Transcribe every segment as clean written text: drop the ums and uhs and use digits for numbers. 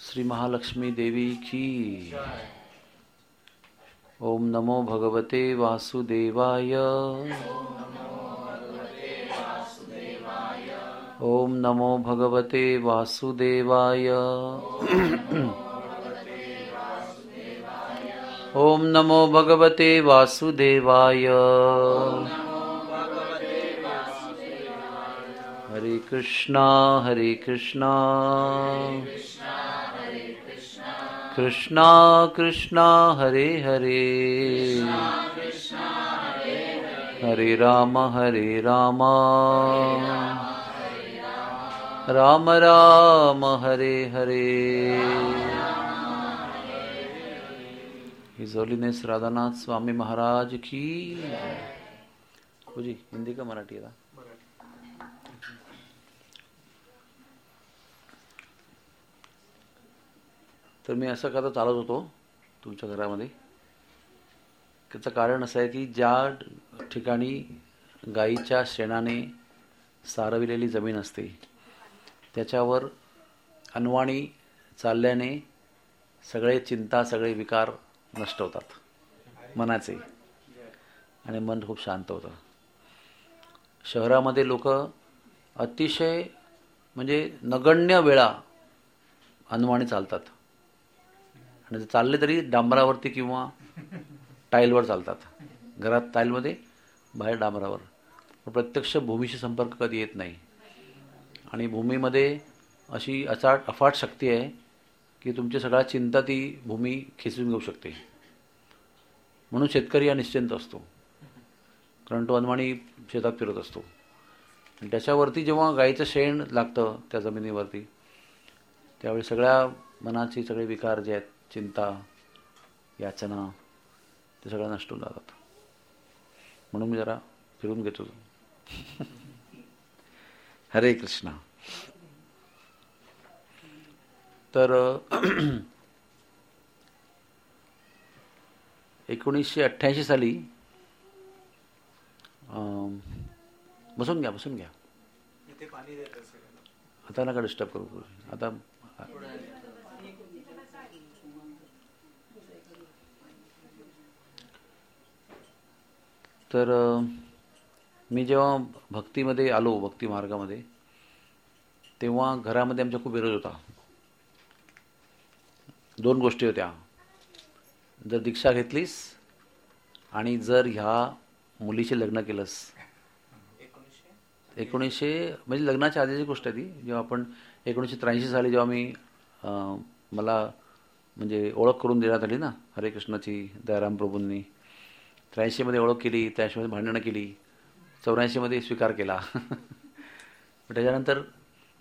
श्री महालक्ष्मी देवी की। ओम नमो भगवते वासुदेवाय। ओम नमो भगवते वासुदेवाय। ओम नमो भगवते वासुदेवाय। हरे कृष्णा कृष्णा कृष्णा हरे हरे, हरे राम राम राम हरे हरे। हिज होलीनेस राधानाथ स्वामी महाराज की। जी हिंदी का मराठी आहे? तर मी असं करता चालत होतो तुमच्या घरामध्ये. त्याचं कारण असं आहे की ज्या ठिकाणी गाईच्या शेणाने सारविलेली जमीन असते त्याच्यावर अनवाणी चालल्याने सगळे चिंता, सगळे विकार नष्ट होतात मनाचे, आणि मन खूप शांत होतं. शहरामध्ये लोक अतिशय म्हणजे नगण्य वेळा अनवाणी चालतात, आणि चालले तरी डांबरावरती किंवा टाईलवर चालतात. घरात टाईलमध्ये, बाहेर डांबरावर. पण प्रत्यक्ष भूमीशी संपर्क कधी येत नाही. आणि भूमीमध्ये अशी अफाट शक्ती आहे की तुमची सगळ्या चिंता ती भूमी खेचून घेऊ शकते. म्हणून शेतकरी हा निश्चिंत असतो, कारण तो अनवाणी शेतात फिरत असतो. आणि त्याच्यावरती जेव्हा गाईचं शेण लागतं त्या जमिनीवरती, त्यावेळी सगळ्या मनाचे सगळे विकार जे आहेत, चिंता, याचना, ते सगळं नष्ट होऊन जातात. म्हणून मी जरा फिरून घेतो. हरे कृष्णा. तर 1988 साली बसून घ्या. आता नका डिस्टर्ब करू. आता तर मी जेव्हा भक्तीमध्ये आलो, भक्ती मार्गामध्ये, तेव्हा घरामध्ये आमच्या खूप विरोध होता. 2 गोष्टी होत्या. जर दीक्षा घेतलीस आणि जर ह्या मुलीचे लग्न केलंस. 1900 म्हणजे लग्नाच्या आधीची गोष्ट आहे ती. जेव्हा आपण 1983 साली जेव्हा मी मला म्हणजे ओळख करून देण्यात आली ना हरे कृष्णाची, दयाराम प्रभूंनी. 83 मध्ये ओळख केली, 83 मध्ये भांडणं केली, 84 मध्ये स्वीकार केला. त्याच्यानंतर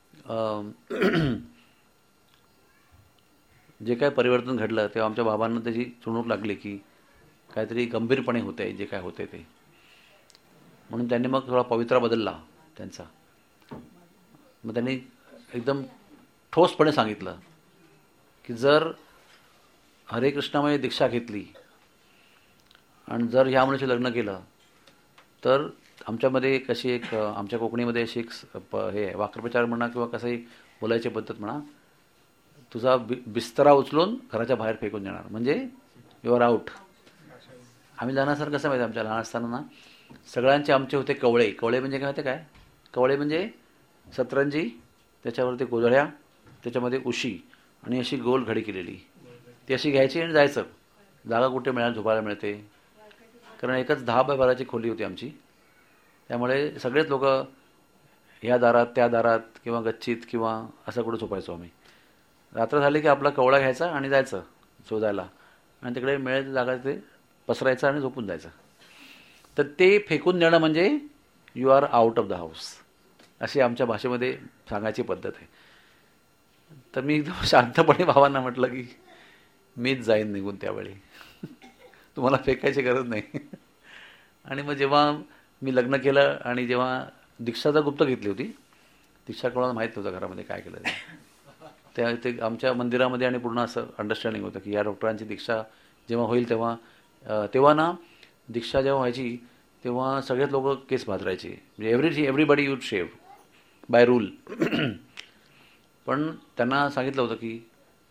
जे काय परिवर्तन घडलं तेव्हा आमच्या बाबांना त्याची चुणूक लागली की काहीतरी गंभीरपणे होत आहे जे काय होते ते. म्हणून त्यांनी मग थोडा पवित्रा बदलला त्यांचा. मग त्यांनी एकदम ठोसपणे सांगितलं की जर हरे कृष्णामध्ये दीक्षा घेतली आणि जर ह्या मुलीचे लग्न केलं तर आमच्यामध्ये कशी एक, आमच्या कोकणीमध्ये अशी एक हे वाक्प्रचार म्हणा किंवा कसंही बोलायची पद्धत म्हणा, तुझा बिस्तरा उचलून घराच्या बाहेर फेकून देणार, म्हणजे यू आर आउट. आम्ही लहानसर कसं माहिती, आमच्या लहान असताना ना सगळ्यांचे आमचे होते कवळे. कवळे म्हणजे काय माहिती काय? कवळे म्हणजे सतरंजी, त्याच्यावरती गोधळ्या, त्याच्यामध्ये उशी आणि अशी गोल घडी केलेली, ती अशी घ्यायची आणि जायचं. जागा कुठे मिळाली, झोपायला मिळते, कारण एकच 10 बाय 12ची खोली होती आमची. त्यामुळे सगळेच लोक ह्या दारात त्या दारात किंवा गच्चीत किंवा असं कुठं झोपायचो आम्ही. रात्र झाली की आपला कवळा घ्यायचा आणि जायचं शोधायला, आणि तिकडे मिळेल जागा ते पसरायचं आणि झोपून जायचं. तर ते फेकून देणं म्हणजे you are out of the house, अशी आमच्या भाषेमध्ये सांगायची पद्धत आहे. तर मी एकदम शांतपणे भावांना म्हटलं की मीच जाईन निघून त्यावेळी, तुम्हाला फेकायची गरज नाही. आणि मग जेव्हा मी लग्न केलं आणि जेव्हा दीक्षाचा गुप्त घेतली होती, दीक्षा कोणाला माहीत नव्हतं घरामध्ये काय केलं त्या, ते आमच्या मंदिरामध्ये आणि पूर्ण असं अंडरस्टँडिंग होतं की या डॉक्टरांची दीक्षा जेव्हा होईल तेव्हा ना दीक्षा जेव्हा व्हायची तेव्हा सगळेच लोक केस भाजरायचे, म्हणजे everybody you'd shave by rule. पण त्यांना सांगितलं होतं की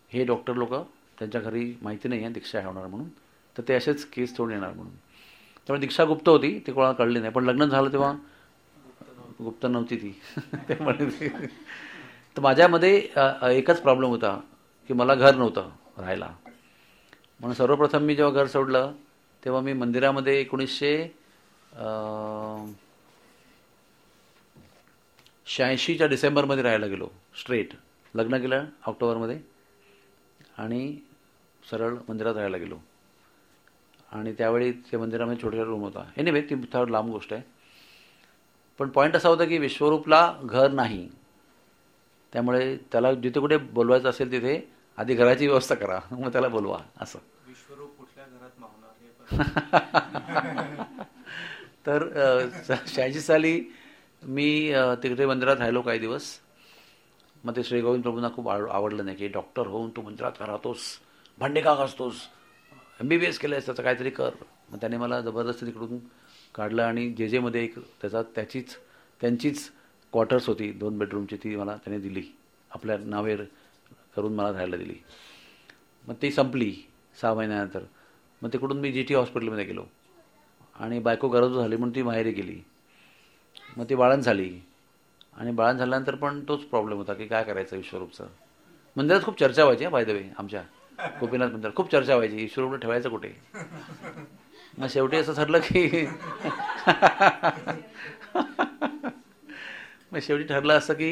हे डॉक्टर लोक त्यांच्या घरी माहिती नाही आहे दीक्षा होणार म्हणून, तर ते असेच केस सोडून येणार म्हणून. त्यामुळे दीक्षा गुप्त होती, ते कोणाला कळली नाही. पण लग्न झालं तेव्हा गुप्त नव्हती ती ते म्हणे. तर माझ्यामध्ये एकच प्रॉब्लेम होता की मला घर नव्हतं राहायला. म्हणून सर्वप्रथम मी जेव्हा घर सोडलं तेव्हा मी मंदिरामध्ये 1986च्या डिसेंबरमध्ये राहायला गेलो. स्ट्रेट लग्न केलं ऑक्टोबरमध्ये आणि सरळ मंदिरात राहायला गेलो. आणि त्यावेळी त्या मंदिरामध्ये छोटा रूम होता. एनिवे ती फार लांब गोष्ट आहे. पण पॉईंट असा होता की विश्वरूपला घर नाही, त्यामुळे त्याला जिथे कुठे बोलवायचं असेल तिथे आधी घराची व्यवस्था करा, मग त्याला बोलवा असं. विश्वरूप कुठल्या घरात मावणार हे तर 86 साली मी तिकडे मंदिरात राहिलो काही दिवस. मग ते श्री गोविंद प्रभूंना खूप आवडलं नाही की डॉक्टर होऊन तू मंदिरात राहतोस, भांडे का घासतोस, MBBS केलंयस, त्याचं काहीतरी कर. मग त्याने मला जबरदस्ती तिकडून काढलं आणि जेजेमध्ये एक त्यांचीच क्वार्टर्स होती 2 बेडरूमची, ती मला त्याने दिली, आपल्या नावे करून मला राहायला दिली. मग ती संपली 6 महिन्यानंतर. मग तिकडून मी GT हॉस्पिटलमध्ये गेलो आणि बायको गरज झाली म्हणून ती माहेरी गेली. मग ती बाळण झाली आणि बाळण झाल्यानंतर पण तोच प्रॉब्लेम होता की काय करायचं विश्वरूपचं. मंदिरात खूप चर्चा व्हायची बाय द वे, आमच्या गोपीनाथ मंदिरात खूप चर्चा व्हायची विश्वरूपला ठेवायचं कुठे. मग शेवटी असं ठरलं की मग शेवटी ठरलं असं की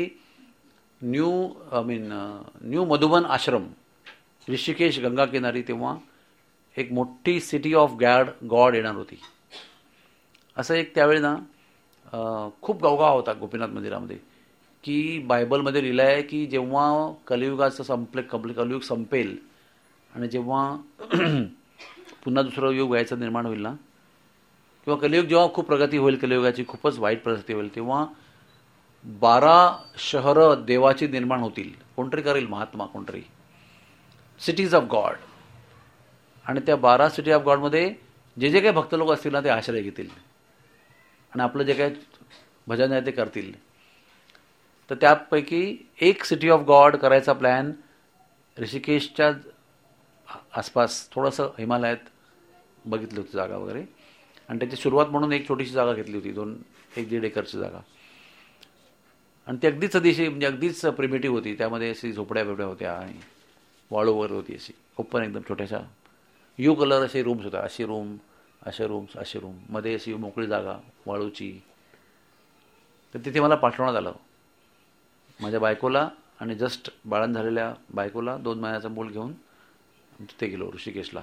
न्यू मधुबन आश्रम ऋषिकेश गंगा किनारी, तेव्हा एक मोठी सिटी ऑफ गॉड येणार होती. असं एक त्यावेळी ना खूप गावगाव होता गोपीनाथ मंदिरामध्ये की बायबलमध्ये लिहिलं आहे की जेव्हा कलियुगाचं कलियुग संपेल आणि जेव्हा पुन्हा दुसरं युग यायचं निर्माण होईल ना, किंवा कलियुग जेव्हा खूप प्रगती होईल, कलियुगाची खूपच वाईट परिस्थिती होईल, तेव्हा 12 शहरं देवाची निर्माण होतील. कोणतरी करेल, महात्मा कोणतरी, सिटीज ऑफ गॉड. आणि त्या 12 सिटी ऑफ गॉडमध्ये जे काही भक्त लोक असतील ना ते आश्रय घेतील आणि आपलं जे काही भजन आहे ते करतील. तर त्यापैकी एक सिटी ऑफ गॉड करायचा प्लॅन ऋषिकेशच्या आसपास थोडंसं हिमालयात बघितली होती जागा वगैरे, आणि त्याची सुरुवात म्हणून एक छोटीशी जागा घेतली होती, 1-1.5 एकरची जागा. आणि ती अगदीच दिशी म्हणजे अगदीच प्रिमिटिव्ह होती. त्यामध्ये अशी झोपड्या बिपड्या होत्या आणि वाळू वगैरे होती, अशी ओपन एकदम छोट्याशा यू कलर असे रूम्स होता, अशी रूम मध्ये अशी मोकळी जागा वाळूची. तर तिथे मला पाठवण्यात आलं माझ्या बायकोला आणि जस्ट बाळण झालेल्या बायकोला 2 महिन्याचा मूल घेऊन तिथे गेलो ऋषिकेशला.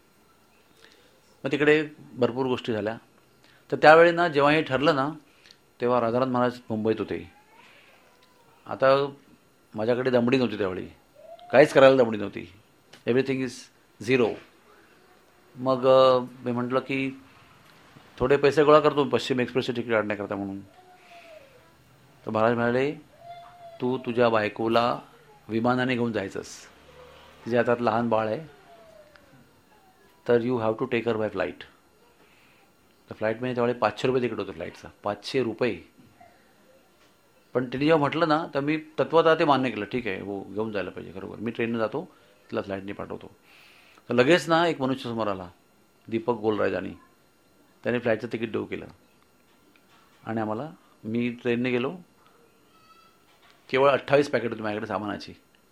मग तिकडे भरपूर गोष्टी झाल्या. तर त्यावेळी ना जेव्हा हे ठरलं ना तेव्हा राधानाथ महाराज मुंबईत होते. आता माझ्याकडे दमडी नव्हती त्यावेळी, काहीच करायला दमडी नव्हती, एव्हरीथिंग इज झिरो. मग मी म्हटलं की थोडे पैसे गोळा करतो पश्चिम एक्सप्रेसचे तिकीट काढण्याकरता म्हणून. तर महाराज म्हणाले तू तुझ्या बायकोला विमानाने घेऊन जायचंस, तिच्या हातात लहान बाळ आहे, तर you have to take her by flight. तर फ्लाईटमध्ये त्यावेळी 500 रुपये तिकीट होतं फ्लाईटचा, 500 रुपये. पण तिने जेव्हा म्हटलं ना तर मी तत्वतः ते मान्य केलं, ठीक आहे हो घेऊन जायला पाहिजे, खरोखर मी ट्रेनने जातो, तिला फ्लाईटने पाठवतो. तर लगेच ना एक मनुष्य समोर आला, दीपक गोलराजानी, त्याने फ्लाईटचं तिकीट देऊ केलं आणि आम्हाला, मी ट्रेनने गेलो. केवळ 28 पॅकेट होती माझ्याकडे सामानाची.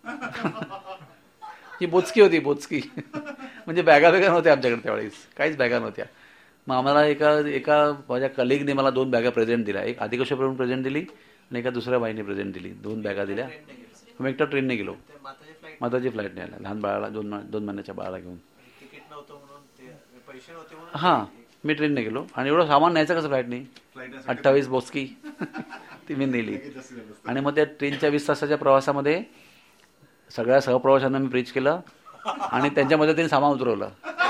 ही बोचकी होती, बोचकी म्हणजे बॅगा नव्हत्या आमच्याकडे त्यावेळेस, काहीच बॅगा नव्हत्या. मग आम्हाला एका माझ्या कलिगने मला 2 बॅगा प्रेझेंट दिल्या, एक आदिकशप्रभूंनी प्रेझेंट दिली आणि एका दुसऱ्या बाईने प्रेझेंट दिली, 2 बॅगा दिल्या. मग एकटा ट्रेनने गेलो, माताजी फ्लाईटने आल्या, लहान बाळाला 2 महिन्याच्या बाळाला घेऊन. हां मी ट्रेनने गेलो आणि एवढं सामान न्यायचं कसं फ्लाईटने, 28 बोचकी ती मी नेली. आणि मग त्या ट्रेनच्या 20 तासाच्या प्रवासामध्ये सगळ्या सहप्रवाशांना मी प्रीच केलं आणि त्यांच्या मदतीने सामान उतरवलं.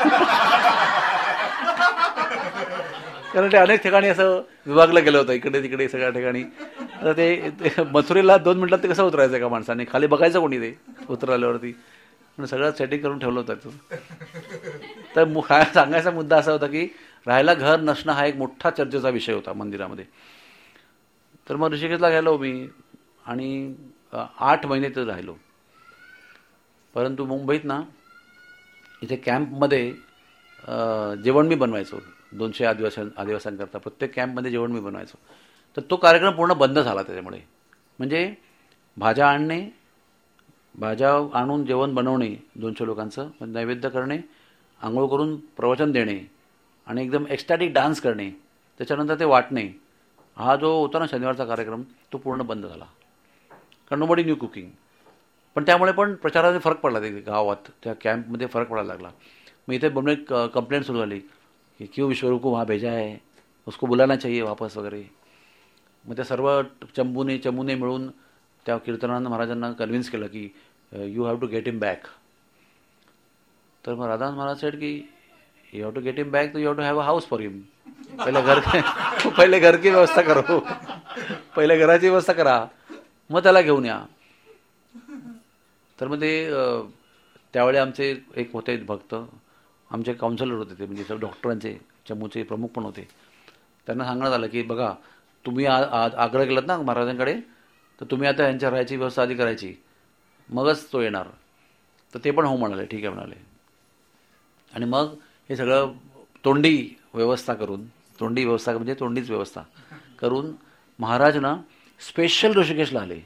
कारण ते अनेक ठिकाणी असं विभागलं गेलं होतं, इकडे तिकडे सगळ्या ठिकाणी. आता ते मथुरेला 2 मिनिटात ते कसं उतरायचं का माणसाने, खाली बघायचं कोणी ते उतरल्यावरती, म्हणून सगळं सेटिंग करून ठेवलं होतं. तर सांगायचा मुद्दा असा होता की राहायला घर नसणं हा एक मोठा चर्चेचा विषय होता मंदिरामध्ये. तर मग ऋषिकेशला गेलो मी आणि 8 महिने तिथे राहिलो. परंतु मुंबईत ना इथे कॅम्पमध्ये जेवण मी बनवायचो 200 आदिवासांकरता. प्रत्येक कॅम्पमध्ये जेवण मी बनवायचो. तर तो कार्यक्रम पूर्ण बंद झाला त्याच्यामुळे. म्हणजे भाज्या आणून जेवण बनवणे 200 लोकांचं, नैवेद्य करणे, आंघोळ करून प्रवचन देणे आणि एकदम एक्स्टॅटिक डान्स करणे, त्याच्यानंतर ते वाटणे, हा जो होता ना शनिवारचा कार्यक्रम, तो पूर्ण बंद झाला. कारण नोबडी न्यू कुकिंग. पण त्यामुळे पण प्रचाराने फरक पडला. ते गावात त्या कॅम्पमध्ये फरक पडायला लागला. मग इथे बनवून एक कंप्लेंट सुरू झाली की क्यों विश्वरूप को वहाँ भेजा है, उसको बुलाना चाहिए वापस वगैरे. मग त्या सर्व चमूने मिळून त्या कीर्तनानं महाराजांना कन्व्हिन्स केलं की you have to get him back. तर मग राधा महाराज सेड की you have to get him back, तो you have to have a house for him. पहिले घर की व्यवस्था करो, पहिले घराची व्यवस्था करा, मग त्याला घेऊन या. तर मग ते त्यावेळी आमचे एक होते भक्त, आमचे काउन्सिलर होते ते, म्हणजे डॉक्टरांचे चमूचे प्रमुख पण होते. त्यांना सांगण्यात आलं की बघा, तुम्ही आग्रह केलात ना महाराजांकडे, तर तुम्ही आता यांच्या राहायची व्यवस्था आधी करायची, मगच तो येणार. तर ते पण हो म्हणाले, ठीक आहे म्हणाले. आणि मग हे सगळं तोंडी व्यवस्था म्हणजे तोंडीच व्यवस्था करून महाराज ना स्पेशल ऋषिकेशला आले.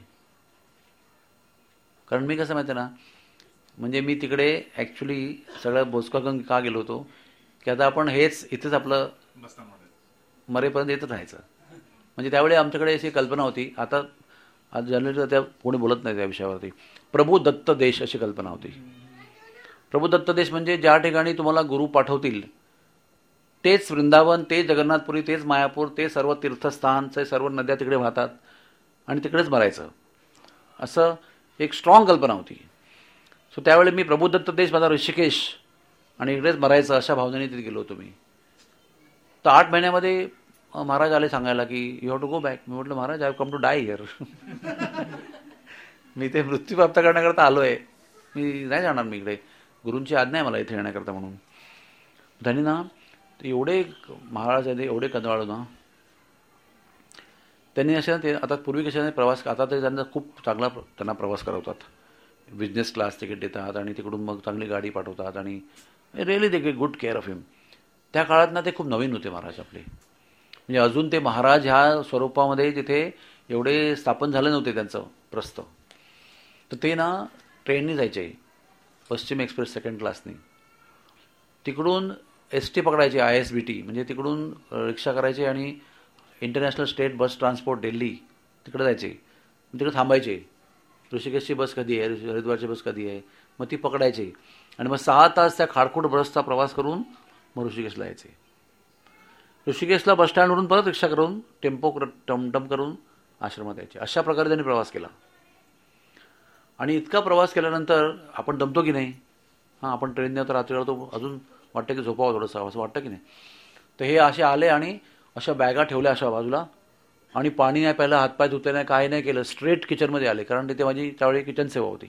कारण मी कसं माहिती आहे ना, म्हणजे मी तिकडे ॲक्च्युली सगळं बोचकागंग का गेलो होतो की आता आपण इथेच आपलं मरेपर्यंत येतच राहायचं. म्हणजे त्यावेळी आमच्याकडे अशी कल्पना होती, आता आज जनरली त्या कोणी बोलत नाही त्या विषयावरती, प्रभू दत्त देश अशी कल्पना होती. प्रभू दत्त देश म्हणजे ज्या ठिकाणी तुम्हाला गुरु पाठवतील तेच वृंदावन, तेच जगन्नाथपुरी, तेच मायापूर, ते सर्व तीर्थस्थान, ते सर्व नद्या तिकडे वाहतात आणि तिकडेच मरायचं, असं एक स्ट्रॉंग कल्पना होती. सो त्यावेळी मी प्रभू दत्त देश माझा ऋषिकेश आणि इकडेच मरायचं अशा भावनेने तिथे गेलो होतो मी. तर 8 महिन्यामध्ये महाराज आले सांगायला की you have to go back. मी म्हटलं Maharaj, I have come to die here. मी ते मृत्यू प्राप्त करण्याकरता आलो आहे, मी नाही जाणार. मी इकडे गुरूंची आज्ञा आहे मला इथे येण्याकरता म्हणून. त्यांनी ना एवढे महाराज एवढे कंटाळलो ना, त्यांनी असे ते आता पूर्वी कशाने प्रवास, आता ते त्यांना खूप चांगला त्यांना प्रवास करवतात, बिझनेस क्लास तिकीट देतात आणि तिकडून मग चांगली गाडी पाठवतात आणि really they get good care of him. त्या काळात ना ते खूप नवीन होते महाराज आपले. म्हणजे अजून ते महाराज ह्या स्वरूपामध्ये तिथे एवढे स्थापन झाले नव्हते त्यांचं प्रस्थ. तर ते ना ट्रेननी जायचे, पश्चिम एक्सप्रेस 2nd क्लासनी. तिकडून ST पकडायचे, ISBT, म्हणजे तिकडून रिक्षा करायचे आणि international state bus transport Delhi तिकडे जायचे. तिकडे थांबायचे, ऋषिकेशची बस कधी आहे, हरिद्वारची बस कधी आहे, मग ती पकडायची आणि मग 6 तास त्या खाडखूड बसचा प्रवास करून मग ऋषिकेशला यायचे. ऋषिकेशला बसस्टँडवरून परत रिक्षा करून टमटम करून आश्रमात यायचे. अशा प्रकारे त्यांनी प्रवास केला. आणि इतका प्रवास केल्यानंतर आपण दमतो की नाही? हां, आपण ट्रेनने तर रात्री राहतो, अजून वाटतं की झोपावं थोडंसं, असं वाटतं की नाही? तर हे असे आले आणि अशा बॅगा ठेवल्या अशा बाजूला आणि पाणी नाही प्यायलं, हातपाय धुतले नाही, काय नाही केलं, स्ट्रेट किचनमध्ये आले. कारण तिथे माझी त्यावेळी किचन सेवा होती.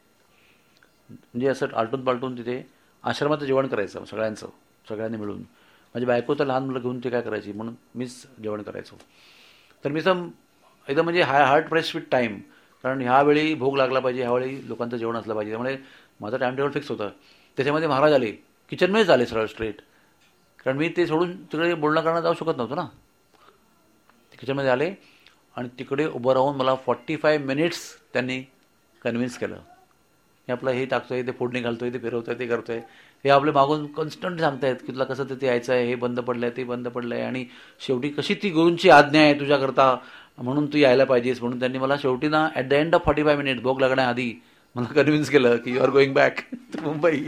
म्हणजे असं आलटून पालटून तिथे आश्रमाचं जेवण करायचं सगळ्यांनी मिळून. माझी बायको तर लहान मुलं घेऊन ते काय करायची, म्हणून मीच जेवण करायचो. तर मी एकदम म्हणजे हार्ट प्रेस विथ टाईम, कारण ह्यावेळी भोग लागला पाहिजे, ह्यावेळी लोकांचं जेवण असलं पाहिजे. त्यामुळे माझं टाइम टेबल फिक्स होतं. त्याच्यामध्ये महाराज आले, किचनमध्येच आले सरळ स्ट्रेट, कारण मी ते सोडून तिकडे बोलणं करणं जाऊ शकत नव्हतं ना. ते किचनमध्ये आले आणि तिकडे उभं राहून मला 45 मिनिट्स त्यांनी कन्व्हिन्स केलं. हे आपलं हे टाकतोय, ते फोडणी घालतोय, ते फिरवतोय, ते करतोय, हे आपले मागून कॉन्स्टंट सांगतायत की तुला कसं तिथे यायचं आहे, हे बंद पडलंय, ते बंद पडलंय, आणि शेवटी कशी ती गुरूंची आज्ञा आहे तुझ्याकरता, म्हणून तू यायला पाहिजेस. म्हणून त्यांनी मला शेवटी ना at the end of 45 minute भोग लागण्याआधी मला कन्व्हिन्स केलं की you are going back to Mumbai.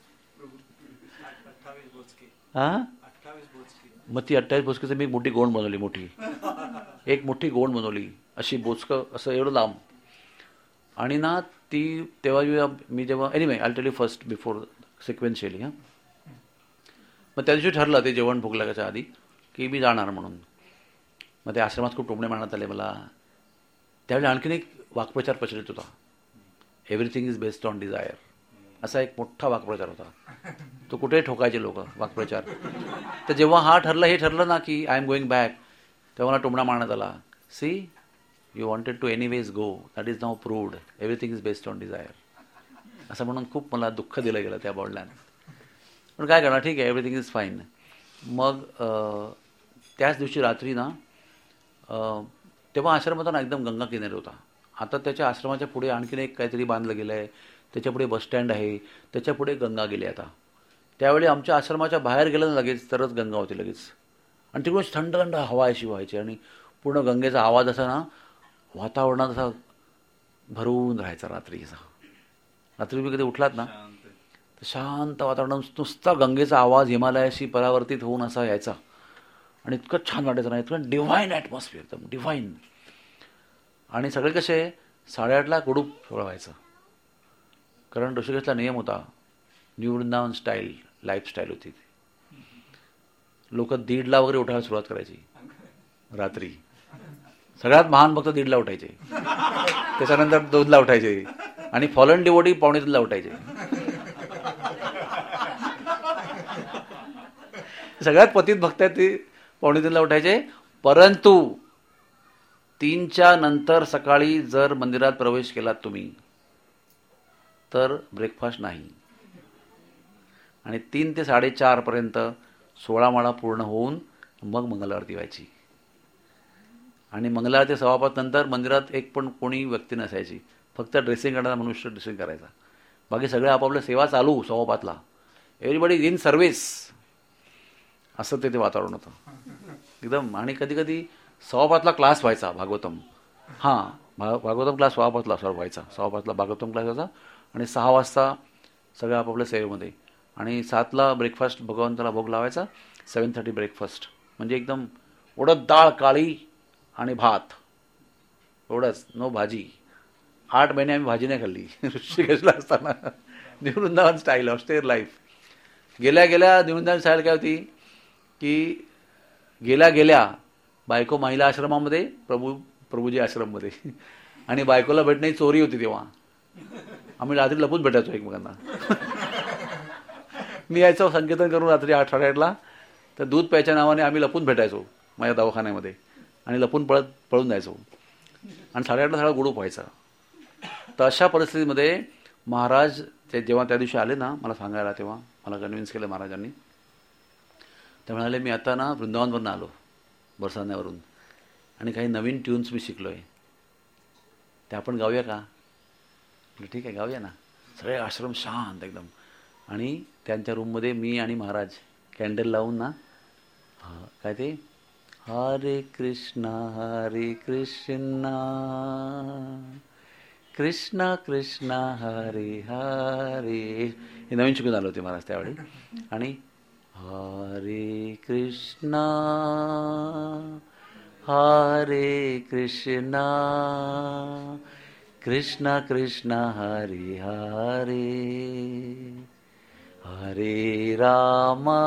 हां, मग ती 28 बोचकीचं मी मोठी गोंड बनवली, एक मोठी गोंड बनवली, अशी बोचकं असं एवढं लांब. आणि ना ती तेव्हा मी जेव्हा anyway I tell you first before sequentially. हां, मग त्या दिवशी ठरलं ते जेवण भोग लागायच्या आधी की मी जाणार म्हणून. मग त्या आश्रमात खूप टोमणे मारण्यात आले मला. त्यावेळी आणखीन एक वाक्प्रचार प्रचलित होता, everything is based on desire, असा एक मोठा वाक्प्रचार होता. तो कुठेही ठोकायचे लोक वाक्प्रचार. तर जेव्हा हे ठरलं ना की आय एम गोईंग बॅक, तेव्हा मला टोमणा मारण्यात आला. See, you wanted to anyways go, that is now proved, everything is based on desire. असं म्हणून खूप मला दुःख दिलं गेलं त्या वडिलांना. पण काय करणार, ठीक आहे, एव्हरीथिंग इज फाईन. मग त्याच दिवशी रात्री ना, तेव्हा आश्रमात ना एकदम गंगा किनारी होता. आता त्याच्या आश्रमाच्या पुढे आणखीन एक काहीतरी बांधलं गेलं आहे, त्याच्या पुढे बसस्टँड आहे, त्याच्या पुढे गंगा गेली. आता त्यावेळी आमच्या आश्रमाच्या बाहेर गेलं ना लगेच तरच गंगा होती लगेच. आणि तिकडून थंड थंड हवा अशी व्हायची आणि पूर्ण गंगेचा आवाज असा ना वातावरणात असा भरून राहायचा रात्रीचा. रात्री तुम्ही कधी उठलात ना तर शांत वातावरण, नुसता गंगेचा आवाज हिमालयाशी परावर्तित होऊन असा यायचा आणि इतकं छान वाटायचं ना, इतकं डिव्हाइन ॲटमॉस्फिअर, एकदम डिव्हाइन. आणि सगळे कसे 8:30ला गुडूप व्हायचं, कारण ऋषिकेशला नियम होता, न्यू वृंदावन स्टाईल लाईफस्टाईल होती. लोक 1:30ला वगैरे उठायला सुरुवात करायची रात्री. सगळ्यात महान भक्त 1:30ला उठायचे, त्याच्यानंतर 2ला उठायचे आणि फॉलन डिवोटी 2:45ला उठायचे. सगळ्यात पतित भक्त आहेत ते 2:45ला उठायचे. परंतु 3च्या नंतर सकाळी जर मंदिरात प्रवेश केलात तुम्ही तर ब्रेकफास्ट नाही. आणि 3 ते 4:30 पर्यंत 16 माळा पूर्ण होऊन मग मंगलारती व्हायची. आणि मंगलारती 5:15 नंतर मंदिरात एक पण कोणी व्यक्ती नसायची, फक्त ड्रेसिंग करणारा मनुष्य ड्रेसिंग करायचा. बाकी सगळे आपापल्या सेवा चालू 5:15ला, एव्हरीबडी इन सर्व्हिस. असं ते वातावरण होतं एकदम. आणि कधी कधी 5:15ला क्लास व्हायचा भागवतम. भागवतम क्लास 5:15ला व्हायचा. 5:15ला भागवतम क्लास व्हायचा आणि 6 वाजता सगळ्या आपापल्या सेवेमध्ये. आणि 7ला ब्रेकफास्ट भगवंताला भोग लावायचा. 7:30 ब्रेकफास्ट, म्हणजे एकदम उडद डाळ काळी आणि भात एवढंच, नो भाजी. 8 महिने आम्ही भाजी नाही खाल्ली ऋषिकेशला असताना. New Vrindavan style, austere life. गेल्या न्यू वृंदावन स्टाईल काय होती की गेल्या बायको महिला आश्रमामध्ये, प्रभूजी आश्रममध्ये, आणि बायकोला भेटण्याची चोरी होती. तेव्हा आम्ही रात्री लपून भेटायचो एकमेकांना. मी यायचो संकीर्तन करून रात्री 8-8:30ला, तर दूध प्यायच्या नावाने आम्ही लपून भेटायचो माझ्या दवाखान्यामध्ये आणि लपून पळून जायचो आणि 8:30ला सगळा गुडूप व्हायचा. तर अशा परिस्थितीमध्ये महाराज जेव्हा त्या दिवशी आले ना मला सांगायला, तेव्हा मला कन्व्हिन्स केलं महाराजांनी. ते म्हणाले, मी आता ना वृंदावनवरून आलो, बरसाण्यावरून, आणि काही नवीन ट्यून्स मी शिकलो आहे, ते आपण गाऊया का? ठीक आहे, गाऊया ना. सगळे आश्रम शांत एकदम. आणि त्यांच्या रूममध्ये मी आणि महाराज कॅन्डल लावून ना, काय ते हरे कृष्णा कृष्णा कृष्णा हरे हरे, हे नवीन शिकून आलो होते महाराज त्यावेळी. आणि हरे कृष्णा कृष्णा कृष्णा हरे हरे, हरे रामा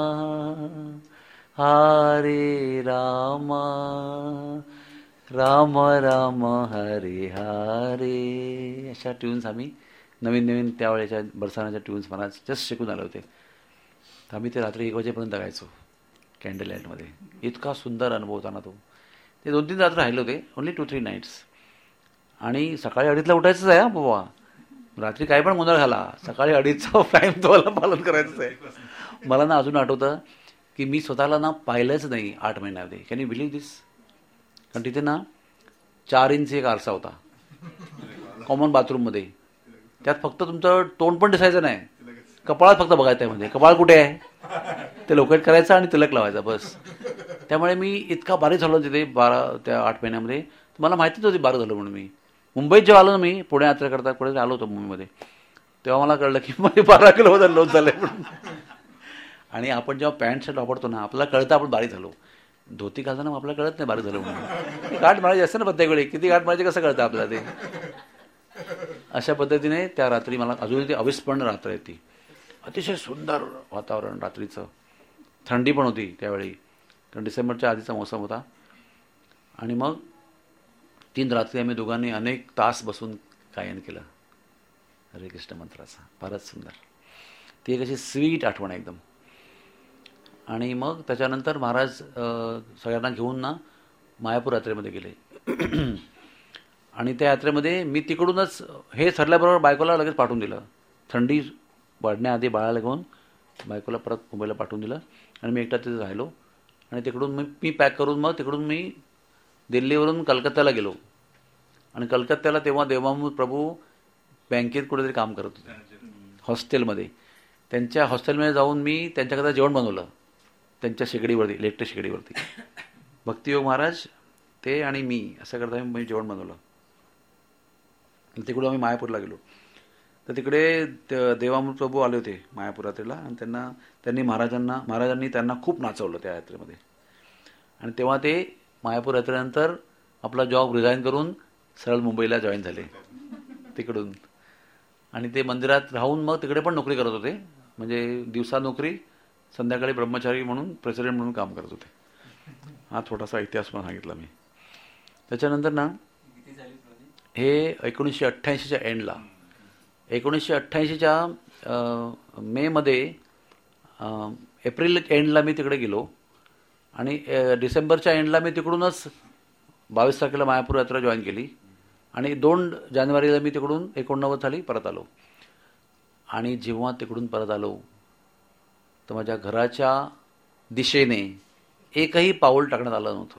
राम राम हरे हरे. अशा ट्यून्स आम्ही नवीन त्यावेळेच्या बरसाण्याच्या ट्यून्स मला जस्ट शिकून आले होते. तर आम्ही ते रात्री 1 वाजेपर्यंत गायचो कॅन्डल लाईटमध्ये. इतका सुंदर अनुभव होता ना तो. ते 2-3 रात्र राहिले होते, ओन्ली 2-3 नाईट्स. आणि सकाळी 2:30ला उठायचंच आहे बाबा. रात्री काय पण गोंधळ झाला, सकाळी 2:30चा टाईम तुम्हाला पालन करायचंच आहे. मला ना अजून आठवतं की मी स्वतःला ना पाहिलंच नाही 8 महिन्यामध्ये. Can you believe this? कारण तिथे ना 4 इंच एक आरसा होता कॉमन बाथरूममध्ये. त्यात फक्त तुमचं तोंड पण दिसायचं नाही, कपाळात फक्त बघायचं त्यामध्ये. कपाळ कुठे आहे ते लोकेट करायचं आणि तिलक लावायचा बस. त्यामुळे मी इतका बारीक झालो तिथे त्या 8 महिन्यामध्ये. मला माहितीच होती बारीक झालो म्हणून. मी मुंबईत जेव्हा आलो ना, मी पुणे यात्रा करता पुढे आलो होतो मुंबईमध्ये, तेव्हा मला कळलं की मला 12 किलो वजन लॉस झालंय म्हणून. आणि आपण जेव्हा पॅन्ट शर्ट वापरतो ना, आपल्याला कळतं आपण बारीक झालो. धोती घालताना आपल्याला कळत नाही बारीक झालो म्हणून. गाठ मारायची असते ना प्रत्येक वेळी, किती गाठ मारायची कसं कळतं आपल्याला ते. अशा पद्धतीने त्या रात्री मला अजूनही ती अविस्मरणीय रात्र आहे ती. अतिशय सुंदर वातावरण रात्रीचं. थंडी पण होती त्यावेळी, कारण डिसेंबरच्या आधीचा मोसम होता. आणि मग 3 रात्री आम्ही दोघांनी अनेक तास बसून गायन केलं हरे कृष्ण मंत्राचा. फारच सुंदर. ती एक अशी स्वीट आठवण आहे एकदम. आणि मग त्याच्यानंतर महाराज सगळ्यांना घेऊन ना मायापूर यात्रेमध्ये गेले. आणि त्या यात्रेमध्ये मी तिकडूनच हे ठरल्याबरोबर बायकोला लगेच पाठवून दिलं. थंडी वाढण्याआधी बाळाला घेऊन बायकोला परत मुंबईला पाठवून दिलं आणि मी एकटा तिथे राहिलो. आणि तिकडून मी पॅक करून मग तिकडून मी दिल्लीवरून कलकत्त्याला गेलो. आणि कलकत्त्याला तेव्हा देवामृत प्रभू बँकेत कुठेतरी काम करत होते, हॉस्टेलमध्ये. त्यांच्या हॉस्टेलमध्ये जाऊन मी त्यांच्याकरता जेवण बनवलं, त्यांच्या शेगडीवरती, इलेक्ट्रिक शेगडीवरती. भक्तियोग महाराज, ते आणि मी असं करता मी जेवण बनवलं. तिकडून आम्ही मायापूरला गेलो. तर तिकडे देवामृत प्रभू आले होते मायापूरात्रेला आणि त्यांनी महाराजांनी त्यांना खूप नाचवलं त्या यात्रेमध्ये. आणि तेव्हा ते मायापूर यात्रेनंतर आपला जॉब रिझाईन करून सरळ मुंबईला जॉईन झाले तिकडून. आणि ते मंदिरात राहून मग तिकडे पण नोकरी करत होते, म्हणजे दिवसा नोकरी, संध्याकाळी ब्रह्मचारी म्हणून प्रेसिडेंट म्हणून काम करत होते. हा थोडासा इतिहास पण सांगितला मी. त्याच्यानंतर ना हे 1988च्या एंडला, 1988च्या मेमध्ये, एप्रिल एंडला मी तिकडे गेलो. आणि डिसेंबरच्या एंडला मी तिकडूनच 22 तारखेला मायापूर यात्रा जॉईन केली. आणि 2 जानेवारीला मी तिकडून 89 साली परत आलो. आणि जेव्हा तिकडून परत आलो तर माझ्या घराच्या दिशेने एकही पाऊल टाकण्यात आलं नव्हतं.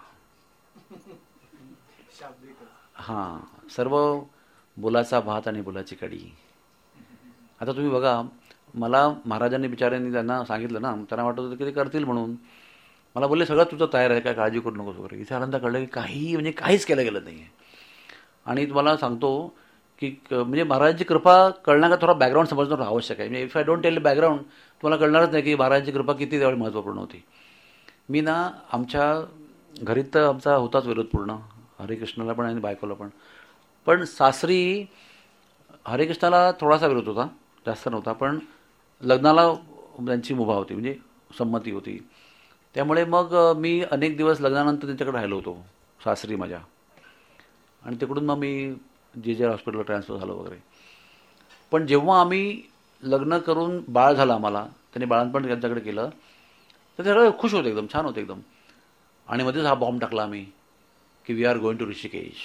हां, सर्व बोलाचा भात आणि बोलाची कढी. आता तुम्ही बघा, मला महाराजांनी बिचाऱ्यांनी त्यांना सांगितलं ना, त्यांना वाटत होतं की ते करतील म्हणून. मला बोलले सगळं तुझं तयार आहे, काय काळजी करू नकोस वगैरे. इथे आनंद कळलं की काहीच केलं गेलं नाही आहे. आणि तुम्हाला सांगतो की म्हणजे महाराजांची कृपा कळण्याचा थोडा बॅकग्राऊंड समजणं आवश्यक आहे. म्हणजे if I don't tell background तुम्हाला कळणारच नाही की महाराजांची कृपा किती त्यावेळी महत्त्वपूर्ण होती. मी ना, आमच्या घरी तर आमचा होताच विरोध पूर्ण, हरिकृष्णाला पण आणि बायकोला पण. पण सासरी हरिकृष्णाला थोडासा विरोध होता, जास्त नव्हता. पण लग्नाला त्यांची मुभा होती, म्हणजे संमती होती. त्यामुळे मग मी अनेक दिवस लग्नानंतर त्यांच्याकडे राहिलो होतो सासरी माझ्या. आणि तिकडून मग मी जे हॉस्पिटलला ट्रान्सफर झालो वगैरे. पण जेव्हा आम्ही लग्न करून बाळ झालं आम्हाला, त्यांनी बाळांपण त्यांच्याकडे केलं, तर ते सगळे खुश होते, एकदम छान होते एकदम. आणि मध्येच हा बॉम्ब टाकला आम्ही की we are going to Rishikesh.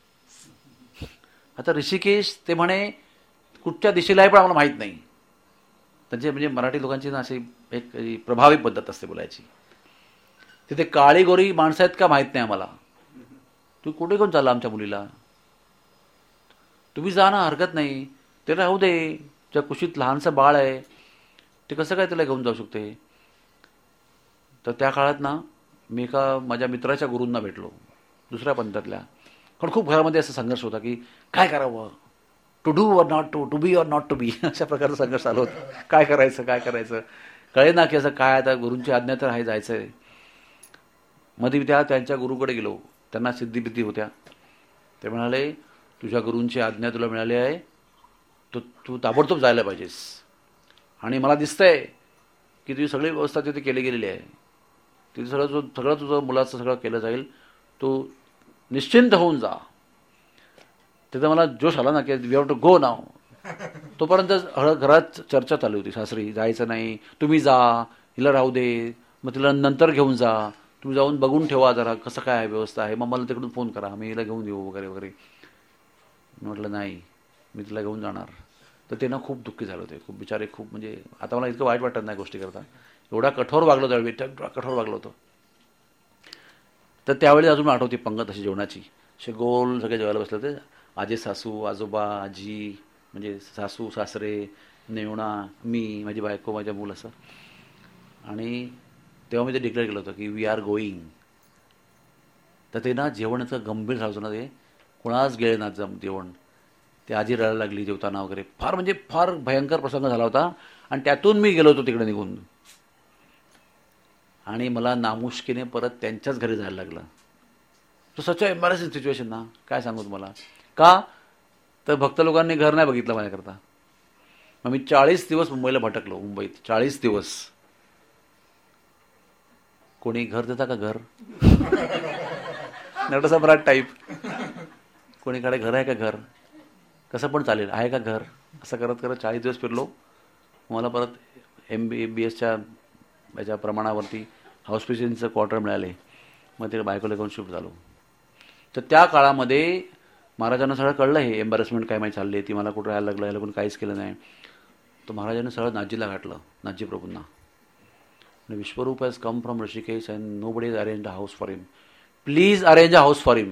आता ऋषिकेश ते म्हणे कुठच्या दिशेला आहे पण आम्हाला माहीत नाही. त्यांचे म्हणजे मराठी लोकांची ना अशी एक प्रभावी पद्धत असते बोलायची. तिथे काळी गोरी माणसं आहेत का माहीत नाही आम्हाला. तू कुठे घेऊन चालला आमच्या मुलीला, तुम्ही जा ना, हरकत नाही, ते राहू दे, त्या कुशीत लहानसं बाळ आहे, ते कसं काय त्याला घेऊन जाऊ शकते. तर त्या काळात ना मी एका माझ्या मित्राच्या गुरूंना भेटलो, दुसऱ्या पंथातल्या. पण खूप घरामध्ये असा संघर्ष होता की काय करावं, to do or not to be or not to be, अशा प्रकारचा संघर्ष चालू होता. काय करायचं कळे ना की असं काय, आता गुरूंची आज्ञा तर आहे, जायचं आहे. मध्ये त्यांच्या गुरुकडे गेलो, त्यांना सिद्धिबिद्धी होत्या. ते म्हणाले तुझ्या गुरूंची आज्ञा तुला मिळाली आहे, तू ताबडतोब जायला पाहिजेस. आणि मला दिसतंय की तुझी सगळी व्यवस्था तिथे केली गेलेली आहे, तिथे सगळं तुझं मुलाचं सगळं केलं जाईल, तू निश्चिंत होऊन जा. तिथं मला जोश आला ना की we have to go now. तोपर्यंत घरात चर्चा चालू होती, सासरी जायचं नाही, तुम्ही जा, हिला राहू दे, मग तिला नंतर घेऊन जा, तुम्ही जाऊन बघून ठेवा जरा कसं काय आहे, व्यवस्था आहे, मग मला तिकडून फोन करा, मी हिला घेऊन येऊ वगैरे वगैरे. म्हटलं नाही, मी तिला घेऊन जाणार. तर ते ना खूप दुःखी झालं होते, खूप बिचारे, खूप म्हणजे आता मला इतकं वाईट वाटत नाही गोष्टी करता. एवढा कठोर वागलो त्यावेळी, कठोर वागलो होतो. तर त्यावेळी अजून आठवते पंगत अशी जेवणाची, असे गोल सगळे जेवायला बसले होते. आजी सासू, आजोबा, आजी, म्हणजे सासू सासरे, नेवणा, मी, माझी बायको, माझ्या मूल असं. आणि तेव्हा मी ते डिक्लेअर केलं होतं की वी आर गोईंग. तर ते ना जेवणाचं गंभीर झालं ना, ते कोणाच गेले ना जेवण. ते आजी रडायला लागली जेवताना वगैरे, फार भयंकर प्रसंग झाला होता. आणि त्यातून मी गेलो होतो तिकडे निघून. आणि मला नामुष्कीने परत त्यांच्याच घरी जायला लागलं. तो सच एम्बॅरेसिंग सिच्युएशन ना, काय सांगू तुम्हाला. का तर भक्त लोकांनी घर नाही बघितलं माझ्याकरता. मग मी 40 दिवस मुंबईला भटकलो, मुंबईत 40 दिवस. कोणी घर देता का घर, नटसम्राट टाईप, कोणीकडे घर आहे का घर, कसं पण चालेल, आहे का घर, असं करत 40 दिवस फिरलो. मला परत MBBSच्या याच्या प्रमाणावरती हाऊसपिशियनचं क्वार्टर मिळाले. मग ते बायकोला घेऊन शिफ्ट झालो. तर त्या काळामध्ये महाराजांना सगळं कळलं, हे एम्बॅरेसमेंट काय माहिती चालली आहे, ती मला कुठं राहायला लागलं, याला कोणी काहीच केलं नाही. तर महाराजांनी सरळ नाथजीला घातलं, नाथजी प्रभूंना. Vishwarup has come from Rishikesh and nobody is arrange a house for him, please arrange a house for him.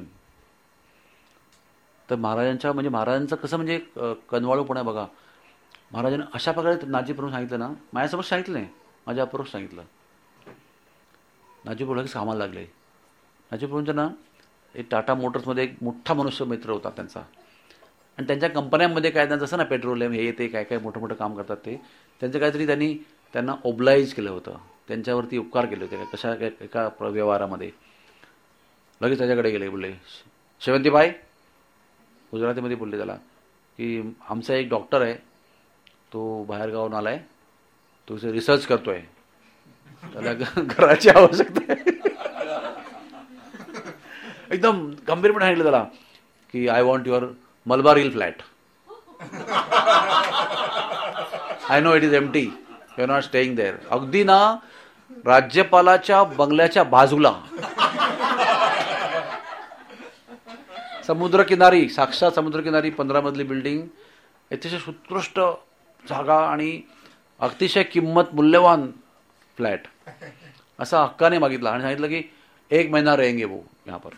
तर महाराजांच्या म्हणजे महाराजांचं कसं म्हणजे कनवाळूपण आहे बघा. महाराजांनी अशा प्रकारे नाथजी प्रभू सांगितलं ना, माझ्यासमोर सांगितलं नाही, माझ्या अप्रोच सांगितलं. नाथजी प्रभू लगेच कामाला लागले. नाथजी प्रभूंच्या ना एक टाटा मोटर्समध्ये एक मोठा मनुष्य मित्र होता त्यांचा, आणि त्यांच्या कंपन्यांमध्ये काय त्यांचं असं ना पेट्रोलियम हे ते काय काय मोठं मोठं काम करतात ते, त्यांचं काहीतरी त्यांना ओब्लाइज केलं होतं, त्यांच्यावरती उपकार केले होते कशा एका व्यवहारामध्ये. लगेच त्याच्याकडे गेले, बोलले शेवंतीबाई, गुजरातीमध्ये बोलले त्याला, की आमचा एक डॉक्टर आहे, तो बाहेरगावून आला आहे, तो रिसर्च करतो आहे, त्याला घराची आवश्यकता आहे. एकदम गंभीरपणे सांगितलं त्याला की I want your Malabar Hill flat. I know it is empty, you are not staying there. अगदी ना राज्यपालाच्या बंगल्याच्या बाजूला समुद्रकिनारी, साक्षात समुद्रकिनारी, 15 मजली बिल्डिंग, अतिशय उत्कृष्ट जागा आणि अतिशय किंमत मूल्यवान फ्लॅट, असा हक्काने मागितला. आणि सांगितलं की 1 महिना रहेंगे वो यहाँ पर.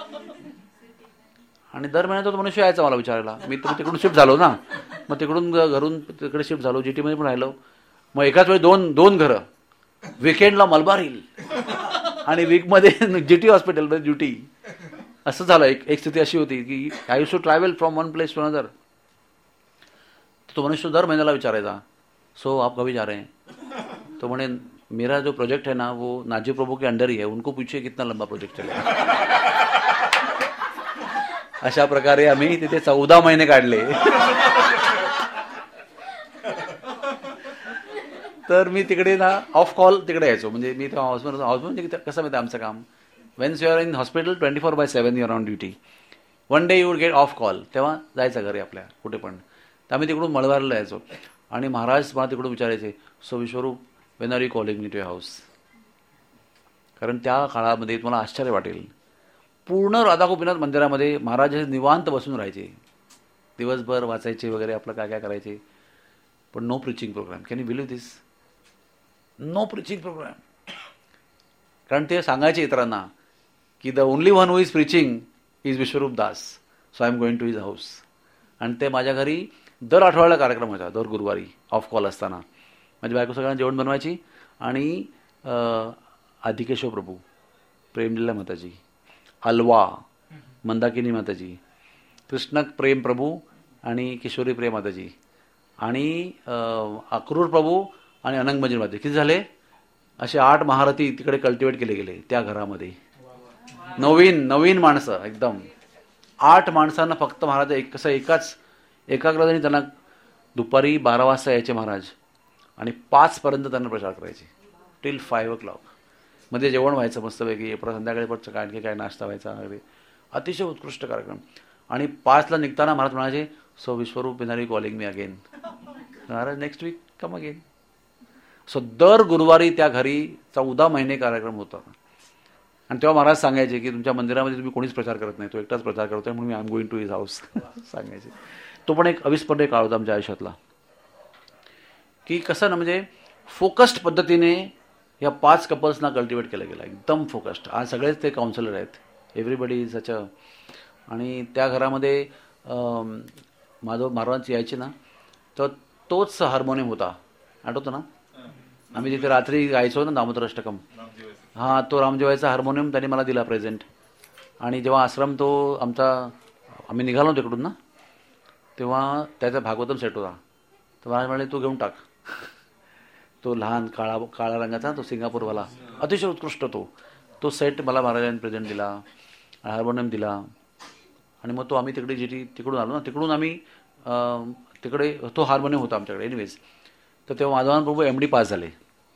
आणि दर महिन्यात तो मनुष्य यायचा मला विचारायला. मी तिकडून शिफ्ट झालो ना, मग तिकडून घरून तिकडे शिफ्ट झालो, जीटीमध्ये पण राहिलो. मग एकाच वेळी दोन घरं, विकेंडला मलबार हिल आणि वीकमध्ये जीटी हॉस्पिटलमध्ये ड्युटी. असं झालं. एक स्थिती अशी होती की I used to travel from one place to another. तो मनुष्य दर महिन्याला विचारायचा, सो आप कभी जा रहे हैं? तो म्हणे मेरा जो प्रोजेक्ट है ना वो नाथजी प्रभु के अंडर ही है, उनको पूछिए कितना लंबा प्रोजेक्ट चलेगा. अशा प्रकारे आम्ही तिथे 14 महिने काढले. तर मी तिकडे ना ऑफ कॉल तिकडे यायचो. म्हणजे मी तेव्हा हाऊसमन म्हणजे कसं माहिती आमचं काम, when you are in hospital 24/7 your on duty, one day you would get of call, तेव्हा जायचं घरी आपल्या कुठे पण. तर आम्ही तिकडून मळवारला यायचो आणि महाराज मला तिकडून विचारायचे, so Vishwarup when are you calling me to your house. कारण त्या काळामध्ये तुम्हाला आश्चर्य वाटेल, पूर्ण राधागोपीनाथ मंदिरामध्ये महाराज निवांत बसून राहायचे, दिवसभर वाचायचे वगैरे, आपलं काय काय करायचे, पण no preaching program. Can you believe this? No preaching program. कारण ते सांगायचे इतरांना की the only one who is preaching is Vishwarup Das, so I am going to his house. आणि ते माझ्या घरी दर आठवड्याला कार्यक्रम व्हायचा, दर गुरुवारी ऑफ कॉल असताना. माझी बायको सगळ्यांना जेवण बनवायची आणि आदिकेश्वर प्रभू, प्रेमलीला माताजी, अलवा, मंदाकिनी माताजी, कृष्ण प्रेम प्रभू आणि किशोरी प्रेम माताजी आणि अक्रूर प्रभू आणि अनंग मंजिल माताजी. किती झाले? असे 8 महारथी तिकडे कल्टिवेट केले गेले त्या घरामध्ये. नवीन माणसं एकदम. 8 माणसांना फक्त महाराज कसं एकाग्रतेने त्यांना दुपारी 12 वाजता यायचे महाराज आणि 5 पर्यंत त्यांना प्रचार करायचे, टिल 5 o'clock. मध्ये जेवण व्हायचं मस्तपैकी, संध्याकाळी पण आणखी काय नाश्ता व्हायचा वगैरे, अतिशय उत्कृष्ट कार्यक्रम. आणि 5ला निघताना महाराज म्हणायचे, so Vishwarup when are you calling me again? Maharaj next week come again. So दर गुरुवारी त्या घरी 14 महिने कार्यक्रम होता. आणि तेव्हा महाराज सांगायचे की तुमच्या मंदिरामध्ये तुम्ही कोणीच प्रचार करत नाही, तो एकटाच प्रचार करतोय, म्हणून मी I am going to his house सांगायचे. तो पण एक अविस्मरणीय काळ होता आमच्या आयुष्यातला, की कसं ना म्हणजे फोकस्ड पद्धतीने या 5 कपल्सना कल्टिवेट केलं गेलं, एकदम फोकस्ड. आज सगळेच ते काउन्सिलर आहेत, एव्हरीबडी इज सच. आणि त्या घरामध्ये माधव महाराज यायचे ना, तर तोच हार्मोनियम होता, आठवतो ना? आम्ही तिथे रात्री गायचो ना दामोदराष्टकम, हां, तो रामजेवायचा हार्मोनियम त्यांनी मला दिला प्रेझेंट. आणि जेव्हा आश्रम तो आमचा आम्ही निघालो तिकडून ना, तेव्हा त्याचा भागवतम सेट होता. तर महाराज म्हणाले तू घेऊन टाक. तो लहान काळा रंगाचा, तो सिंगापूरवाला, अतिशय उत्कृष्ट तो सेट मला महाराजांनी प्रेझेंट दिला, हार्मोनियम दिला. आणि मग तो आम्ही तिकडून आलो ना, तिकडून आम्ही तिकडे तो हार्मोनियम होता आमच्याकडे. एनिवेज, तर तेव्हा माधवानंद प्रभू MD पास झाले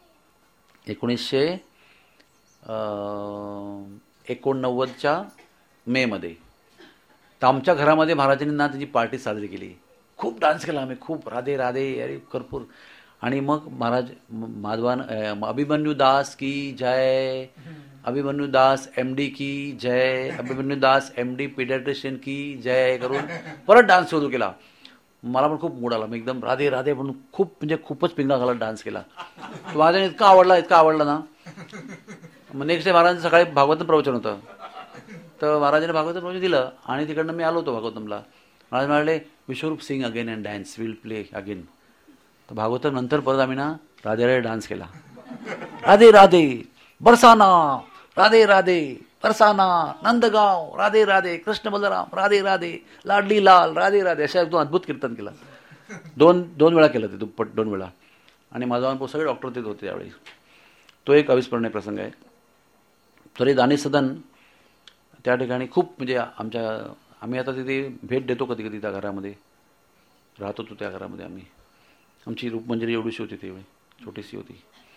1989च्या मेमध्ये. तर आमच्या घरामध्ये महाराजांनी ना त्याची पार्टी साजरी केली, खूप डान्स केला आम्ही, खूप राधे राधे अरे भरपूर. आणि मग महाराज माधवान अभिमन्यू दास की जय, अभिमन्यू दास MD की जय, अभिमन्यू दास MD पीडियाट्रिशियन की जय करून परत डान्स सुरू केला. मला पण खूप मूड आला. मी एकदम राधे राधे म्हणून म्हणजे खूपच पिंगा घालत डान्स केला. महाराजांनी इतका आवडला ना. मग नेक्स्ट डे महाराजांचं सकाळी भागवतम प्रवचन होतं. तर महाराजांनी भागवतम प्रवचन दिलं आणि तिकडनं मी आलो होतो भागवतमला. महाराज म्हणाले Vishwarup sing again and dance, will play again. तर भागवतम नंतर परत आम्ही ना राधे राधे डान्स केला. राधे राधे बरसाना, राधे राधे बरसाना, नंदगाव, राधे राधे कृष्ण बलराम, राधे राधे लाडली लाल, राधे राधे, अशा एकदम अद्भुत कीर्तन केलं. दोन वेळा केलं ते, दुप्पट 2 वेळा. आणि माझा सगळे डॉक्टर तिथे होते त्यावेळी. तो एक अविस्मरणीय प्रसंग आहे. तरी दानी सदन त्या ठिकाणी खूप म्हणजे आम्ही आता तिथे भेट देतो कधी कधी त्या घरामध्ये राहत होतो. त्या घरामध्ये आमची रूपमंजरी एवढीशी होती त्यावेळी, छोटीशी होती.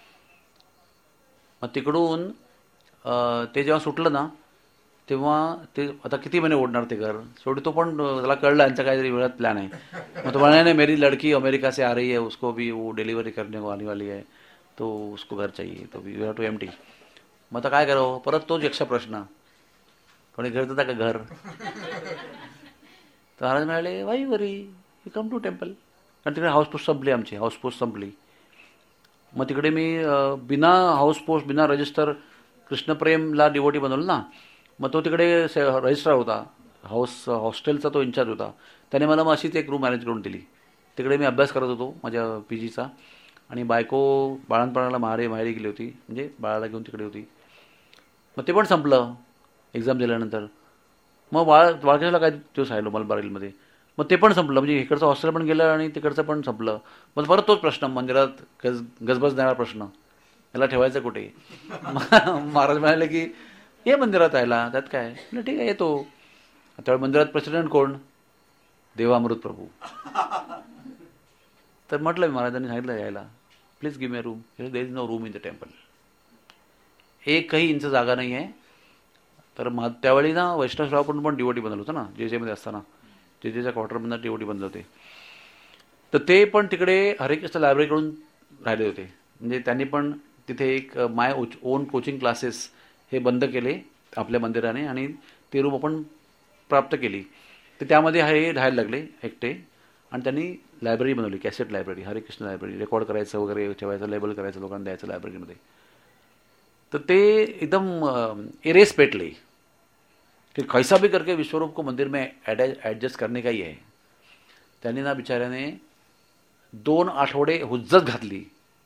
मग तिकडून ते जेव्हा सुटलं ना तेव्हा ते आता किती महिने ओढणार ते घर. शेवटी तो पण त्याला कळलं यांचा काहीतरी वेळात प्लॅन आहे. मग तो म्हणाले नाही मेरी लड़की अमेरिका से आ रही है, उसको भी वो डिलीवरी करने को आने वाली है, तो उसको घर चाहिए, तो वी हैव टू एम्प्टी. मग आता काय करावं. परत तोच यक्ष प्रश्न, कोणी घर देता का घर. तर महाराज म्हणाले why worry you come to temple. कारण तिकडे हाऊसपोस्ट संपली, आमची हाऊसपोस्ट संपली. मग तिकडे मी बिना हाऊसपोस्ट बिना रजिस्टर कृष्णप्रेमला डिवोटी बनवलं ना. मग तो तिकडे रजिस्ट्रार होता, हॉस्टेलचा तो इन्चार्ज होता. त्याने मला मग अशीच एक रूम अरेंज करून दिली. तिकडे मी अभ्यास करत होतो माझ्या PGचा. आणि बायको बाळणपणाला माहेरी गेली होती, म्हणजे बाळाला घेऊन तिकडे होती. मग ते पण संपलं एक्झाम दिल्यानंतर. मग बाळकेशला काय दिवस राहिलो मलबारीलमध्ये. मग ते पण संपलं, म्हणजे इकडचं हॉस्टेल पण गेलं आणि तिकडचं पण संपलं. मग परत तोच प्रश्न, मंदिरात गजबज देणारा प्रश्न, याला ठेवायचं कुठे. महाराज म्हणाले की ये मंदिरात यायला, त्यात काय. ठीक आहे येतो. त्यावेळी मंदिरात प्रेसिडेंट कोण, देवामृत प्रभू. तर म्हटलं मी, महाराजांनी सांगितलं यायला, please give me room. There is no room in the temple. एकही इंच जागा नाही आहे. तर त्यावेळी ना वैष्णव श्रावकडून पण डिवोटी बनवलं होतं ना, JJमध्ये असताना. JJच्या क्वार्टरमधनं डिवोटी बनले होते. तर ते पण तिकडे हरेकृष्ण लायब्ररीकडून राहिले होते. म्हणजे त्यांनी पण तिथे एक माय ओन कोचिंग क्लासेस हे बंद केले आपल्या मंदिराने आणि ते रूम आपण प्राप्त केली. तर त्यामध्ये हे राहायला लागले एकटे. आणि त्यांनी लायब्ररी बनवली, cassette library, Hare Krishna library. Record करायचं वगैरे ठेवायचं, लेबल करायचं, लोकांना द्यायचं लायब्ररीमध्ये. तर ते एकदम एरेस पेटले कि कैसा भी करके विश्वरूप को मंदिर में एडजस्ट करने का ही है. त्यांनी ना बिचाऱ्याने 2 आठवडे हुज्जत घातली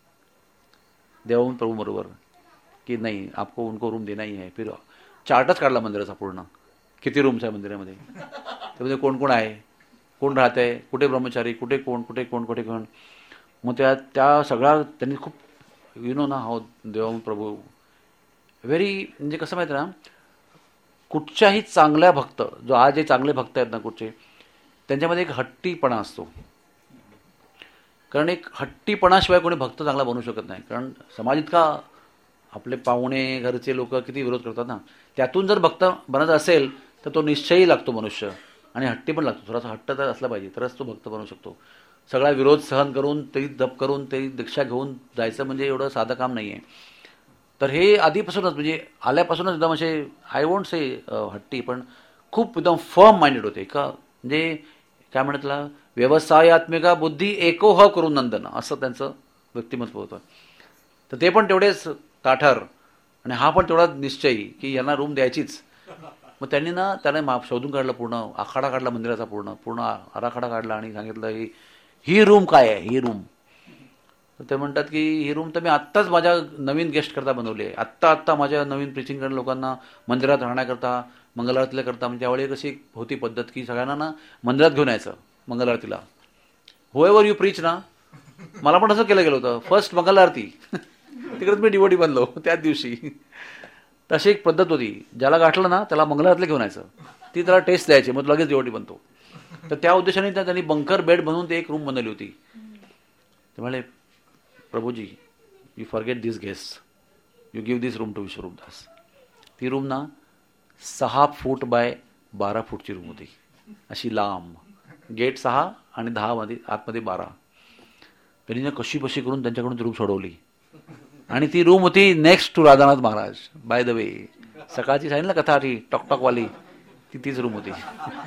देवाहून प्रभू बरोबर की नाही आपको उनको रूम देना ही है. फिर चार्टच काढला मंदिराचा पूर्ण, किती रूम्स आहे मंदिरामध्ये, त्यामध्ये कोण कोण आहे, कोण राहत आहे, कुठे ब्रह्मचारी, कुठे कोण कुठे कोण कुठे कोण. मग त्या सगळ्या त्यांनी खूप ना हो देवाहून प्रभू व्हेरी, म्हणजे कसं माहिती ना, कुठच्याही चांगल्या भक्त, जो आज जे चांगले भक्त आहेत ना कुठचे, त्यांच्यामध्ये एक हट्टीपणा असतो. कारण एक हट्टीपणाशिवाय कोणी भक्त चांगला बनू शकत नाही. कारण समाज इतका, आपले पाहुणे घरचे लोक किती विरोध करतात ना, त्यातून जर भक्त बनत असेल तर तो निश्चयही लागतो मनुष्य. आणि हट्टी पण लागतो, थोडासा हट्ट तर असला पाहिजे तरच तो भक्त बनू शकतो. सगळा विरोध सहन करून, तेही जप करून, तेही दीक्षा घेऊन जायचं म्हणजे एवढं साधं काम नाही आहे. तर हे आधीपासूनच म्हणजे आल्यापासूनच एकदम असे आय वोंट से हट्टी, पण खूप एकदम फर्म माइंडेड होते. का म्हणजे काय म्हणत त्याला, व्यवसायात्मिका बुद्धी एकोह करून नंदन, असं त्यांचं व्यक्तिमत्व होतं. तर ते पण तेवढेच ताठर आणि हा पण तेवढा निश्चयी की यांना रूम द्यायचीच. मग त्यांनी ना त्याने शोधून काढलं, पूर्ण आखाडा काढला मंदिराचा, पूर्ण आराखडा काढला आणि सांगितलं ही रूम काय आहे, ही रूम. तर ते म्हणतात की ही रूम तर मी आत्ताच माझ्या नवीन गेस्ट करता बनवली आहे, आत्ता माझ्या नवीन प्रिचिंग करणाऱ्या लोकांना मंदिरात राहण्याकरता, मंगलारतीला करता. म्हणजे त्यावेळी कशी होती पद्धत की सगळ्यांना ना मंदिरात घेऊन यायचं मंगलारतीला. होएवर यू प्रीच ना, मला पण असं केलं गेलं होतं. फर्स्ट मंगलारती तिकडेच मी डिवोटी बनलो त्याच दिवशी. तशी एक पद्धत होती, ज्याला गाठलं ना त्याला मंगलारतीला घेऊन यायचं, ती त्याला टेस्ट द्यायची, मग लगेच डिवोटी बनतो. तर त्या उद्देशाने त्यांनी बंकर बेड बनवून ते एक रूम बनवली होती. ते म्हणाले Prabhuji you forget this guest, you give this room to Vishwarup Das. ती रूम ना 6 फूट बाय 12 फूटची रूम होती, अशी लांब, गेट 6 आणि 10 मध्ये आतमध्ये 12. त्यांनी ना कशी बशी करून त्यांच्याकडून ती रूम सोडवली. आणि ती रूम होती next to Radhanath Maharaj. By the way, सकाळची सांगितलं ना कथा ती टॉकटॉकवाली, तीच रूम होती.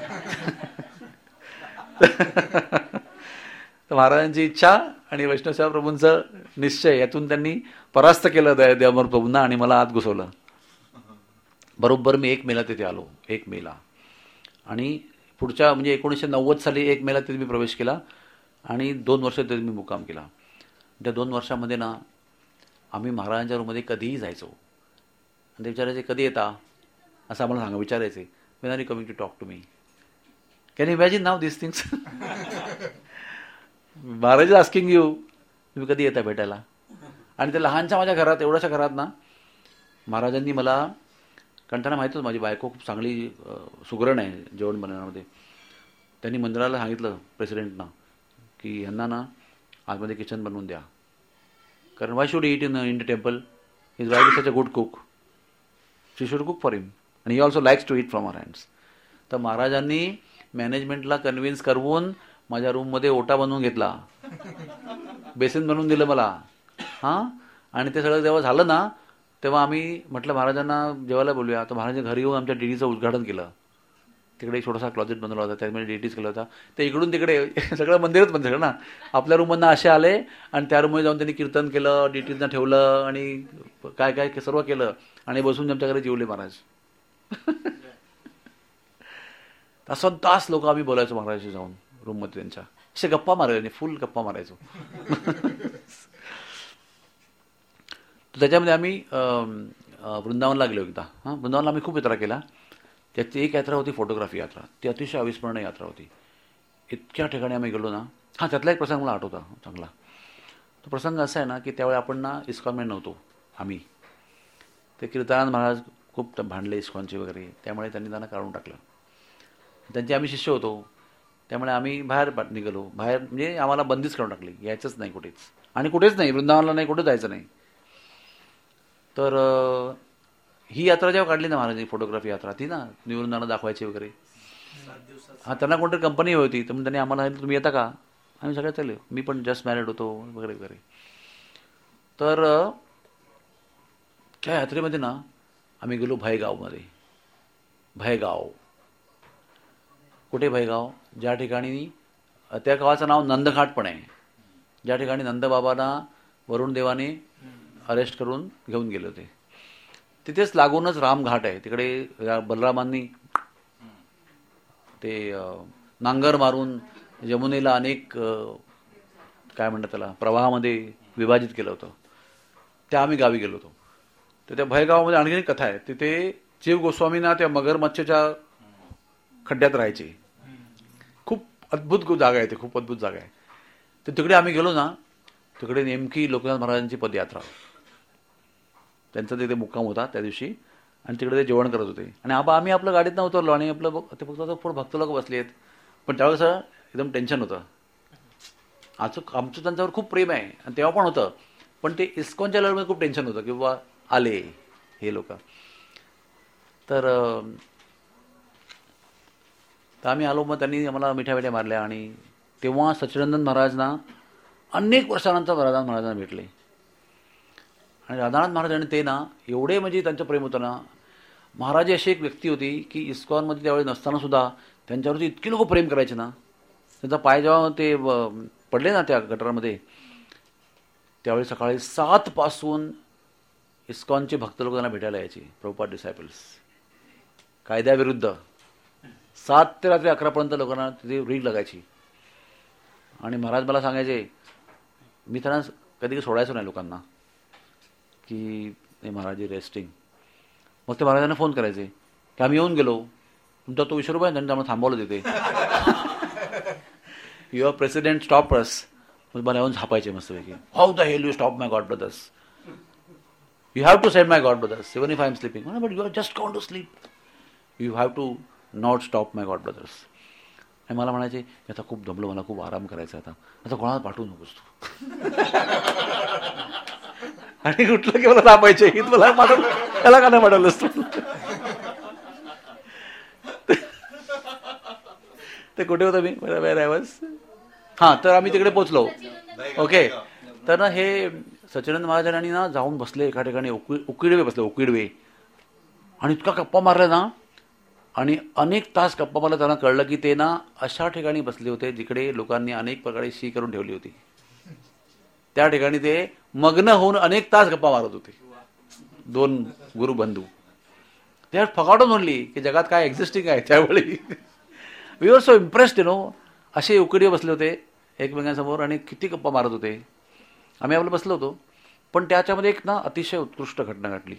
तर महाराजांची इच्छा आणि वैष्णवसेवा प्रभूंचं निश्चय यातून त्यांनी परास्त केलं देवामर प्रभूंना आणि मला आत घुसवलं. बरोबर मी 1 मेला तिथे आलो, 1 मेला. आणि पुढच्या म्हणजे 1990 साली 1 मेला तिथे मी प्रवेश केला आणि 2 वर्ष तिथे मी मुक्काम केला. त्या 2 वर्षामध्ये ना आम्ही महाराजांच्या रूममध्ये कधीही जायचो आणि ते विचारायचे कधी येता असं आम्हाला विचारायचे. When are you coming to talk to me, can you imagine now this things. Maharaj is asking you, तुम्ही कधी येता भेटायला. आणि ते लहानच्या माझ्या घरात, एवढ्याशा घरात ना महाराजांनी मला, कारण त्यांना माहिती होतं माझी बायको खूप चांगली सुगरण आहे जेवण बनवण्यामध्ये. त्यांनी मंदिराला सांगितलं प्रेसिडेंटना की यांना ना आतमध्ये किचन बनवून द्या, कारण why should eat in the temple, his wife is such a good cook, she should cook for him and he also likes to eat from her hands. तर महाराजांनी मॅनेजमेंटला कन्व्हिन्स करून माझ्या रूममध्ये ओटा बनवून घेतला, बेसिन बनवून दिलं मला. हां, आणि ते सगळं जेव्हा झालं ना तेव्हा आम्ही म्हटलं महाराजांना जेवायला बोलूया. तर महाराजांनी घरी येऊन आमच्या डीडीचं उद्घाटन केलं. तिकडे एक छोटासा क्लॉजेट बनवला होता, त्यामध्ये डीटीज केला होता. ते इकडून तिकडे सगळं मंदिरच बंद सगळं ना. आपल्या रूममधनं असे आले आणि त्या रूममध्ये जाऊन त्यांनी कीर्तन केलं, डीटीजना ठेवलं आणि काय काय सर्व केलं आणि बसून आमच्या घरी जेवले महाराज. तासन तास लोक आम्ही बोलायचो महाराजांशी जाऊन रूममध्ये त्यांच्या, असे गप्पा मारायचे, फुल गप्पा मारायचो. त्याच्यामध्ये आम्ही वृंदावनला गेलो एकदा. हां, वृंदावनला आम्ही खूप यात्रा केला. त्याची एक यात्रा होती फोटोग्राफी यात्रा, ती अतिशय अविस्मरणीय यात्रा होती. इतक्या ठिकाणी आम्ही गेलो ना. हां, त्यातला एक प्रसंग मला आठवता चांगला. तो प्रसंग असा आहे ना की त्यावेळी आपण ना इस्कॉनमध्ये नव्हतो आम्ही. ते कीर्तनानंद महाराज खूप भांडले इस्कॉनचे वगैरे, त्यामुळे त्यांनी त्यांना काढून टाकलं. त्यांचे आम्ही शिष्य होतो, त्यामुळे आम्ही बाहेर निघालो. बाहेर म्हणजे आम्हाला बंदीच करून टाकली, यायचंच नाही कुठेच, आणि कुठेच नाही, वृंदावनला नाही, कुठे जायचं नाही. तर ही यात्रा जेव्हा काढली ना महाराजांनी, फोटोग्राफी यात्रा, ती ना निवृंदांना दाखवायची वगैरे. हां, त्यांना कोणतरी कंपनी होती, तर त्यांनी आम्हाला तुम्ही येता का. आम्ही सगळे चाललो, मी पण जस्ट मॅरिड होतो वगैरे वगैरे. तर त्या यात्रेमध्ये ना आम्ही गेलो भयगावमध्ये. भयगाव कुठे, भयगाव ज्या ठिकाणी, त्या गावाचं नाव नंदघाट पण आहे, ज्या ठिकाणी नंदबाबांना वरुण देवाने अरेस्ट करून घेऊन गेले होते. तिथेच लागूनच रामघाट आहे. तिकडे बलरामांनी ते नांगर मारून यमुनेला अनेक काय म्हणतात त्याला प्रवाहामध्ये विभाजित केलं होतं. त्या आम्ही गावी गेलो होतो. तर त्या भयगावामध्ये आणखी एक कथा आहे. तिथे जीव गोस्वामींना त्या मगरमच्छच्या खड्ड्यात राहायचे. खूप अद्भुत जागा आहे, ते खूप अद्भुत जागा आहे. तर तिकडे आम्ही गेलो ना, तिकडे नेमकी लोकनाथ महाराजांची पदयात्रा, त्यांचा तिथे मुक्काम होता त्या दिवशी, आणि तिकडे ते जेवण करत होते. आणि आम्ही आपल्या गाडीत न उतरलो आणि आपलं ते फक्त भक्त लोक बसले आहेत. पण त्यावेळेस एकदम टेन्शन होतं. आमचं त्यांच्यावर खूप प्रेम आहे आणि तेव्हा पण होतं, पण ते इस्कॉनच्या लेवलमध्ये खूप टेन्शन होतं की बाबा आले हे लोक. तर आम्ही आलो, मग त्यांनी आम्हाला मिठ्या मारल्या. आणि तेव्हा सच्चिदानंद महाराजांना अनेक वर्षानंतर राधानाथ महाराजांना भेटले. आणि राधानाथ महाराजांनी ते ना एवढे म्हणजे त्यांचं प्रेम होतं ना. महाराज अशी एक व्यक्ती होती की इस्कॉनमध्ये त्यावेळी नसताना सुद्धा त्यांच्यावरती इतकी लोक प्रेम करायचे ना. त्यांचा पाय जेव्हा ते पडले ना त्या गटारामध्ये, त्यावेळी सकाळी 7 पासून इस्कॉनचे भक्त लोक त्यांना भेटायला यायचे, प्रभुपाद डिसायपल्स, कायद्याविरुद्ध. 7 ते रात्री 11 पर्यंत लोकांना तिथे रीड लागायची. आणि महाराज मला सांगायचे, मी त्यांना कधी सोडायचो नाही लोकांना की महाराज रेस्टिंग. मग ते महाराजांना फोन करायचे की आम्ही येऊन गेलो, तुमचा तो 20 रुपये त्यांनी आम्हाला थांबवलं तिथे. Your president stop us. मग मला येऊन झापायचे मस्तपैकी. How the hell you stop my god brothers, you have to send my god brothers even if I am sleeping. But you are just gone to sleep, you have to not stop my god brothers. आणि मला म्हणायचे आता खूप दमलो, मला खूप आराम करायचा, आता कोणाला पाठवू नकोस तू. आणि कुठलं की मला थांबायचे, हीच मला पाठवलं, त्याला का नाही पाठवलंस तू. ते कुठे होतं मी, वेअर आय वॉज. हां, तर आम्ही तिकडे पोचलो ओके. तर ना हे सच्चिदानंद महाराजांनी ना जाऊन बसले एका ठिकाणी, उकिडवे बसले, उकिडवे, आणि इतका गप्पा मारला ना, आणि अनेक तास गप्पा मारला. त्यांना कळलं की ते ना अशा ठिकाणी बसले होते जिकडे लोकांनी अनेक प्रकारे शी करून ठेवली होती. त्या ठिकाणी ते मग्न होऊन अनेक तास गप्पा मारत होते, दोन गुरुबंधू. ते फकावून म्हणली की जगात काय एक्झिस्टिंग आहे त्यावेळी. वी आर सो इम्प्रेस्ड असे उकिडे बसले होते एकमेकांसमोर आणि किती गप्पा मारत होते. आम्ही आपलं बसलो होतो. पण त्याच्यामध्ये एक ना अतिशय उत्कृष्ट घटना घडली.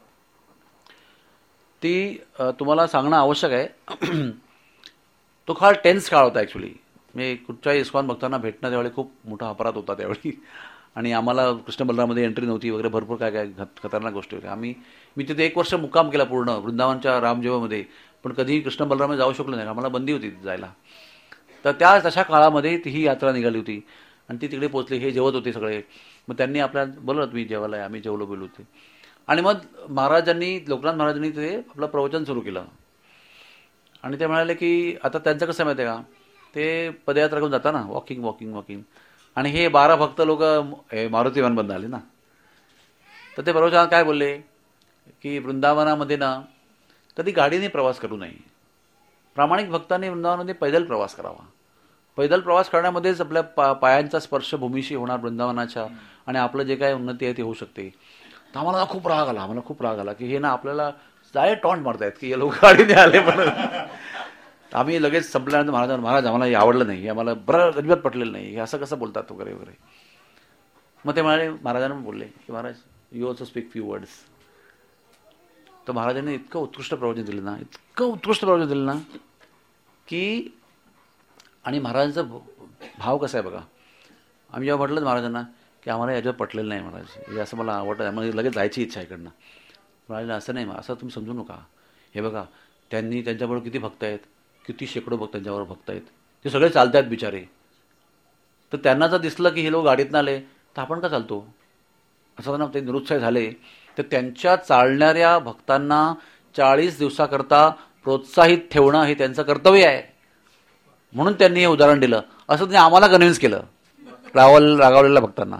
ती तुम्हाला सांगणं आवश्यक आहे. तो काळ टेन्स काळ होता ॲक्च्युली. मी कुठच्याही इस्कॉन भक्तांना भेटणं त्यावेळी खूप मोठा अपराध होता त्यावेळी. आणि आम्हाला कृष्ण बलराममध्ये एंट्री नव्हती वगैरे, भरपूर काय काय खतरनाक गोष्टी होत्या. मी तिथे 1 वर्ष मुक्काम केला पूर्ण वृंदावनच्या रामजेवामध्ये, पण कधीही कृष्ण बलराममध्ये जाऊ शकलो नाही, आम्हाला बंदी होती जायला. तर तशा काळामध्ये ती ही यात्रा निघाली होती आणि ती तिकडे पोहोचली. हे जेवत होते सगळे. मग त्यांनी आपल्याला बोललं तुम्ही जेवायला आहे, आम्ही जेवलो बोलू होते. आणि मग लोकनाथ महाराजांनी ते आपलं प्रवचन सुरू केलं. आणि ते म्हणाले की आता त्यांचं कसं माहिती आहे का, ते पदयात्रा करून जाता ना, वॉकिंग. आणि हे 12 भक्त लोक मारुती वनबंद आले ना. तर ते प्रवचनात काय बोलले की वृंदावनामध्ये ना कधी गाडीने प्रवास करू नये. प्रामाणिक भक्तांनी वृंदावनामध्ये पैदल प्रवास करावा. पैदल प्रवास करण्यामध्येच आपल्या पायांचा स्पर्श भूमीशी होणार वृंदावनाच्या, आणि आपलं जे काय उन्नती आहे ते होऊ शकते. तर आम्हाला खूप राग आला की हे ना आपल्याला डायरेक्ट टॉन्ट मारतायत की हे लोक गाडीने आले. पण आम्ही लगेच संपल्यानंतर महाराज आम्हाला हे आवडलं नाही, आम्हाला बरं अजिबात पटलेलं नाही, हे असं कसं बोलतात वगैरे वगैरे. मग ते म्हणाले, महाराजांना बोलले की Maharaj you also speak few words. तर महाराजांनी इतकं उत्कृष्ट प्रवचन दिलं ना की, आणि महाराजांचा भाव कसा आहे बघा. आम्ही जेव्हा म्हटलं महाराजांना की आम्हाला याच्यावर पटलेलं नाही महाराज, हे असं मला आवडतं, मला लगेच जायची इच्छा आहे इकडनं. म्हणाले असं नाही, असं तुम्ही समजू नका. हे बघा त्यांनी त्यांच्याबरोबर किती भक्त आहेत, किती शेकडो भक्त त्यांच्याबरोबर भक्त आहेत, ते सगळे चालत आहेत बिचारे. तर त्यांना जर दिसलं की हे लोक गाडीतनं आले तर आपण का चालतो असं ना, ते निरुत्साह झाले. तर त्यांच्या चालणाऱ्या भक्तांना 40 दिवसाकरता प्रोत्साहित ठेवणं हे त्यांचं कर्तव्य आहे, म्हणून त्यांनी हे उदाहरण दिलं. असं त्यांनी आम्हाला कन्व्हिन्स केलं, रागावलेल्या भक्तांना.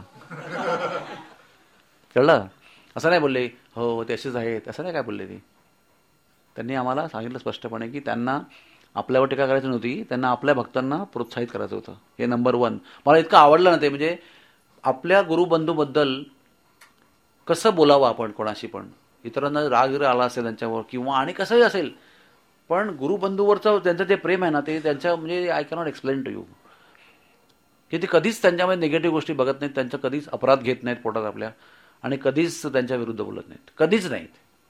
कळलं? असं नाही बोलले हो ते असेच आहेत, असं नाही काय बोलले ते. त्यांनी आम्हाला सांगितलं स्पष्टपणे की त्यांना आपल्यावर टीका करायची नव्हती, त्यांना आपल्या भक्तांना प्रोत्साहित करायचं होतं. हे नंबर 1. मला इतकं आवडलं ना ते. म्हणजे आपल्या गुरुबंधूबद्दल कसं बोलावं आपण कोणाशी पण, इतरांना राग आला असेल त्यांच्यावर किंवा आणि कसंही असेल, पण गुरुबंधूवरचं त्यांचं जे प्रेम आहे ना ते त्यांच्या म्हणजे I cannot explain to you, की ते कधीच त्यांच्यामध्ये निगेटिव्ह गोष्टी बघत नाहीत, त्यांचा कधीच अपराध घेत नाहीत पोटात आपल्या, आणि कधीच त्यांच्या विरुद्ध बोलत नाहीत, कधीच नाहीत.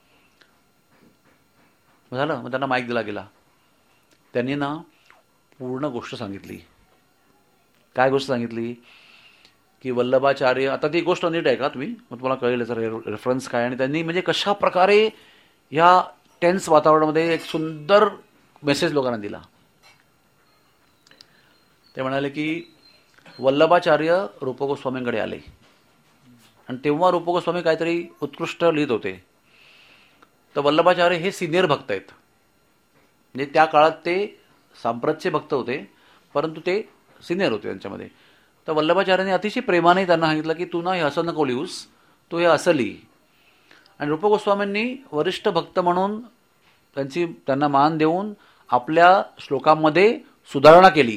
झालं. मग त्यांना माईक दिला गेला. त्यांनी ना पूर्ण गोष्ट सांगितली. काय गोष्ट सांगितली की वल्लभाचार्य, आता ती गोष्ट नीट आहे का तुम्ही, मग तुम्हाला कळेल याचा रेफरन्स काय. आणि त्यांनी म्हणजे कशा प्रकारे ह्या टेन्स वातावरणामध्ये एक सुंदर मेसेज लोकांना दिला. ते म्हणाले की वल्लभाचार्य रूपगोस्वामींकडे आले आणि तेव्हा रूपगोस्वामी काहीतरी उत्कृष्ट लिहित होते. तर वल्लभाचार्य हे सिनियर भक्त आहेत, म्हणजे त्या काळात ते सांप्रतचे भक्त होते, परंतु ते सिनियर होते त्यांच्यामध्ये. तर वल्लभाचार्यांनी अतिशय प्रेमाने त्यांना सांगितलं की तू ना हे असं नको लिहूस, तू हे असं लिही. आणि रूपगोस्वामींनी वरिष्ठ भक्त म्हणून त्यांना मान देऊन आपल्या श्लोकांमध्ये सुधारणा केली.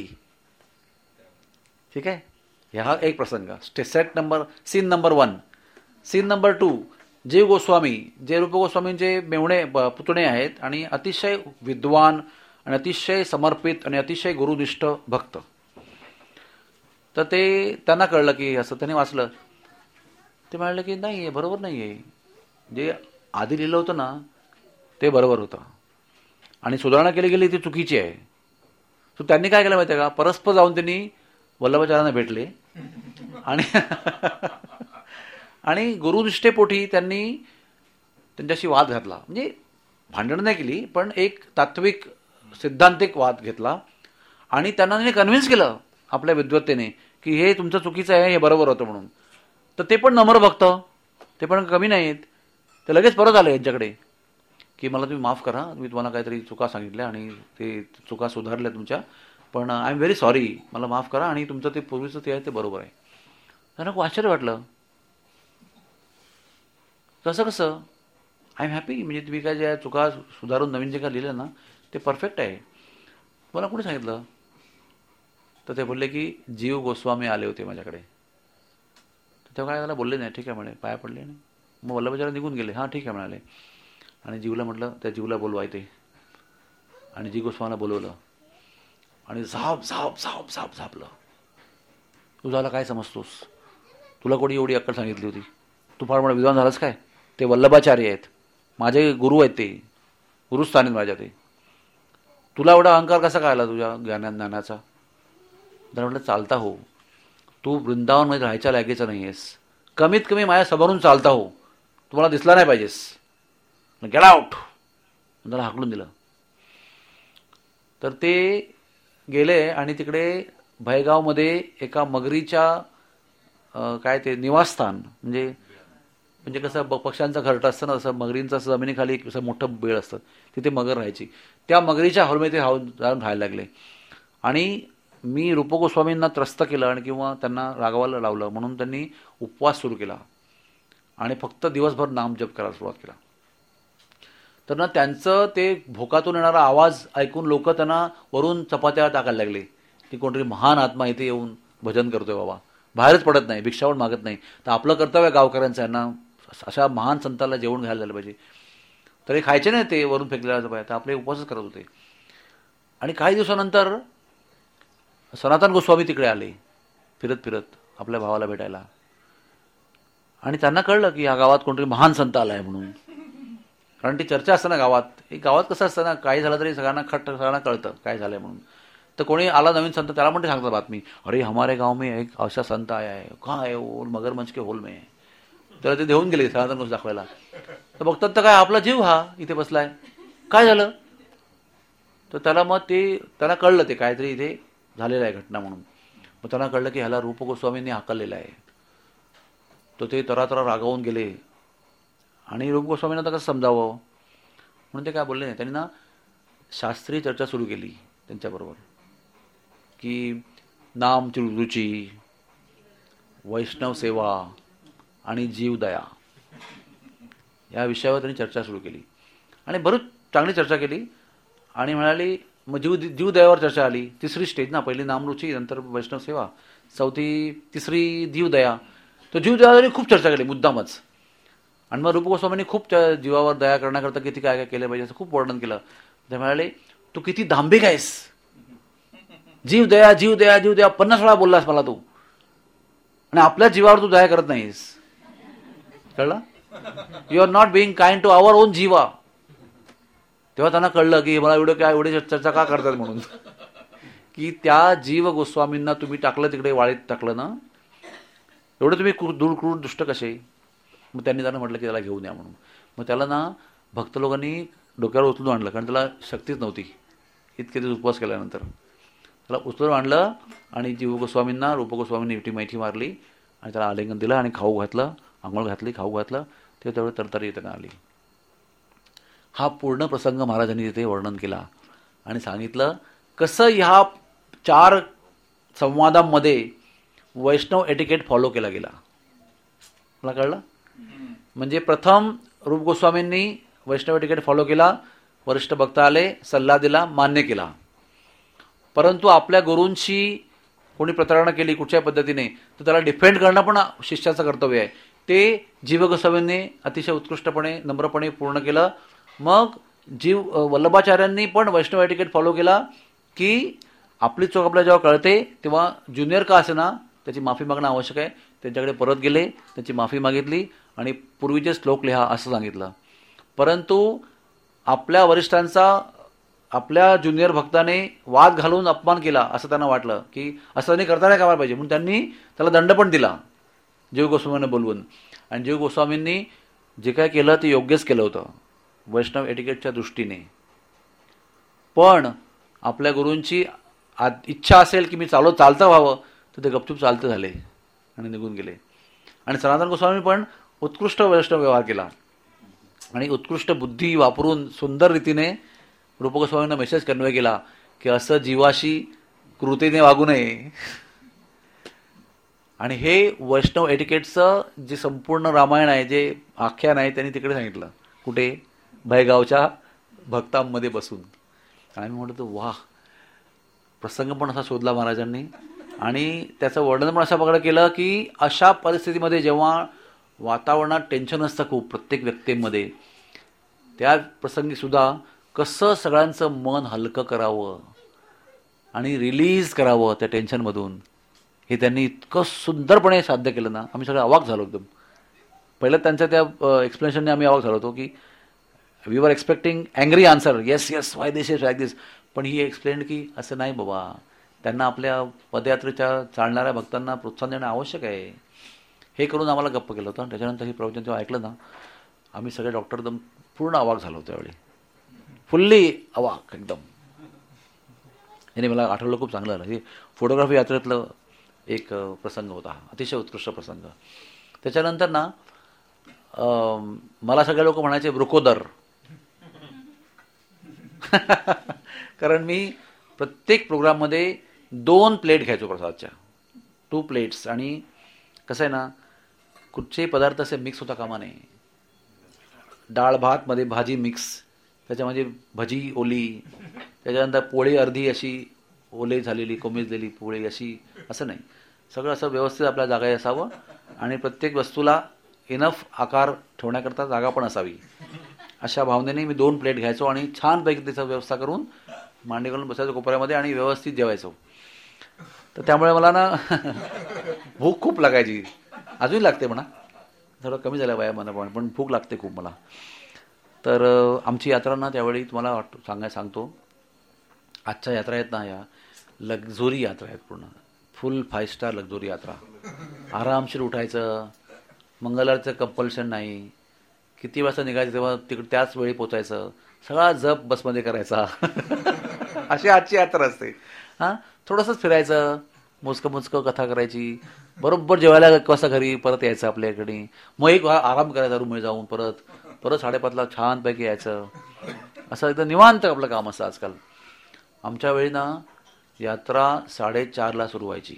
ठीक आहे. हा एक प्रसंग. Scene number 1. सीन नंबर 2, जीव गोस्वामी जे रूपगोस्वामींचे मेवणे पुतणे आहेत आणि अतिशय विद्वान आणि अतिशय समर्पित आणि अतिशय गुरुनिष्ठ भक्त. तर ते त्यांना कळलं की असं, त्यांनी वाचलं. ते म्हणाले की नाही आहे, बरोबर नाही आहे, जे आधी लिहिलं होतं ना ते बरोबर होतं आणि सुधारणा केली गेली ती चुकीची आहे. तर त्यांनी काय केलं माहिती आहे का, परस्पर जाऊन त्यांनी वल्लभाचार्यांना भेटले आणि आणि गुरुनिष्ठेपोटी त्यांनी त्यांच्याशी वाद घातला. म्हणजे भांडण नाही केली, पण एक तात्विक सिद्धांतिक वाद घेतला आणि त्यांना कन्व्हिन्स केलं आपल्या विद्वत्तेने की हे तुमचं चुकीचं आहे, हे बरोबर होतं म्हणून. तर ते पण नम्र भक्त, ते पण कमी नाहीत, ते लगेच परत आले यांच्याकडे की मला तुम्ही माफ करा, मी तुम्हाला काहीतरी चुका सांगितल्या आणि ते चुका सुधारल्या तुमच्या, पण आय एम व्हेरी सॉरी, मला माफ करा आणि तुमचं ते पूर्वीचं ते आहे ते बरोबर आहे. त्यांना खूप आश्चर्य वाटलं. कसं कसं? आय एम हॅपी, म्हणजे तुम्ही काय ज्या चुका सुधारून नवीन जे काय लिहिलं ना ते परफेक्ट आहे. मला कोणी सांगितलं? तर ते बोलले की जीव गोस्वामी आले होते माझ्याकडे. तेव्हा काय त्याला बोलले नाही, ठीक आहे म्हणे, पाया पडले नाही. मग वल्लभाचार्य निघून गेले. हां ठीक आहे म्हणाले. आणि जीवला म्हटलं, त्या जीवला बोलवायते. आणि जी गोस्वामीला बोलवलं आणि झाप झाप झाप झाप झापलं. तू झाला काय समजतोस? तुला कोणी एवढी अक्कल सांगितली होती? तू फार मोठा विद्वान झालास काय? ते वल्लभाचार्य आहेत, माझे गुरु आहेत, ते गुरुस्थान आहेत माझ्या. ते तुला एवढा अहंकार कसा काय आला तुझ्या ज्ञानाचा? तर म्हटलं चालता हो, तू वृंदावनमध्ये राहायच्या लायकीचा नाही आहेस. कमीत कमी माझ्या समोरून चालता हो, तुम्हाला दिसला नाही पाहिजेस. गेट आउट, त्याला हाकलून दिलं. तर ते गेले आणि तिकडे भयगावमध्ये एका मगरीच्या काय ते निवासस्थान, म्हणजे कसं पक्ष्यांचं घरटं असतं ना, तसं मगरींचं जमिनीखाली एक असं मोठं बेळ असतं, तिथे मगर राहायची. त्या मगरीच्या हॉलमध्ये ते जाऊन राहायला लागले. आणि मी रूपगोस्वामींना त्रस्त केलं आणि किंवा त्यांना रागवायला लावलं म्हणून त्यांनी उपवास सुरू केला आणि फक्त दिवसभर नामजप करायला सुरुवात केला. तर ना त्यांचं ते भोकातून येणारा आवाज ऐकून लोक त्यांना वरून चपात्या टाकायला लागले की कोणतरी महान आत्मा इथे येऊन भजन करतोय बाबा, बाहेरच पडत नाही, भिक्षावळ मागत नाही. तर आपलं कर्तव्य गावकऱ्यांचं यांना अशा महान संतांना जेवण घ्यायला झालं पाहिजे. तर हे खायचे नाही, ते वरून फेकलेला पाहिजे, तर आपले उपवासच करत होते. आणि काही दिवसानंतर सनातन गोस्वामी तिकडे आले फिरत फिरत आपल्या भावाला भेटायला. आणि त्यांना कळलं की या गावात कोणतरी महान संत आलाय म्हणून. कारण ती चर्चा असते ना गावात. गावात कसं असतं ना, काही झालं तरी सगळ्यांना कळतं काय झालंय म्हणून. तर कोणी आला नवीन संत, त्याला पण ते सांगतात बातमी, अरे हमारे गाव में एक असा संत आया है, कहाँ है वो? मगरमच्छ के होल में. त्याला ते देऊन गेले सनातन गोष्ट दाखवायला. तर बघतात तर काय, आपला जीव हा इथे बसलाय, काय झालं? तर त्याला मग त्याला कळलं ते काहीतरी इथे झालेलं आहे घटना म्हणून. मग त्यांना कळलं की ह्याला रूप गोस्वामींनी हाकललेलं आहे. तर ते तरातरा रागावून गेले. आणि रूप गोस्वामींना तर कसं समजावं म्हणून ते काय बोलले नाही. त्यांनी ना शास्त्रीय चर्चा सुरू केली त्यांच्याबरोबर की नामची रुची, वैष्णव सेवा आणि जीवदया या विषयावर त्यांनी चर्चा सुरू केली. आणि बरीच चांगली चर्चा केली. आणि म्हणाली मग जीवदयावर चर्चा आली. तिसरी स्टेज ना, पहिली नामरुची, नंतर वैष्णव सेवा, तिसरी जीवदया. तर जीवदयावर खूप चर्चा केली मुद्दामच. आणि मग रूप गोस्वामींनी खूप जीवावर दया करण्याकरता किती काय काय केलं पाहिजे असं खूप वर्णन केलं. ते म्हणाले तू किती दांभिक आहेस, जीवदया जीवदया जीवदया 50 वेळा बोललास मला तू, आणि आपल्या जीवावर तू दया करत नाहीस. कळलं? You are not being kind to our own जीवा. तेव्हा त्यांना कळलं की मला एवढे चर्चा का करतात म्हणून. की त्या जीव गोस्वामींना तुम्ही टाकलं तिकडे, वाळीत टाकलं ना, एवढं तुम्ही क्रूर दुष्ट कसे. मग त्यांनी त्यांना म्हटलं की त्याला घेऊन या म्हणून. मग त्याला ना भक्त लोकांनी डोक्यावर उचलून आणलं, कारण त्याला शक्तीच नव्हती इतके दिवस उपवास केल्यानंतर. त्याला उचलून आणलं आणि जीव गोस्वामींना रूप गोस्वामींनी इटी मैठी मारली आणि त्याला आलिंगन दिलं आणि खाऊ घातलं, आंघोळ घातली, खाऊ घातलं. ते तेवढं तरतरी त्यांना आली. हा पूर्ण प्रसंग महाराजांनी तिथे वर्णन केला आणि सांगितलं कसं ह्या 4 संवादांमध्ये वैष्णव एटिकेट फॉलो केला गेला. मला कळलं? म्हणजे प्रथम रूप गोस्वामींनी वैष्णव एटिकेट फॉलो केला, वरिष्ठ भक्त आले, सल्ला दिला, मान्य केला. परंतु आपल्या गुरूंशी कोणी प्रतारणा केली कुठच्या पद्धतीने तर त्याला डिफेंड करणं पण शिष्याचं कर्तव्य आहे. ते जीव गोस्वामींनी अतिशय उत्कृष्टपणे नम्रपणे पूर्ण केलं. मग वल्लभाचार्यांनी पण वैष्णव एटिकेट फॉलो केला की आपली चूक आपल्या जेव्हा कळते तेव्हा ज्युनियर का असेना त्याची माफी मागणं आवश्यक आहे. त्यांच्याकडे परत गेले, त्याची माफी मागितली आणि पूर्वीचे श्लोक लिहा असं सांगितलं. परंतु आपल्या वरिष्ठांचा आपल्या ज्युनियर भक्ताने वाद घालून अपमान केला असं त्यांना वाटलं की असं त्यांनी करता नाही कामाला पाहिजे, म्हणून त्यांनी त्याला दंड पण दिला जीव गोस्वामींना बोलवून. आणि जीव गोस्वामींनी जे काय केलं ते योग्यच केलं होतं वैष्णव एटिकेटच्या दृष्टीने. पण आपल्या गुरूंची इच्छा असेल की मी चालतं व्हावं तर ते गपचूप चालतं झाले आणि निघून गेले. आणि सनातन गोस्वामी पण उत्कृष्ट वैष्णव व्यवहार केला आणि उत्कृष्ट बुद्धी वापरून सुंदर रीतीने रूप गोस्वामींना मेसेज कन्वे केला की असं जीवाशी कृतीने वागू नये. आणि हे वैष्णव एटिकेटचं जे संपूर्ण रामायण आहे, जे आख्यान आहे, त्यांनी तिकडे सांगितलं. कुठे? भयगावच्या भक्तांमध्ये बसून. आणि मी म्हणतो वाह, प्रसंग पण असा शोधला महाराजांनी आणि त्याचं वर्णन पण असं बघायला केलं की अशा परिस्थितीमध्ये जेव्हा वातावरणात टेन्शन असतं खूप प्रत्येक व्यक्तीमध्ये, त्या प्रसंगी सुद्धा कसं सगळ्यांचं मन हलकं करावं आणि रिलीज करावं त्या टेन्शनमधून, हे त्यांनी इतकं सुंदरपणे साध्य केलं ना, आम्ही सगळं अवाक झालो एकदम. पहिलं त्यांच्या त्या एक्सप्लेनेशनने आम्ही अवाक झालो होतो की we were expecting angry answer, yes yes why this is like this, पण ही एक्सप्लेन की असं नाही बाबा, त्यांना आपल्या पदयात्रेच्या चालणाऱ्या भक्तांना प्रोत्साहन देणं आवश्यक आहे. हे करून आम्हाला गप्प केलं होतं. त्याच्यानंतर हे प्रवचन जेव्हा ऐकलं ना, आम्ही सगळे डॉक्टर एकदम पूर्ण अवाक झालो होतो त्यावेळी, फुल्ली अवाक एकदम. याने मला आठवलं, खूप चांगलं झालं. हे फोटोग्राफी यात्रेतलं एक प्रसंग होता, अतिशय उत्कृष्ट प्रसंग. त्याच्यानंतर ना मला सगळे लोक म्हणायचे ब्रुकोदर कारण मी प्रत्येक प्रोग्राममध्ये 2 प्लेट घ्यायचो प्रसादच्या, 2 प्लेट्स. आणि कसं आहे ना, कुठचेही पदार्थ असे मिक्स होता कामा नये. डाळ भातमध्ये भाजी मिक्स, त्याच्यामध्ये भजी ओली, त्याच्यानंतर पोळी अर्धी अशी ओले झालेली कोमेजलेली पोळी अशी, असं नाही, सगळं असं व्यवस्थित आपल्या जागा असावं आणि प्रत्येक वस्तूला इनफ आकार ठेवण्याकरता जागा पण असावी. अशा भावनेने मी 2 प्लेट घ्यायचो आणि छानपैकी त्याची व्यवस्था करून मांडी घालून बसायचो कोपऱ्यामध्ये आणि व्यवस्थित जेवायचो. तर त्यामुळे मला ना भूक खूप लागायची, अजूनही लागते म्हणा, थोडं कमी झालं वयामध्ये, पण भूक लागते खूप मला. तर आमची यात्रा ना त्यावेळी तुम्हाला सांगतो, आजच्या यात्रा आहेत ना, या लक्झुरी यात्रा आहेत, पूर्ण फुल 5 स्टार लक्झुरी यात्रा. आरामशीर उठायचं, मंगळवारचं कंपल्शन नाही, किती वाजता निघायचं तेव्हा तिकडे त्याच वेळी पोचायचं, सगळा जप बसमध्ये करायचा अशी आजची यात्रा असते. हां, थोडंसंच फिरायचं, मोजकं कथा करायची, बरोबर जेवायला 1 वाजता घरी परत यायचं आपल्याकडे, मग एक आराम करायचा रूममध्ये जाऊन, परत 5:30ला छानपैकी यायचं. असं एकदम निवांत आपलं काम असतं आजकाल. आमच्या वेळी ना यात्रा 4:30ला सुरू व्हायची,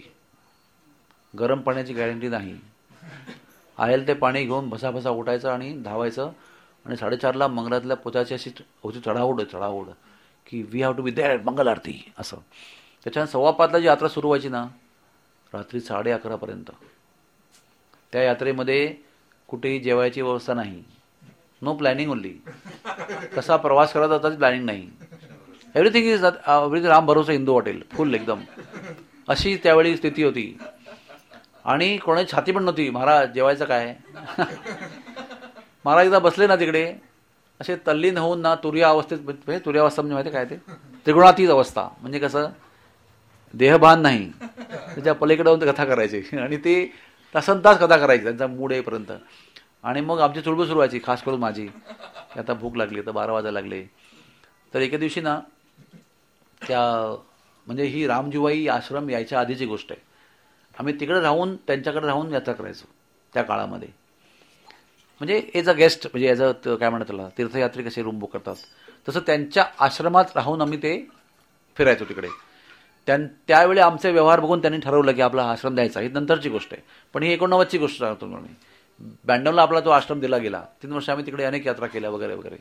गरम पाण्याची गॅरंटी नाही, आयल ते पाणी घेऊन भसाभसा उठायचं आणि धावायचं आणि 4:30ला मंगळातल्या पोचायची अशी होती चढाओढ की we have to be there Mangal Arati असं. त्याच्यानंतर 5:15ला जी यात्रा सुरू व्हायची ना, रात्री 11:30पर्यंत. त्या यात्रेमध्ये कुठेही जेवायची व्यवस्था नाही, नो प्लॅनिंग ओनली. कसा प्रवास करायचा त्याची प्लॅनिंग नाही, एव्हरीथिंग इज राम भरोसा हिंदू हॉटेल, फुल एकदम अशी त्यावेळी स्थिती होती. आणि कोणाची छाती पण नव्हती, महाराज जेवायचं काय महाराज एकदा बसले ना तिकडे असे तल्लीन होऊन ना, तुर्यावस्थेत, म्हणजे तुर्यावस्था म्हणजे माहिती काय ते, त्रिगुणातीत अवस्था, म्हणजे कसं देहभान नाही, त्याच्या पलीकडे होऊन कथा करायची आणि ते तासनतास कथा करायची त्यांचा मूड येईपर्यंत. आणि मग आमची चुळबुळ सुरू व्हायची, खास करून माझी, की आता भूक लागली, तर 12 वाजायला लागले. तर एके दिवशी ना, त्या म्हणजे ही रामजीवाई आश्रम यायच्या आधीची गोष्ट आहे, आम्ही तिकडे राहून त्यांच्याकडे राहून यात्रा करायचो त्या काळामध्ये. म्हणजे एज अ गेस्ट, म्हणजे एज अ काय म्हणतात त्याला, तीर्थयात्री कसे रूम बुक करतात तसं त्यांच्या आश्रमात राहून आम्ही ते फिरायचो तिकडे. त्यावेळी आमचे व्यवहार बघून त्यांनी ठरवलं की आपला आश्रम द्यायचा. ही नंतरची गोष्ट आहे, पण ही 89ची गोष्ट सांगतो मी. 92ला आपला तो आश्रम दिला गेला. 3 वर्ष आम्ही तिकडे अनेक यात्रा केल्या वगैरे वगैरे.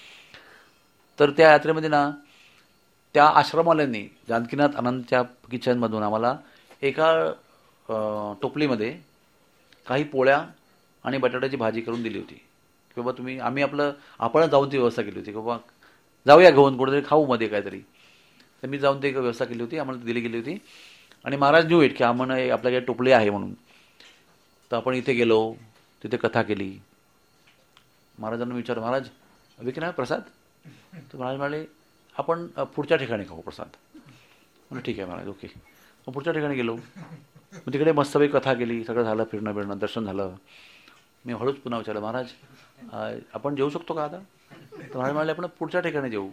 तर त्या यात्रेमध्ये ना, त्या आश्रमवाल्यांनी जानकीनाथ आनंदच्या किचनमधून आम्हाला एका टोपलीमध्ये काही पोळ्या आणि बटाट्याची भाजी करून दिली होती की बाबा आपण जाऊन ती व्यवस्था केली होती की बाबा जाऊया घेऊन कुठेतरी खाऊ मध्ये काहीतरी. तर मी जाऊन ती व्यवस्था केली होती, आम्हाला दिली गेली होती. आणि महाराज न्यू इट की आम्हाला आपल्याकडे टोपली आहे म्हणून. तर आपण इथे गेलो, तिथे कथा केली. महाराजांना विचार, महाराज विकणार प्रसाद? तर महाराज म्हणाले आपण पुढच्या ठिकाणी खाऊ प्रसाद. म्हणजे ठीक आहे महाराज, ओके. मग पुढच्या ठिकाणी गेलो, मग तिकडे मस्तपैकी कथा केली, सगळं झालं, फिरणं बिरणं दर्शन झालं. मी हळूच पुन्हा विचारलं, महाराज आपण जेवू शकतो का आता? तर महाराज म्हणाले आपण पुढच्या ठिकाणी जेवू.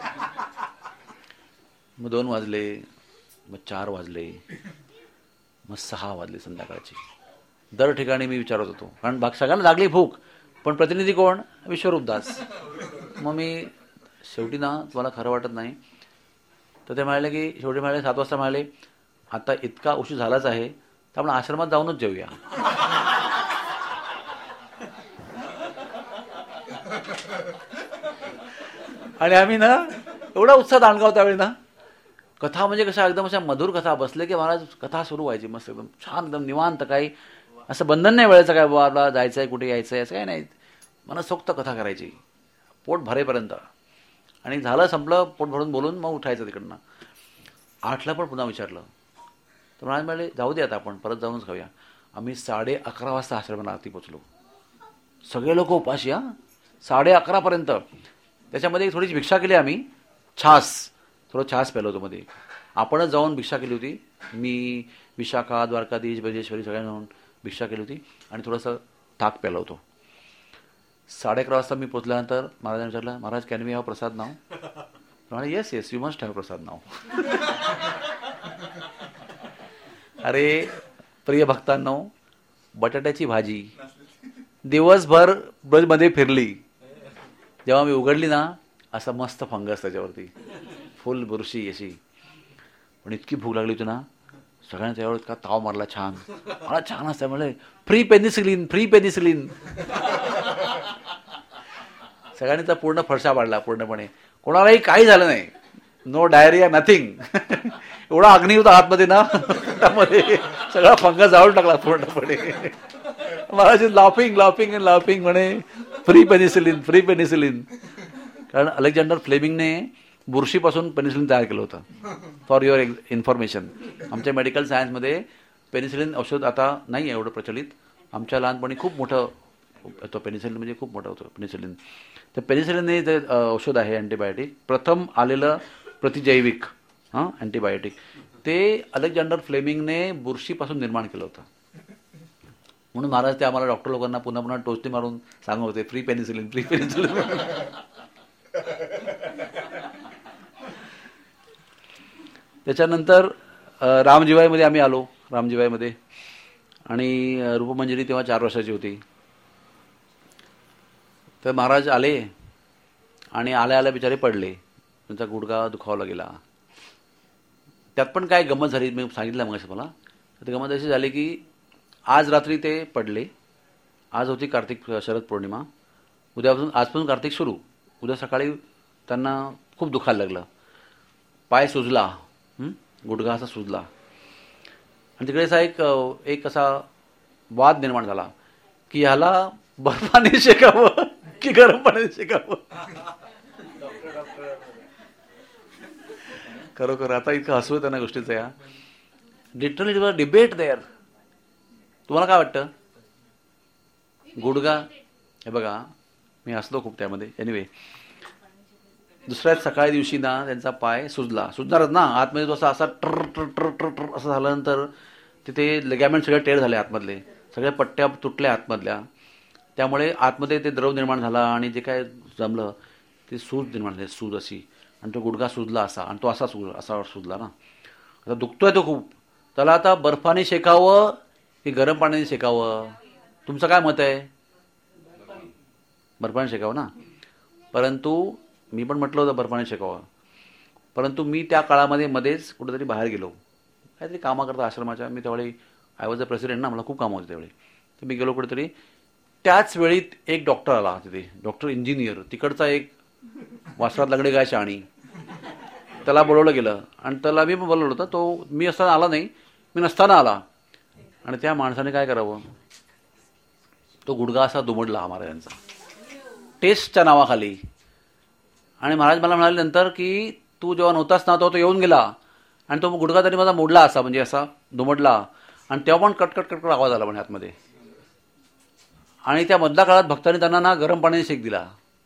मग 2 वाजले, मग 4 वाजले, मग 6 वाजले संध्याकाळची. दर ठिकाणी मी विचारत होतो, कारण सगळ्यांना लागली भूक, पण प्रतिनिधी कोण? विश्वरूपदास. मग मी शेवटी ना, तुम्हाला खरं वाटत नाही, तर ते म्हणाले की शेवटी म्हणाले 7 वाजता म्हणाले आता इतका उशीर झालाच आहे, तर आपण आश्रमात जाऊनच जेऊया. आणि आम्ही ना एवढा उत्साह दांडगाव त्यावेळी ना, कथा म्हणजे कशा एकदम अशा मधुर कथा, बसले की महाराज कथा सुरू व्हायची मस्त एकदम छान, एकदम निवांत, काही असं बंधन नाही वेळेचं, काय बाबा जायचं आहे कुठे यायचं आहे असं काही नाही, मनसोक्त कथा करायची पोट भरेपर्यंत. आणि झालं संपलं, पोट भरून बोलून मग उठायचं तिकडनं. 8ला पण पुन्हा विचारलं तर महाराज म्हणाले जाऊ दे आता आपण परत जाऊनच खाऊया. आम्ही 11:30 वाजता आश्रमाला आरती पोचलो. सगळे लोक उपाशी, 11:30पर्यंत. त्याच्यामध्ये थोडीशी भिक्षा केली आम्ही, थोडं छास प्यालो होतो मध्ये. आपणच जाऊन भिक्षा केली होती, मी, विशाखा, द्वारकाधीश, ब्रजेश्वरी सगळ्यांना जाऊन भिक्षा केली होती आणि थोडंसं ताक प्यालो होतो. 11:30 वाजता मी पोचल्यानंतर महाराजांनी विचारलं, Maharaj can we have prasad now? म्हणाले yes yes you must have prasad now. अरे प्रिय भक्तांनो, बटाट्याची भाजी दिवसभर ब्रजमध्ये फिरली, जेव्हा मी उघडली ना असं मस्त फंगस त्याच्यावरती, फुल बुरशी अशी. पण इतकी भूक लागली होती ना, सगळ्यांना त्यावेळी इतका ताव मारला छान. मला छान असतं म्हणजे फ्री पेनिसिलिन, फ्री पेनिसिलिन. सगळ्यांनी तर पूर्ण फरशा पाडला पूर्णपणे, कोणालाही काही झालं नाही, नो डायरिया नथिंग. एवढा अग्नी होता आतमध्ये ना, त्यामध्ये सगळा फंगस जाळून टाकला पूर्णपणे. Maharaj laughing laughing and laughing म्हणे फ्री पेनिसिलिन, फ्री पेनिसिलिन. कारण अलेक्झांडर फ्लेमिंगने बुरशीपासून पेनिसिलिन तयार केलं होतं. फॉर युअर इन्फॉर्मेशन, आमच्या मेडिकल सायन्समध्ये पेनिसिलिन औषध आता नाही आहे एवढं प्रचलित. आमच्या लहानपणी खूप मोठं होतं पेनिसिलिन, म्हणजे खूप मोठं होतं पेनिसिलिन. तर पेनिसिलिन हे जे औषध आहे अँटीबायोटिक, प्रथम आलेलं प्रतिजैविक अँटीबायोटिक, ते अलेक्झांडर फ्लेमिंगने बुरशीपासून निर्माण केलं होतं. म्हणून महाराज ते आम्हाला डॉक्टर लोकांना पुन्हा पुन्हा टोचणी मारून सांगत होते, फ्री पेनिसिलिन, फ्री पेनिसिलिन. त्याच्यानंतर रामजीवाईमध्ये आम्ही आलो, रामजीवाईमध्ये. आणि रूपमंजरी तेव्हा 4 वर्षाची होती. तर महाराज आले आणि आल्या आल्या बिचारे पडले, त्यांचा गुडघा दुखावला गेला. त्यात पण काय गंमत झाली, मी सांगितलं मग मला. तर गंमत अशी झाली की आज रात्री ते पडले, आज होती कार्तिक शरद पौर्णिमा, आजपासून कार्तिक सुरू. उद्या सकाळी त्यांना खूप दुखायला लागलं, पाय सुजला, गुडघा असा सुजला. आणि तिकडे असा एक असा वाद निर्माण झाला की ह्याला बर्फाने शेकावं की गरम पाण्याने शेकावं. खरोखर आता इतकं हसू येतं ना गोष्टीचं. या लिटरली डिबेट देअर. तुम्हाला काय वाटतं? गुडघा, हे बघा मी हसलो खूप त्यामध्ये. एनिवे, दुसऱ्याच सकाळी दिवशी ना त्यांचा पाय सुजणारच ना, आतमध्ये तो असा ट्र ट्र ट्र ट्र ट्र असं झाल्यानंतर तिथे लिगामेंट सगळे टेर झाले, आतमधले सगळ्या पट्ट्या तुटल्या आतमधल्या. त्यामुळे आतमध्ये ते द्रव निर्माण झाला आणि जे काय जमलं ते सूज निर्माण झाली, सूज अशी. आणि तो गुडघा सुजला असा, आणि तो असा सुजला ना. आता दुखतोय तो खूप. त्याला आता बर्फाने शेकावं की गरम पाण्याने शेकावं? तुमचं काय मत आहे? बर्फाने शेकावं ना. परंतु मी पण म्हटलं होतं बर्फाने शेकावं, परंतु मी त्या काळामध्ये मध्येच कुठेतरी बाहेर गेलो, काहीतरी कामा करता आश्रमाच्या. मी त्यावेळी आय वॉज अ प्रेसिडेंट ना, मला खूप कामं होती त्यावेळी. तर मी गेलो कुठेतरी. त्याच वेळीत एक डॉक्टर आला तिथे, डॉक्टर इंजिनियर, तिकडचा एक वासरात लगडे गाय शाणी. त्याला बोलवलं गेलं आणि त्याला मी पण बोलवलं होतं. तो मी असताना आला नाही, मी नसताना आला. आणि त्या माणसाने काय करावं, तो गुडघा असा दुमडला महाराजांचा टेस्टच्या नावाखाली. आणि महाराज मला म्हणाले नंतर की तू जेव्हा नव्हतास ना तो येऊन गेला आणि तो गुडघा तरी माझा मोडला असा, म्हणजे असा दुमडला. आणि तेव्हा पण कटकट कटकट आवाज आला म्हणजे आतमध्ये. आणि त्या मधल्या काळात भक्तांनी त्यांना ना गरम पाण्याने शेक दिला,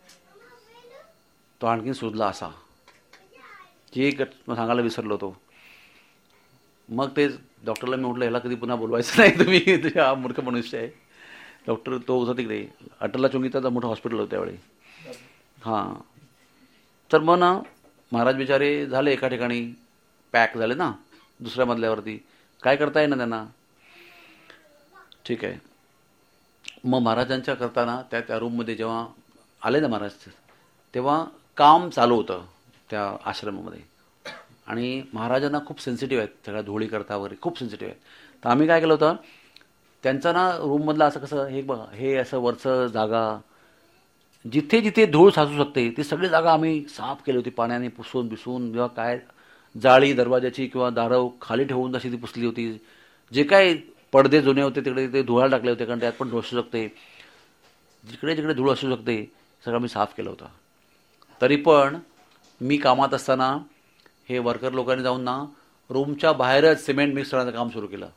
तो आणखीन सुजला असा. जे सांगायला विसरलो तो. मग ते डॉक्टरला मी म्हटलं ह्याला कधी पुन्हा बोलवायचं नाही, तुम्ही हा मूर्ख मनुष्य आहे. डॉक्टर तो होता तिकडे अटलला चुंगीचा मोठं हॉस्पिटल होतं त्यावेळी. हां, तर मग ना महाराज बिचारे झाले एका ठिकाणी पॅक झाले ना, दुसऱ्या मधल्यावरती काय करता येईल ना त्यांना. ठीक आहे. मग महाराजांच्या करताना त्या रूममध्ये जेव्हा आले ना महाराज, तेव्हा काम चालू होतं त्या आश्रमामध्ये. आणि महाराजांना खूप सेन्सिटिव्ह आहेत, सगळ्या धुळी करता वगैरे खूप सेन्सिटिव्ह आहेत. तर आम्ही काय केलं होतं, त्यांचा ना रूममधलं असं कसं हे बघा, हे असं वरचं जागा जिथे जिथे धूळ साचू शकते ती सगळी जागा आम्ही साफ केली होती पाण्याने पुसून बिसून, किंवा काय जाळी दरवाजाची किंवा दारं खाली ठेवून तशी ती पुसली होती. जे काय पडदे जुने होते तिकडे ते धुळाला टाकले होते, कारण त्यात पण धूळ असू शकते, जिकडे जिकडे धूळ असू शकते सगळं मी साफ केलं होतं. तरी पण मी कामात असताना हे वर्कर लोकांनी जाऊन ना रूमच्या बाहेरच सिमेंट मिक्स करण्याचं काम सुरू केलं.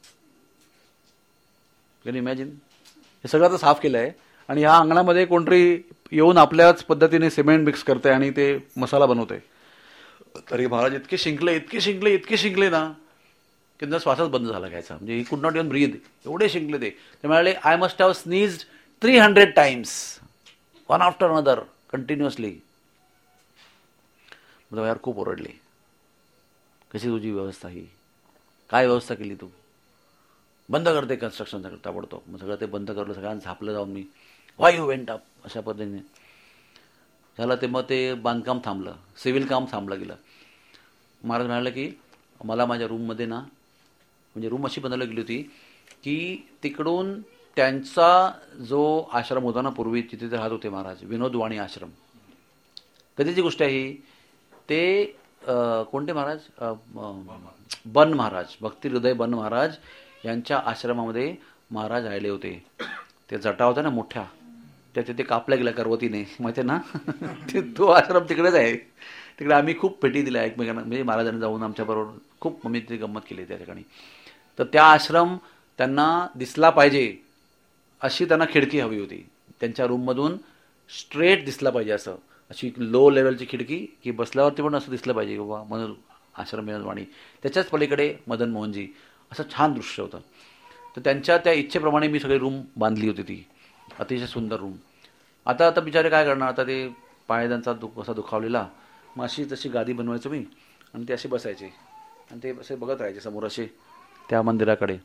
Can imagine? हे सगळं आता साफ केलं आहे आणि ह्या अंगणामध्ये कोणतरी येऊन आपल्याच पद्धतीने सिमेंट मिक्स करते आणि ते मसाला बनवते. तरी महाराज इतके शिंकले ना की त्यांचा श्वासच बंद झाला घ्यायचा, म्हणजे ही कुड नॉट इव्हन ब्रीद, एवढे शिंकले ते. ते म्हणाले, I must have sneezed 300 times one after another continuously. म्हणजे यार खूप ओरडले, कशी तुझी व्यवस्था ही, काय व्यवस्था केली तू, बंद करते कन्स्ट्रक्शनचा करता पडतो. मग सगळं ते बंद करलं, सगळ्यांना झापलं जाऊन मी, वाय यू वेंट अप, अशा पद्धतीने झालं ते. मग ते बांधकाम थांबलं, सिव्हिल काम थांबलं गेलं. महाराज म्हणाले की मला माझ्या रूममध्ये ना, म्हणजे रूम अशी बनवली गेली होती की तिकडून त्यांचा जो आश्रम होता ना पूर्वी, तिथे ते राहत होते महाराज, विनोदवाणी आश्रम. कधीची गोष्ट आहे ही, ते कोणते महाराज, बन महाराज, भक्ती हृदय बन महाराज यांच्या आश्रमामध्ये महाराज राहिले होते. ते जटा होता ना मोठ्या, त्या तिथे कापल्या गेल्या करवतीने, माहिती आहे ना ते तो आश्रम तिकडेच आहे. तिकडे आम्ही खूप भेटी दिल्या एकमेकांना, म्हणजे महाराजांनी जाऊन आमच्याबरोबर खूप आम्ही ती गंमत केली त्या ठिकाणी. तर त्या आश्रम त्यांना दिसला पाहिजे अशी त्यांना खिडकी हवी होती, त्यांच्या रूममधून स्ट्रेट दिसला पाहिजे असं, अशी लो लेवलची खिडकी की बसल्यावरती पण असं दिसलं पाहिजे बाबा मनोज आश्रम विनोदवाणी. त्याच्याच पलीकडे मदन मोहनजी, असं छान दृश्य होतं. तर त्यांच्या त्या इच्छेप्रमाणे मी सगळी रूम बांधली होती, ती अतिशय सुंदर रूम. आता बिचारे काय करणार, आता ते पाय त्यांचा असा दुखावलेला, मग अशी तशी गादी बनवायचो मी आणि ते असे बसायचे आणि ते असे बघत राहायचे समोर असे त्या मंदिराकडे.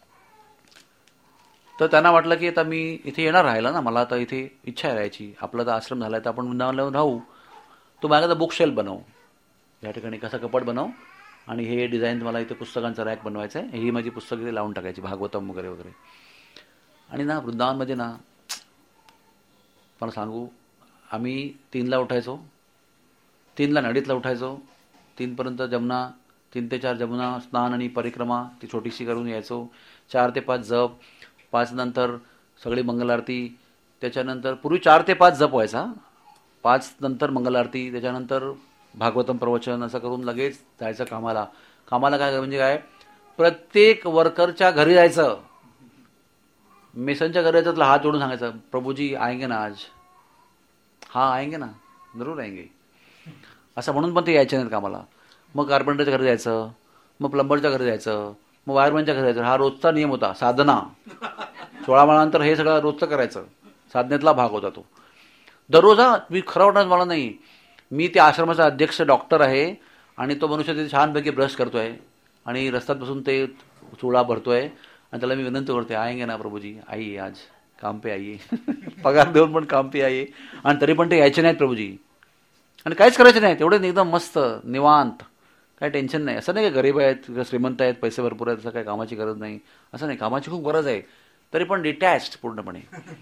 तर त्यांना वाटलं की आता मी इथे येणार राहायला ना, मला आता इथे इच्छा आहे राहायची, आपला तर आश्रम झाला आहे तर आपण वृंदावनला राहू, तो माझ्याकडे बुक शेल्फ बनव, या ठिकाणी कसा कपाट बनव आणि हे डिझाईन मला इथे पुस्तकांचा रॅक बनवायचं आहे, ही माझी पुस्तकं इथे लावून टाकायची, भागवतम वगैरे वगैरे. आणि ना वृंदावनमध्ये ना मला सांगू, आम्ही 3ला उठायचो, 3ला नडीतला उठायचो, 3पर्यंत जमुना, 3 ते 4 जमुना स्नान आणि परिक्रमा ती छोटीशी करून यायचो, 4 ते 5 जप, 5 नंतर सगळी मंगल आरती, त्याच्यानंतर पूर्वी 4 ते 5 जप व्हायचा, 5 नंतर मंगल आरती, त्याच्यानंतर भागवतम प्रवचन, असं करून लगेच जायचं कामाला. कामाला काय म्हणजे काय, प्रत्येक वर्करच्या घरी जायचं, मेसनच्या घरी जायचं, त्याला हात जोडून सांगायचं, प्रभूजी आएंगे ना आज, हाँ आएंगे ना, जरूर आएंगे, असं म्हणून पण ते यायचे नाहीत कामाला. मग कार्पेंटरच्या घरी जायचं, मग प्लंबरच्या घरी जायचं, मग वायरमॅनच्या घरी जायचं. हा रोजचा नियम होता, साधना. 16 महिन्यानंतर हे सगळं रोजचं करायचं, साधनेतला भाग होता तो. दररोज हा, मी खरं वाटणार मला नाही, मी त्या आश्रमाचा अध्यक्ष डॉक्टर आहे आणि तो मनुष्य तिथे छानपैकी ब्रश करतोय आणि रस्त्यात बसून ते चुळा भरतोय आणि त्याला मी विनंती करतोय, आएंगे ना प्रभूजी, आइए आज काम पे आइए पगार देऊन पण काम पे आइए. आणि तरी पण ते यायचे नाहीत प्रभूजी आणि काहीच करायचे नाही, तेवढे एकदम मस्त निवांत, काही टेन्शन नाही. असं नाही की गरीब आहेत, श्रीमंत आहेत, पैसे भरपूर आहेत, असं काही कामाची गरज नाही, असं नाही, कामाची खूप गरज आहे, तरी पण डिटॅच्ड पूर्णपणे.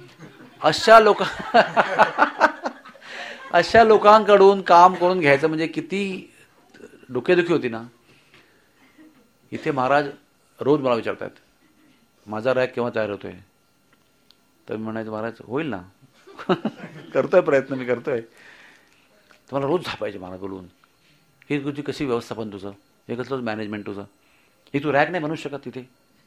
अशा लोकांकडून काम करून घ्यायचं म्हणजे किती डोकेदुखी होती ना. इथे महाराज रोज मला विचारतात, माझा रॅक केव्हा तयार होतोय, तर मी म्हणायचं महाराज होईल ना करतोय प्रयत्न, मी करतोय. तुम्हाला रोज झापायचे महाराज बोलून, ही तुझी कशी व्यवस्थापन तुझं, हे कसलं मॅनेजमेंट तुझं, हे तू रॅक नाही बनवू शकत तिथे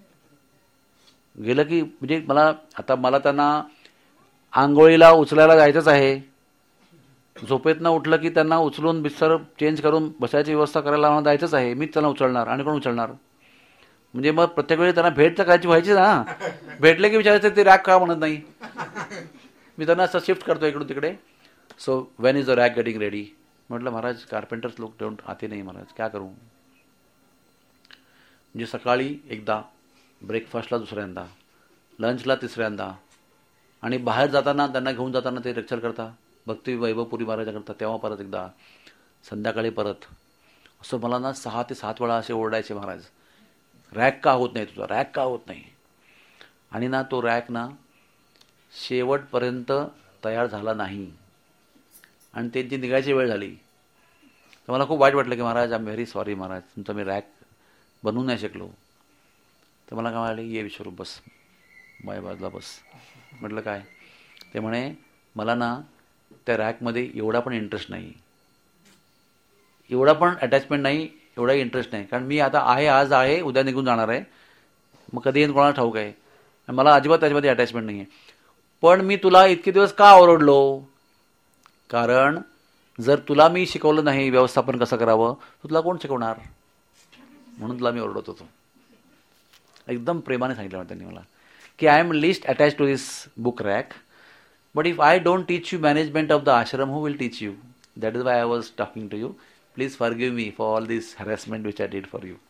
गेलं की. म्हणजे मला त्यांना आंघोळीला उचलायला जायचंच आहे, झोपेतनं उठलं की त्यांना उचलून बिस्तर चेंज करून बसायची व्यवस्था करायला मला जायचंच आहे, मीच त्यांना उचलणार आणि कोण उचलणार. म्हणजे मग प्रत्येक वेळी त्यांना भेट तर करायची व्हायची ना, भेटले की विचारायचं ते रॅक का म्हणत नाही, मी त्यांना असं शिफ्ट करतो इकडून तिकडे. So when is the rack getting ready, म्हटलं महाराज कार्पेंटर्स लोक डोंट आते नाही महाराज, क्या करूं. म्हणजे सकाळी एकदा, ब्रेकफास्टला दुसऱ्यांदा, लंचला तिसऱ्यांदा, आणि बाहेर जाताना त्यांना घेऊन जाताना ते लेक्चर करता, भक्ती वैभवपुरी महाराजा करता, तेव्हा परत एकदा, संध्याकाळी परत, असं मला ना 6 ते 7 वेळा असे ओरडायचे महाराज. रॅक का होत नाही तुझा, रॅक का होत नाही. आणि ना तो रॅक ना शेवटपर्यंत तयार झाला नाही आणि त्यांची निघायची वेळ झाली. तर मला खूप वाईट वाटलं की महाराज, I am very sorry Maharaj, तुमचा मी रॅक बनवू नाही शकलो. तर मला काय म्हणाले, ये विश्वरूप बस, माझ्या बाजूला बस. म्हटलं काय? ते म्हणे, मला ना त्या रॅकमध्ये एवढा पण इंटरेस्ट नाही, एवढा पण अटॅचमेंट नाही, एवढाही इंटरेस्ट नाही. कारण मी आता आहे, आज आहे, उद्या निघून जाणार आहे, मग कधी येईन कोणाला ठाऊक आहे. मला अजिबात त्याच्यामध्ये अटॅचमेंट नाही आहे. पण मी तुला इतके दिवस का ओरडलो? कारण जर तुला मी शिकवलं नाही व्यवस्थापन कसं करावं, तर तुला कोण शिकवणार? म्हणून तुला मी ओरडत होतो. एकदम प्रेमाने सांगितलं त्यांनी मला की I am least attach to this book rack, but if I don't teach you management of the ashram, who will teach you? That is why I was talking to you. Please forgive me for all this harassment which I did for you.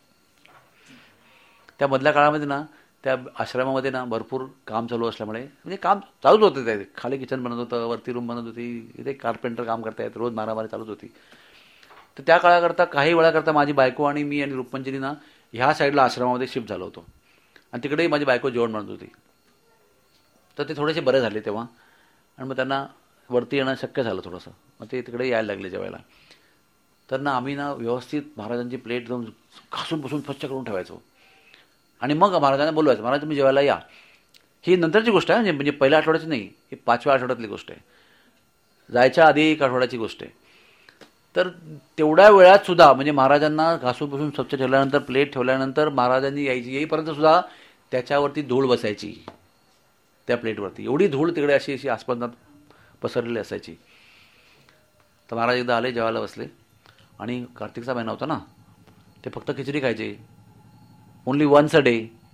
त्या मधल्या काळामध्ये ना त्या आश्रमामध्ये ना भरपूर काम चालू असल्यामुळे, म्हणजे काम चालूच होतं, ते खाली किचन बनत होतं, वरती रूम बनत होती, इथे कार्पेंटर काम करतायत, रोज मारामारी चालूच होती. तर त्या काळाकरता काही वेळाकरता माझी बायको आणि मी आणि रुक्मंजनी ना ह्या साईडला आश्रमामध्ये शिफ्ट झालो होतो आणि तिकडेही माझी बायको जेवण बनत होती. तर ते थोडेसे बरे झाले तेव्हा आणि मग त्यांना वरती येणं शक्य झालं थोडंसं, मग ते तिकडे यायला लागले जेवायला. तर ना आम्ही ना व्यवस्थित महाराजांची प्लेट जाऊन घासून पुसून स्वच्छ करून ठेवायचो आणि मग महाराजांना बोलवायचं, महाराज तुम्ही जेवायला या. ही नंतरची गोष्ट आहे, म्हणजे पहिल्या आठवड्याची नाही, ही 5व्या आठवड्यातली गोष्ट आहे, जायच्या आधी 1 आठवड्याची गोष्ट आहे. तर तेवढ्या वेळात सुद्धा म्हणजे महाराजांना घासून पुसून स्वच्छ ठेवल्यानंतर, प्लेट ठेवल्यानंतर महाराजांनी येईपर्यंत सुद्धा त्याच्यावरती धूळ बसायची, त्या प्लेटवरती एवढी धूळ तिकडे अशी अशी आसपासात पसरलेली असायची. तर महाराज एकदा आले, जेवायला बसले आणि कार्तिकचा महिना होता ना, ते फक्त खिचडी खायचे, ओनली वन्स अ डे.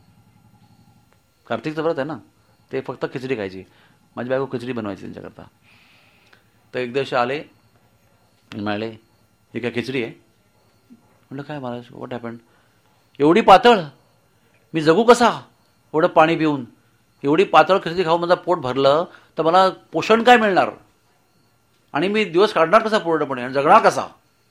कार्तिकचं व्रत आहे ना, ते फक्त खिचडी खायची. माझी बायको खिचडी बनवायची त्यांच्याकरता. तर एक दिवशी आले, म्हणाले ही काय खिचडी आहे? म्हटलं काय महाराज, व्हॉट हॅपन्ड? एवढी पातळ, मी जगू कसा एवढं पाणी पिऊन? एवढी पातळ खिचडी खाऊन माझं पोट भरलं तर मला पोषण काय मिळणार आणि मी दिवस काढणार कसा पूर्णपणे आणि जगणार कसा?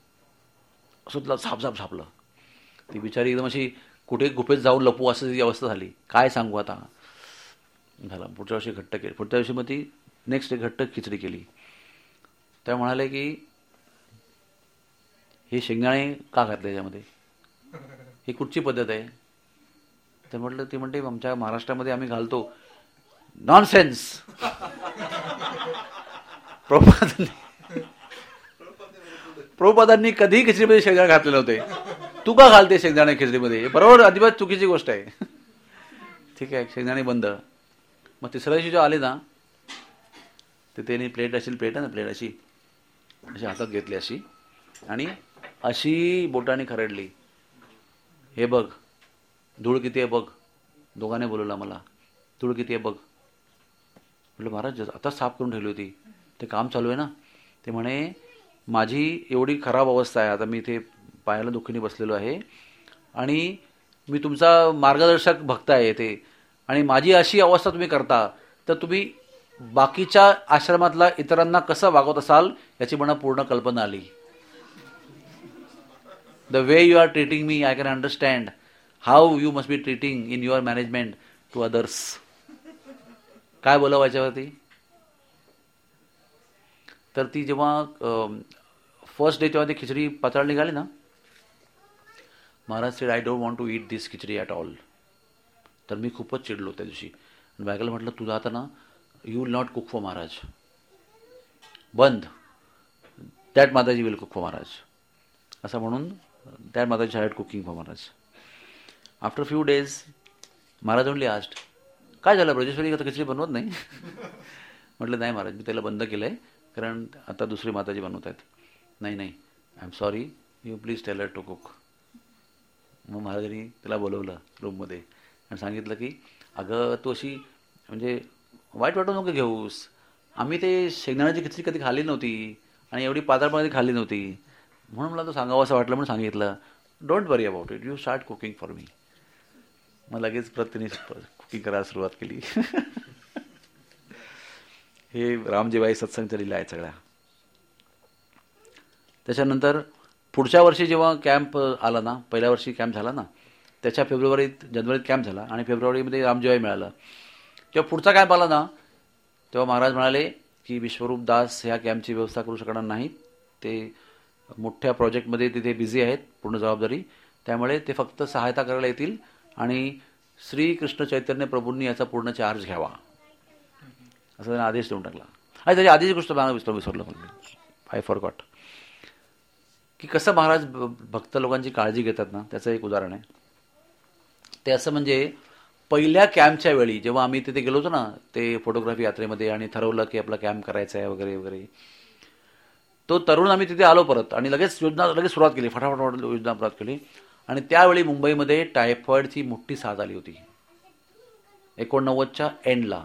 असं तुला झापझाप झापलं. ती बिचारी एकदम अशी कुठे गुफेत जाऊन लपू असं ती अवस्था झाली. काय सांगू आता. झालं, पुढच्या वर्षी घट्ट केली. पुढच्या वर्षी मग ती नेक्स्ट डे घट्ट खिचडी केली. त्या म्हणाले की हे शेंगदाणे का घातले याच्यामध्ये, ही कुठची पद्धत आहे? तर म्हटलं, ती म्हणते आमच्या महाराष्ट्रामध्ये आम्ही घालतो. नॉनसेन्स. प्रभुपादांनी कधीही खिचडीमध्ये शेंगदाणे घातले नव्हते. तू का घालते शेंगदाणे खिचडीमध्ये? बरोबर, अजिबात चुकीची गोष्ट आहे. ठीक आहे, शेंगदाणे बंद. मग तिसऱ्या दिवशी जो आले ना, तर त्यांनी प्लेट अशी, प्लेट आहे ना प्लेट अशी अशी हातात घेतली अशी आणि अशी बोटाने खरडली. हे बघ धूळ किती आहे बघ. दोघांनी बोलवला मला, धूळ किती आहे बघ. म्हटलं महाराज आता साफ करून ठेवली होती, ते काम चालू आहे ना. ते म्हणे माझी एवढी खराब अवस्था आहे, आता मी इथे पायाला दुखीने बसलेलो आहे आणि मी तुमचा मार्गदर्शक भक्त आहे ते, आणि माझी अशी अवस्था तुम्ही करता, तर तुम्ही बाकीच्या आश्रमातला इतरांना कसं वागवत असाल याची मला पूर्ण कल्पना आली. The way you are treating me, I can understand how you must be treating in your management to others. काय बोलावं याच्यावरती? तर ती जेव्हा फर्स्ट डे तेव्हा ती खिचडी पातळ निघाली ना, Maharaj said I don't want to eat this khichdi at all. तर मी खूपच चिडलो त्या दिवशी. बायकोला म्हटलं तुझं आता ना, you will not cook for Maharaj, बंद. दॅट माताजी विल कुक फॉर महाराज, असं म्हणून that Mataji started cooking for Maharaj. After few days Maharaj only asked, काय झालं ब्रजेश्वरी, आता खिचडी बनवत नाही? म्हटलं नाही महाराज, मी त्याला बंद केलं आहे, कारण आता दुसरी माताजी बनवत आहेत. नाही नाही, I am sorry, you please tell her to cook. मग महाराजांनी त्याला बोलवलं रूममध्ये आणि सांगितलं की अगं तू अशी म्हणजे वाईट वाटू नको घेऊस, आम्ही ते शेंगदाण्याची खिचडी कधी खाल्ली नव्हती आणि एवढी पातळपणे खाल्ली नव्हती, म्हणून मला तो सांगावं असं वाटलं म्हणून सांगितलं. Don't worry about it, you start cooking for me. मग लगेच तिने कुकिंग करायला सुरुवात केली. हे रामजीबाई सत्संगच्या लीला आहेत सगळ्या. त्याच्यानंतर पुढच्या वर्षी जेव्हा कॅम्प आला ना, पहिल्या वर्षी कॅम्प झाला ना, त्याच्या जानेवारीत कॅम्प झाला आणि फेब्रुवारीमध्ये रामजेवाई मिळालं. तेव्हा पुढचा कॅम्प आला ना, तेव्हा महाराज म्हणाले की विश्वरूप दास ह्या कॅम्पची व्यवस्था करू शकणार नाहीत, ते मोठ्या प्रोजेक्टमध्ये तिथे बिझी आहेत, पूर्ण जबाबदारी, त्यामुळे ते फक्त सहायता करायला येतील आणि श्री कृष्ण चैतन्य प्रभूंनी याचा पूर्ण चार्ज घ्यावा असं त्याने आदेश देऊन टाकला. आणि त्याची आधीची गोष्ट मला विसरलो आय फॉरगॉट, की कसं महाराज भक्त लोकांची काळजी घेतात ना, त्याचं एक उदाहरण आहे. ते असं म्हणजे पहिल्या कॅम्पच्या वेळी जेव्हा आम्ही तिथे गेलो होतो ना, ते फोटोग्राफी यात्रेमध्ये, आणि ठरवलं की आपला कॅम्प करायचा आहे वगैरे वगैरे, तो तरुण आम्ही तिथे आलो परत आणि लगेच सुरुवात केली, फटाफट योजना सुरुवात केली. आणि त्यावेळी मुंबईमध्ये टायफॉइडची मोठी साथ आली होती 89च्या एंडला,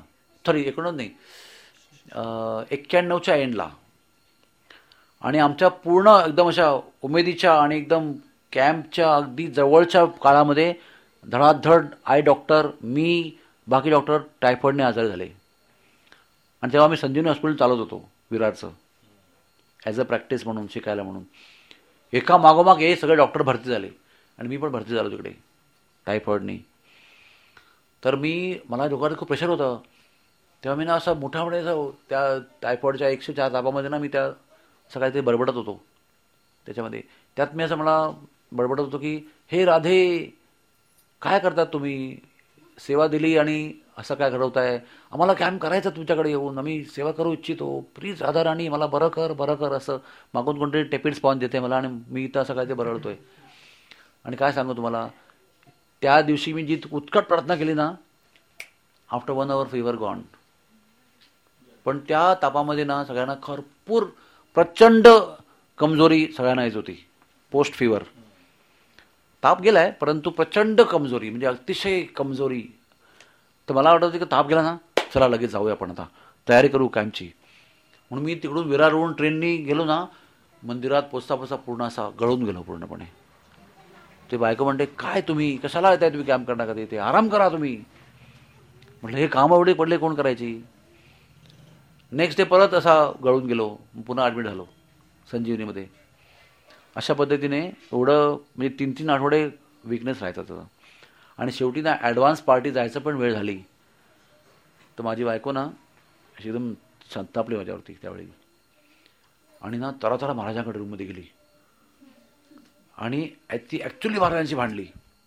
91च्या एंडला. आणि आमच्या पूर्ण एकदम अशा उमेदीच्या आणि एकदम कॅम्पच्या अगदी जवळच्या काळामध्ये धडाधड आय डॉक्टर, मी, बाकी डॉक्टर टायफॉइडने आजारी झाले. आणि तेव्हा आम्ही संजीवनी हॉस्पिटल चालवत होतो विरारचं, ॲज अ प्रॅक्टिस म्हणून, शिकायला म्हणून. एका मागोमाग हे सगळे डॉक्टर भरती झाले आणि मी पण भरती झालो तिकडे टायफॉइडनी. तर मला डोक्यात खूप प्रेशर होतं. तेव्हा मी ना असं मोठ्यामुळे त्या टायफॉइडच्या 104 तापामध्ये ना मी त्या सकाळी ते बडबडत होतो त्याच्यामध्ये. त्यात मी असं मला बडबडत होतो की हे राधे, काय करतात तुम्ही, सेवा दिली आणि असं काय घडवताय, आम्हाला कॅम्प करायचं तुमच्याकडे येऊन, आम्ही सेवा करू इच्छितो, प्लीज राधा राणी मला बरं कर असं मागून कोणतरी टेपिड स्पॉन्ज देते मला आणि मी इथं असं काय ते बरळतोय. आणि काय सांगू तुम्हाला, त्या दिवशी मी जी उत्कट प्रार्थना केली ना, आफ्टर 1 hour फीवर गॉन. पण त्या तापामध्ये ना सगळ्यांना भरपूर प्रचंड कमजोरी सगळ्यांना येत होती, पोस्ट फीवर. ताप गेलाय परंतु प्रचंड कमजोरी, म्हणजे अतिशय कमजोरी. तर मला वाटत होतं की ताप गेला ना, चला लगेच जाऊया आपण, आता तयारी करू कॅम्पची. म्हणून मी तिकडून विरारवरून ट्रेननी गेलो ना, मंदिरात पोचता पूर्ण असा गळून गेलो पूर्णपणे. ते बायको म्हणते, काय तुम्ही कशाला येताय, तुम्ही कॅम्प करण्याकरता, इथे आराम करा तुम्ही. म्हटलं हे काम एवढे पडले, कोण करायची. नेक्स्ट डे परत असा गळून गेलो, पुन्हा ॲडमिट झालो संजीवनीमध्ये. अशा पद्धतीने एवढं म्हणजे 3-3 आठवडे विकनेस राहायचा त्याचा. आणि शेवटी ना ॲडव्हान्स पार्टी जायचं पण वेळ झाली. तर माझी बायको ना अशी एकदम संतापली माझ्यावरती त्यावेळी, आणि ना तरातरा महाराजांकडे रूममध्ये गेली आणि ती ॲक्च्युली महाराजांशी भांडली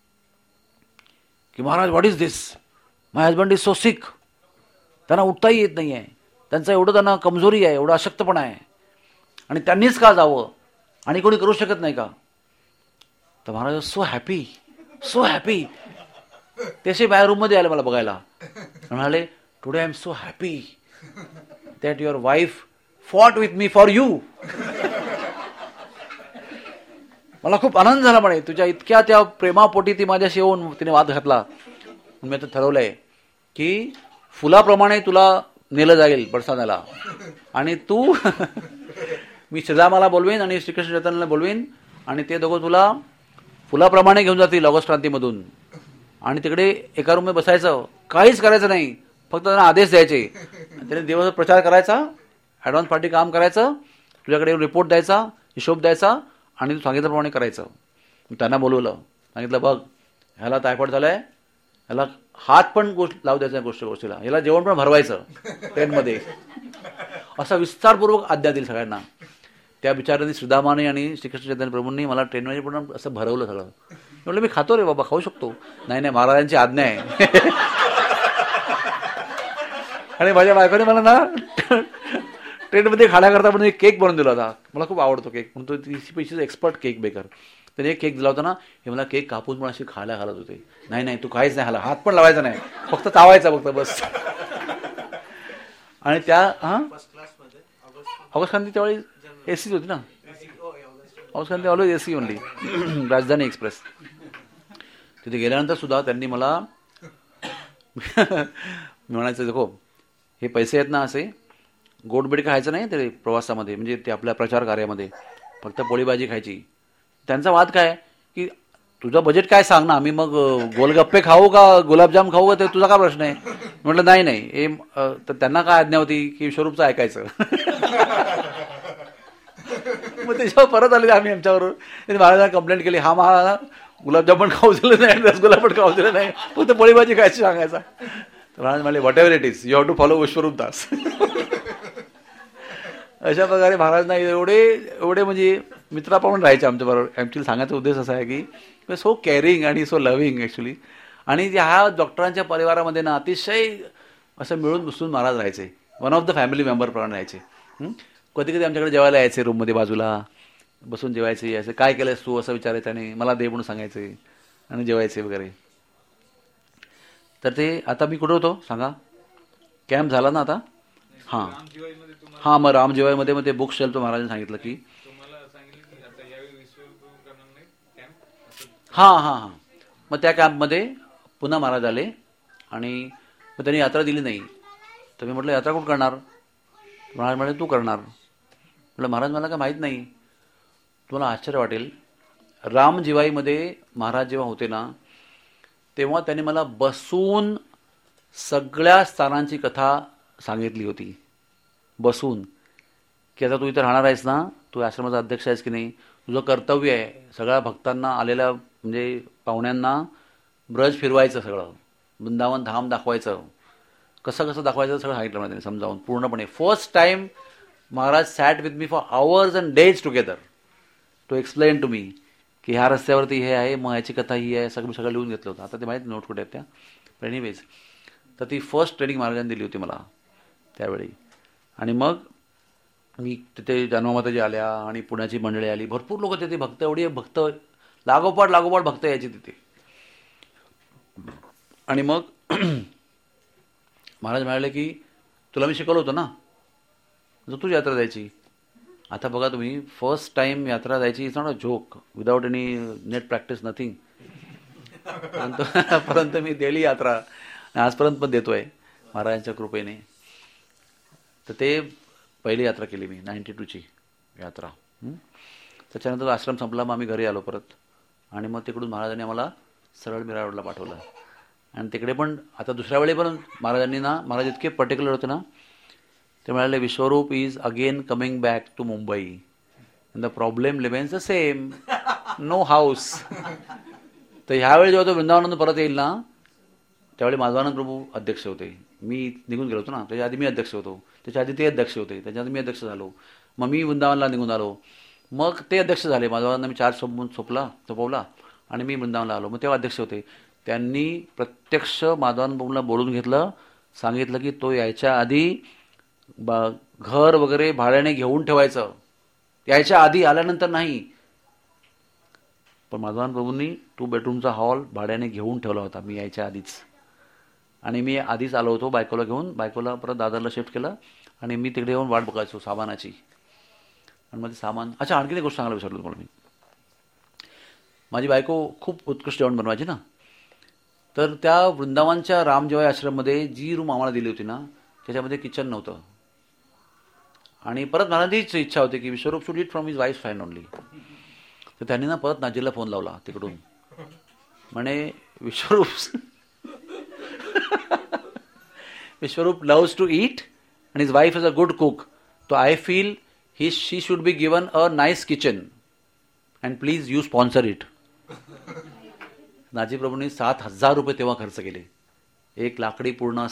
की Maharaj, what is this, my husband is so sick, त्यांना उठताही येत नाही आहे, त्यांचं एवढं त्यांना कमजोरी आहे, एवढं अशक्तपणा आहे, आणि त्यांनीच का जावं आणि कोणी करू शकत नाही का. तर महाराज सो हॅपी, सो हॅपी. ते असे बाहेर रूममध्ये आले मला बघायला, म्हणाले, today I am so happy that your wife fought with me for you. मला खूप आनंद झाला म्हणे, तुझ्या इतक्या त्या प्रेमापोटी ती माझ्याशी येऊन तिने वाद घातला. मी आता ठरवलंय की फुलाप्रमाणे तुला नेलं जाईल बरसाण्याला, आणि तू मी श्रीरामाला बोलवेन आणि श्रीकृष्ण चैतन्याला बोलवेन, आणि ते दोघं तुला फुलाप्रमाणे घेऊन जातील ऑगस्ट क्रांतीमधून, आणि तिकडे एका रूममध्ये बसायचं, काहीच करायचं नाही, फक्त त्यांना आदेश द्यायचे. त्याने दिवसभर प्रचार करायचा, ॲडव्हान्स पार्टी काम करायचं, तुझ्याकडे रिपोर्ट द्यायचा, हिशोब द्यायचा, आणि तू सांगितल्याप्रमाणे करायचं. त्यांना बोलवलं, सांगितलं, बघ ह्याला टायफॉइड झालाय, ह्याला हात पण लावू द्यायचा गोष्टीला, ह्याला जेवण पण भरवायचं ट्रेनमध्ये, असा विस्तारपूर्वक आज्ञा दिली सगळ्यांना. त्या बिचारांनी सुदामाने आणि श्रीकृष्ण चैतन्य प्रभूंनी मला ट्रेनमध्ये पण असं भरवलं सगळं. म्हटलं मी खातो रे बाबा, खाऊ शकतो. नाही महाराजांची आज्ञा आहे. आणि माझ्या बायकोने मला ना ट्रेनमध्ये खाण्याकरता पण एक केक बनवून दिला होता. मला खूप आवडतो केक, म्हणून तो 30 एक्सपर्ट केक बेकर. त्याने एक केक दिला होता ना, हे मला केक कापून पण अशी खायला घालत होते. नाही तू काहीच नाही, हात पण लावायचा नाही, फक्त चावायचा फक्त बस. आणि त्या ऑगस्ट क्रांती त्यावेळी एसी होती ना, August Kranti always AC only, Rajdhani express. तिथे गेल्यानंतर सुद्धा त्यांनी मला म्हणायचं, देखो हे पैसे आहेत ना, असे गोडबीड खायचं नाही ते प्रवासामध्ये, म्हणजे ते आपल्या प्रचार कार्यामध्ये फक्त पोळी भाजी खायची. त्यांचा वाद काय की तुझं बजेट काय सांग ना, आम्ही मग गोलगप्पे खाऊ का गुलाबजाम खाऊ का, ते तुझा काय प्रश्न आहे. म्हटलं नाही हे तर त्यांना काय आज्ञा होती की विश्वरूपचं ऐकायचं. मग त्याच्यावर परत आले आम्ही आमच्याबरोबर. महाराजांना कंप्लेंट केली, हा गुलाबजामुन खाऊ दिलं नाही, रसगुल्ला पण खाऊ दिलं नाही, फक्त पोळी खायची सांगायचा. तर महाराज म्हणाले whatever it is, you have to follow Vishwarup Das. अशा प्रकारे महाराज नाही एवढे म्हणजे मित्राप्रमाणे राहायचे आमच्याबरोबर. ॲक्च्युली सांगायचा उद्देश असा आहे की सो केअरिंग आणि सो लव्हिंग ॲक्च्युली. आणि ह्या डॉक्टरांच्या परिवारामध्ये ना अतिशय असं मिळून मिसळून महाराज राहायचे. वन ऑफ द फॅमिली मेंबरप्रमाणे राहायचे. कधी कधी आमच्याकडे जेवायला यायचे, रूममध्ये बाजूला बसून जेवायचे. यायचे, काय केलंस तू असं विचारायचं आणि मला दे म्हणून सांगायचे आणि जेवायचे वगैरे. तर ते आता मी कुठं होतो सांगा, कॅम्प झाला ना आता. हां हां, मग रामजेवाईमध्ये मग ते बुक शेल्फ महाराजांनी सांगितलं की हां हां हां, मग त्या कॅम्पमध्ये पुन्हा महाराज आले आणि मग त्यांनी यात्रा दिली नाही. तर मी म्हटलं यात्रा कुठं करणार. महाराज म्हणाले तू करणार. म्हटलं महाराज मला काय माहीत नाही. तुम्हाला आश्चर्य वाटेल, रामजेवाईमध्ये महाराज जेव्हा होते ना तेव्हा त्यांनी मला बसून सगळ्या स्थानांची कथा सांगितली होती. बसून की आता तू इथं राहणार आहेस ना, तू आश्रमाचा अध्यक्ष आहेस की नाही, तुझं कर्तव्य आहे सगळ्या भक्तांना, आलेल्या म्हणजे पाहुण्यांना ब्रज फिरवायचं, सगळं वृंदावन धाम दाखवायचं. कसं कसं दाखवायचं सगळं सांगितलं मला त्यांनी समजावून पूर्णपणे. First time Maharaj sat with me for hours and days together to explain to me की ह्या रस्त्यावरती हे आहे, मग ह्याची कथा ही आहे, सगळं लिहून घेतलं होतं. आता ते माहीत नोट कुठे आहेत त्या, पण एनिवेज. तर ती फर्स्ट ट्रेनिंग महाराजांनी दिली होती मला त्यावेळी. आणि मग मी तिथे जन्मामाताजी आल्या आणि पुण्याची मंडळी आली, भरपूर लोक तिथे भक्त, एवढी भक्त लागोपाठ भक्त यायची तिथे. आणि मग महाराज म्हणाले की तुला मी शिकवलं होतं ना, जर तुझी यात्रा जायची. आता बघा तुम्ही, फर्स्ट टाइम यात्रा जायची, it's not a joke, without any net practice nothing. परंतु मी दिली यात्रा, आजपर्यंत पण देतोय महाराजांच्या कृपेने. तर ते पहिली यात्रा केली मी 92ची यात्रा. त्याच्यानंतर आश्रम संपला, मग आम्ही घरी आलो परत. आणि मग तिकडून महाराजांनी आम्हाला सरळ मीरा रोडला पाठवलं. आणि तिकडे पण आता दुसऱ्या वेळी पण महाराजांनी ना, महाराज इतके पर्टिक्युलर होते ना, ते म्हणाले Vishwarup is again coming back to Mumbai and the problem remains the same, no house. तर ह्यावेळी जेव्हा तो वृंदावनातून परत येईल ना, त्यावेळी माधवानंद प्रभू अध्यक्ष होते, मी निघून गेलो होतो ना, त्याच्या आधी मी अध्यक्ष होतो, त्याच्या आधी ते अध्यक्ष होते, त्याच्या आधी मी अध्यक्ष झालो, मग मी वृंदावनला निघून आलो, मग ते अध्यक्ष झाले, माधवानंद मी चार्ज सोपवला आणि मी वृंदावनला आलो, मग तेव्हा अध्यक्ष होते. त्यांनी प्रत्यक्ष माधवानंद प्रभूला बोलून घेतलं, सांगितलं की तो यायच्या आधी घर वगैरे भाड्याने घेऊन ठेवायचं, यायच्या आधी, आल्यानंतर नाही. पण माधवानंद प्रभूंनी 2 बेडरूमचा हॉल भाड्याने घेऊन ठेवला होता मी यायच्या आधीच. आणि मी आधीच आलो होतो बायकोला घेऊन, बायकोला परत दादरला शिफ्ट केलं आणि मी तिकडे येऊन वाट बघायचो सामानाची. आणि मग ते सामान, अच्छा आणखी एक गोष्ट सांगायला विसरलो तुम्हाला मी. माझी बायको खूप उत्कृष्ट जेवण बनवायची ना, तर त्या वृंदावनच्या रामजेवाई आश्रममध्ये जी रूम आम्हाला दिली होती ना, त्याच्यामध्ये किचन नव्हतं. आणि परत मला तीच इच्छा होती की Vishwarup should eat from his wife hand only. तर त्यांनी ना परत नाजीला फोन लावला तिकडून, म्हणे Vishwarup loves to eat and his wife is a good cook, तो I feel she should be given a nice kitchen and please you sponsor it. Naji प्रभूंनी 7,000 रुपये तेव्हा खर्च केले. एक लाकडी पूर्ण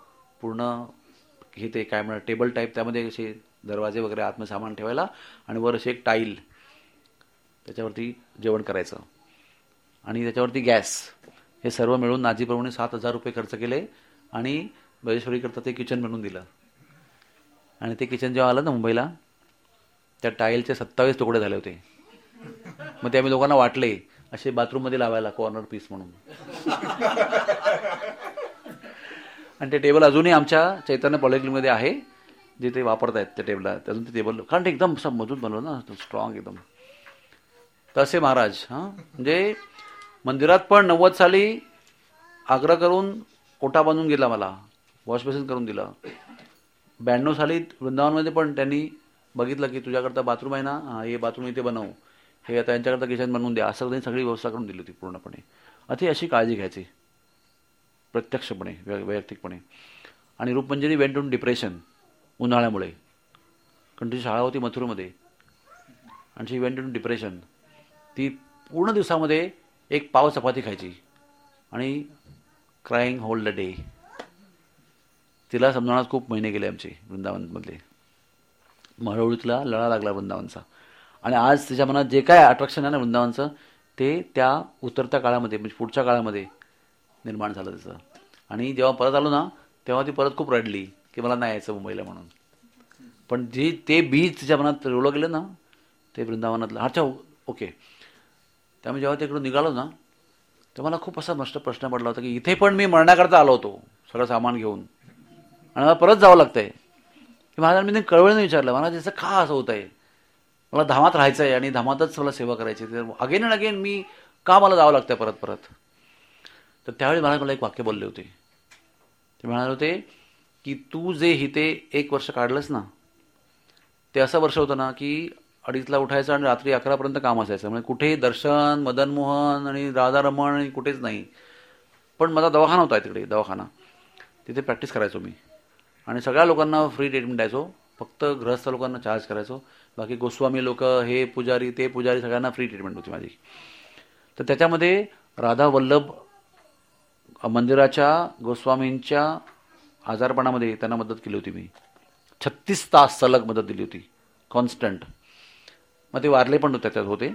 हे ते काय म्हणा टेबल टाईप, त्यामध्ये असे दरवाजे वगैरे आतमध्ये सामान ठेवायला, आणि वर असे एक टाईल, त्याच्यावरती जेवण करायचं, आणि त्याच्यावरती गॅस, हे सर्व मिळून नाजी प्रभूंनी 7,000 रुपये खर्च केले आणि बळेश्वरीकरता ते किचन बनवून दिलं. आणि ते किचन जेव्हा आलं ना मुंबईला, त्या टाईलचे 27 तुकडे झाले होते. मग ते आम्ही लोकांना वाटले असे बाथरूममध्ये लावायला कॉर्नर पीस म्हणून. आणि ते टेबल अजूनही आमच्या चैतन्य पॉलिक्लिनिकमध्ये आहे, जे ते वापरत आहेत त्या टेबलला, अजून ते टेबल, कारण ते एकदम असं मजबूत बनवलं ना, स्ट्रॉंग एकदम. तसे महाराज म्हणजे मंदिरात पण 90 साली आग्रह करून ओटा बांधून गेला, मला वॉश बेसिन करून दिलं. 92 साली वृंदावनमध्ये पण त्यांनी बघितलं की तुझ्याकरता बाथरूम आहे ना, हे बाथरूम इथे बनव, हे आता यांच्याकरता किचन बनवून द्या, असं त्यांनी सगळी व्यवस्था करून दिली होती पूर्णपणे. अशी काळजी घ्यायची प्रत्यक्षपणे, वैयक्तिकपणे. आणि रूपमंजरी वेंट ऑन डिप्रेशन उन्हाळ्यामुळे, कारण तिची शाळा होती मथुरमध्ये, आणि शी वेंट ऑन डिप्रेशन. ती पूर्ण दिवसामध्ये एक पाव चपाती खायची आणि क्राईंग होल द डे. तिला समजावण्यात खूप महिने गेले आमचे वृंदावनमधले. हळूहळू तिला लळा लागला वृंदावनचा. आणि आज तिच्या मनात जे काय अट्रॅक्शन आहे ना वृंदावनचं, ते त्या उतरत्या काळामध्ये म्हणजे पुढच्या काळामध्ये निर्माण झालं तिचं. आणि जेव्हा परत आलो ना, तेव्हा ती परत खूप रडली की मला नाही यायचं मुंबईला म्हणून. पण जे ते बीज तिच्या मनात रोवलं गेलं ना, ते वृंदावनातलं. अच्छा, ओके. त्यामुळे जेव्हा तिकडून निघालो ना, तेव्हा मला खूप असा मस्त प्रश्न पडला होता की इथे पण मी मरण्याकरता आलो होतो सगळं सामान घेऊन, आणि मला परत जावं लागतंय. की महाराजांनी कळवळीने विचारलं, मला त्याचं का असं होत आहे, मला धामात राहायचं आहे आणि धामातच मला सेवा करायची, तर अगेन अँड अगेन मी का मला जावं लागतंय परत परत. तर त्यावेळी महाराज मला एक वाक्य बोलले होते. ते म्हणाले होते की तू जे इथे 1 वर्ष काढलंस ना, ते असं वर्ष होतं ना की 2:30ला उठायचं आणि रात्री 11पर्यंत काम असायचं. म्हणजे कुठे दर्शन, मदनमोहन आणि राधारमण आणि कुठेच नाही. पण माझा दवाखाना होता तिकडे, दवाखाना, तिथे प्रॅक्टिस करायचो मी. आणि सगळ्या लोकांना फ्री ट्रीटमेंट द्यायचो, फक्त गृहस्थ लोकांना चार्ज करायचो. बाकी गोस्वामी लोक, हे पुजारी ते पुजारी, सगळ्यांना फ्री ट्रीटमेंट होती माझी. तर त्याच्यामध्ये राधा वल्लभ मंदिराच्या गोस्वामींच्या आजारपणामध्ये त्यांना मदत केली होती मी. 36 तास सलग मदत दिली होती, कॉन्स्टंट. मग ते वारले पण त्याच्यात होते.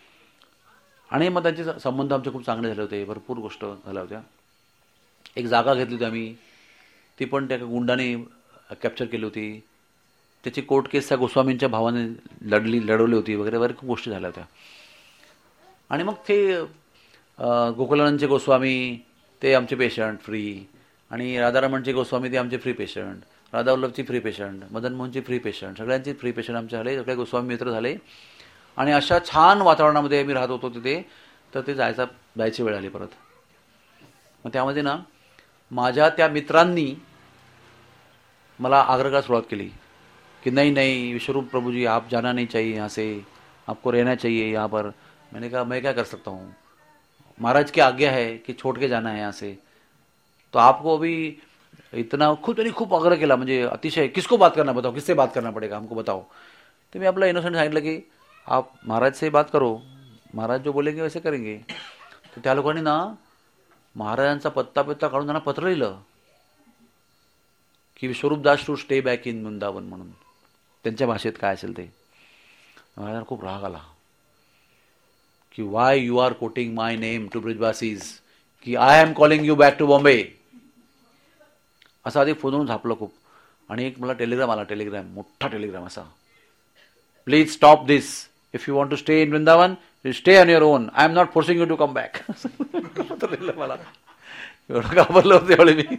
आणि मग त्यांचे संबंध आमचे खूप चांगले झाले होते, भरपूर गोष्ट झाल्या होत्या. एक जागा घेतली होती आम्ही, ती पण त्या गुंडाने कॅप्चर केली होती. त्याची कोर्ट केस त्या गोस्वामींच्या भावाने लढवली होती वगैरे वगैरे, खूप गोष्टी झाल्या होत्या. आणि मग ते गोकुलानंदचे गोस्वामी ते आमचे पेशंट फ्री, आणि राधारमणचे गोस्वामी ते आमचे फ्री पेशंट, राधावल्लभची फ्री पेशंट, मदनमोहनची फ्री पेशंट, सगळ्यांची फ्री पेशंट आमचे झाले. सगळे गोस्वामी मित्र झाले. आणि अशा छान वातावरणामध्ये मी राहत होतो तिथे. तर ते जायची वेळ आली परत. मग त्यामध्ये ना माझ्या त्या मित्रांनी मला आग्रह करायला सुरुवात केली कि नहीं नहीं विश्वरूप प्रभु जी, आप जाना नहीं चाहिए यहाँ से, आपको रहना चाहिए यहाँ पर. मैंने कहा मैं क्या कर सकता हूँ, महाराज की आज्ञा है कि छोड़ के जाना है यहाँ से, तो आपको अभी इतना खूप आग्रह केला, म्हणजे अतिशय. किसको बात करना बताओ, किससे बात करना पडेगा हमको बताओ. तो मी आपला इनोसेंट सांगितलं की आप महाराज से बात करो, महाराज जो बोलेंगे वैसे करेंगे. तर त्या लोकांनी ना महाराजांचा पत्ता काढून त्यांना पत्र लिहिलं की Vishwarupdas to stay back in Vrindavan म्हणून, त्यांच्या भाषेत काय असेल ते. महाराजांना खूप राग आला की why you are quoting my name to Brijwasis, की I am calling you back to Bombay. असं आधी फोनवरून झापलं खूप. आणि एक मला टेलिग्राम आला, मोठा टेलिग्राम असा, please stop this, if you want to stay in Vrindavan stay on your own, I am not forcing you to come back. मला एवढं घाबरलं होतं त्यावेळी मी.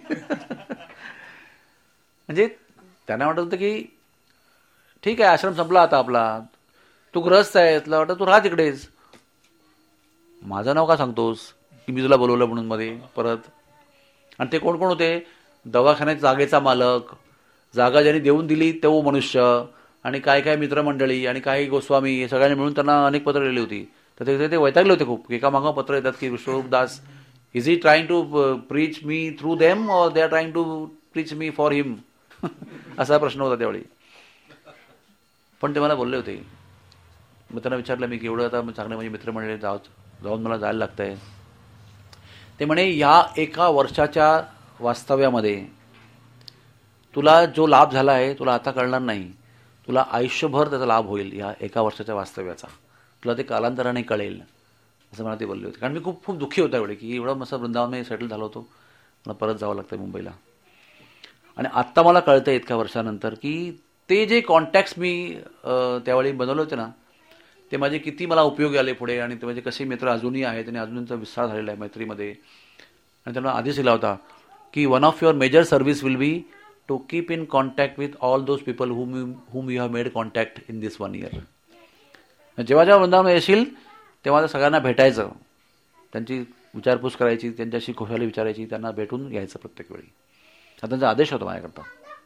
म्हणजे त्यांना वाटत होतं की ठीक आहे, आश्रम संपला आता आपला, तू ग्रस्त आहे, तुला वाटतं तू राहा तिकडेच, माझं नाव का सांगतोस की मी तुला बोलवलं म्हणून मध्ये परत. आणि ते कोण कोण होते, दवाखान्यात जागेचा मालक, जागा ज्यांनी देऊन दिली तो मनुष्य, आणि काय काय मित्रमंडळी आणि काही गोस्वामी, हे सगळ्यांनी मिळून त्यांना अनेक पत्र लिहिली होती. तर ते वैतागले होते खूप. एका मागं पत्र येतात की Vishwarupdas is he trying to preach me through them or they are trying to preach me for him. असा प्रश्न होता त्यावेळी. पण ते मला बोलले होते. मग त्यांना विचारलं मी की एवढं आता चांगले म्हणजे मित्रमंडळी जाऊन मला जायला लागतं आहे. ते म्हणे या 1 वर्षाच्या वास्तव्यामध्ये तुला जो लाभ झाला आहे तुला आता कळणार नाही, तुला आयुष्यभर त्याचा लाभ होईल या 1 वर्षाच्या वास्तव्याचा, तुला ते कालांतराने कळेल, असं मला ते बोलले होते. कारण मी खूप दुःखी होता एवढे की एवढं मस्त वृंदावन सेटल झालो होतो, मला परत जावं लागतं मुंबईला. आणि आत्ता मला कळतं इतक्या वर्षानंतर की ते जे कॉन्टॅक्ट्स मी त्यावेळी बनवले होते ना, ते माझे किती मला उपयोगी आले पुढे. आणि ते माझे कसे मित्र अजूनही आहेत आणि अजूनचा विस्तार झालेला आहे मैत्रीमध्ये. आणि त्यांना आधीच लिहिला होता की one of your major service will be to keep in contact with all those people whom you have made contact in this 1 year. जेव्हा जेव्हा वृंदावन येशील तेव्हा त्या सगळ्यांना भेटायचं, त्यांची विचारपूस करायची, त्यांच्याशी खुशाली विचारायची, त्यांना भेटून घ्यायचं प्रत्येक वेळी. हा त्यांचा आदेश होता माझ्याकरता.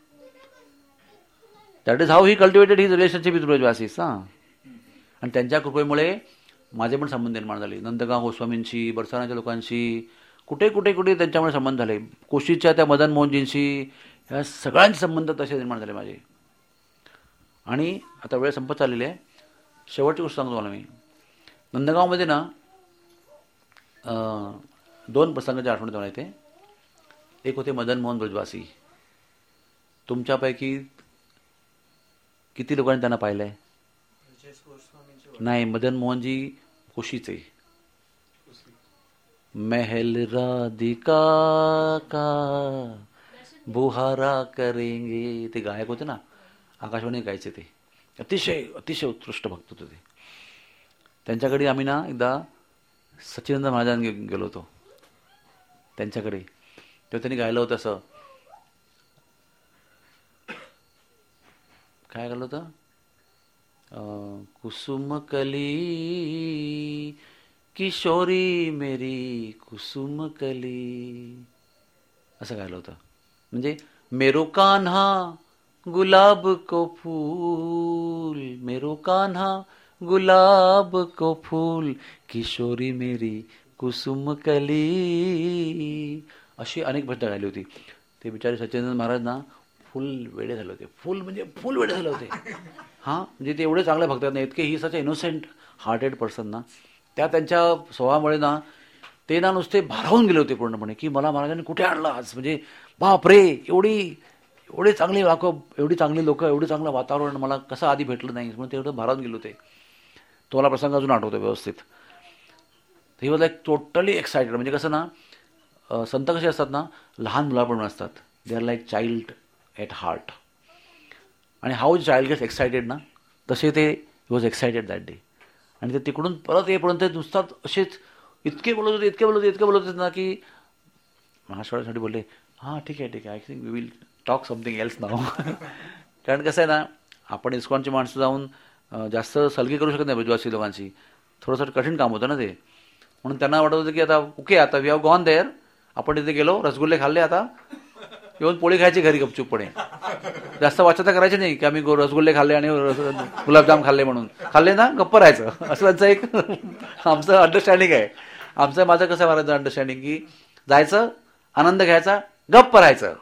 That is how he cultivated his relationship with Brajwasis. आणि त्यांच्या कृपेमुळे माझे पण संबंध निर्माण झाले नंदगाव गोस्वामींशी, बरसाण्याच्या लोकांशी, कुठे त्यांच्यामुळे संबंध झाले. कोशीच्या त्या मदन मोहनजींशी, ह्या सगळ्यांचे संबंध तसे निर्माण झाले माझे. आणि आता वेळ संपत चाललेली आहे. शेवटची गोष्ट सांगतो मला मी. नंदगावमध्ये ना दोन प्रसंगाची आठवण येते मला इथे. एक होते मदन मोहन ब्रजवासी. तुमच्यापैकी किती लोकांनी त्यांना पाहिलंय? ब्रजेश गोस्वामींचे नाही, मदन मोहनजी कोशीचे. महल राधिका का बुहारा करेंगे, ते गायक होते ना, आकाशवाणी गायचे ते. अतिशय अतिशय उत्कृष्ट भक्त होते ते. त्यांच्याकडे आम्ही ना एकदा सच्चिदानंद महाराजांनी गेलो होतो त्यांच्याकडे. तेव्हा त्यांनी गायलं होतं असं, काय गायलं होतं, कुसुम कली किशोरी मेरी कुसुम कली, असं गायलं होतं. म्हणजे मेरो कान्हा गुलाब को फूल, मेरो कान्हा गुलाब को फूल, किशोरी मेरी कुसुम कली, अशी अनेक भजनं गायली होती. ते बिचारे सच्चिदानंद महाराज ना फुल वेडे झाले होते. फुल म्हणजे फुल वेडे झाले होते. हां, म्हणजे ते एवढे चांगले भक्त नाही, इतके ही सच इनोसेंट हार्टेड पर्सन ना. त्या त्यांच्या स्वभावामुळे ना ते ना नुसते भारावून गेले होते पूर्णपणे, की मला महाराजांनी कुठे आणलं आज, म्हणजे बापरे, एवढे चांगली लोकं, एवढी चांगली लोकं, एवढी चांगलं वातावरण मला कसं आधी भेटलं नाही, म्हणून ते एवढं भारावून गेले होते. तो मला प्रसंग अजून आठवतो व्यवस्थित. He was like totally excited. म्हणजे कसं ना, संत कसे असतात ना, लहान मुलाप्रमाणे असतात. They are like child at heart. आणि हाऊ चाइल्ड गेट्स एक्सायटेड ना, तसे ते वॉज एक्सायटेड दॅट डे. आणि ते तिकडून परत येईपर्यंत नुसतात असेच इतके बोलत होते ना, की महाराष्ट्रासाठी बोलले, हां ठीक आहे I think we will talk something else now. कारण कसं आहे ना, आपण इस्कॉनची माणसं जाऊन जास्त सलगी करू शकत नाही ब्रजवासी लोकांची. थोडंसं कठीण काम होतं ना ते. म्हणून त्यांना वाटत होतं की आता ओके, आता वी हॅव गॉन देअर, आपण तिथे गेलो, रसगुल्ले खाल्ले, आता येऊन पोळी खायची घरी गपचूपपणे. जास्त वाचता करायची नाही की आम्ही रसगुल्ले खाल्ले आणि गुलाबजाम खाल्ले म्हणून. खाल्ले ना गप्प राहायचं, असं त्यांचं एक आमचं अंडरस्टँडिंग आहे. माझं कसं मारायचं अंडरस्टँडिंग, की जायचं, आनंद घ्यायचा, गप्प राहायचं.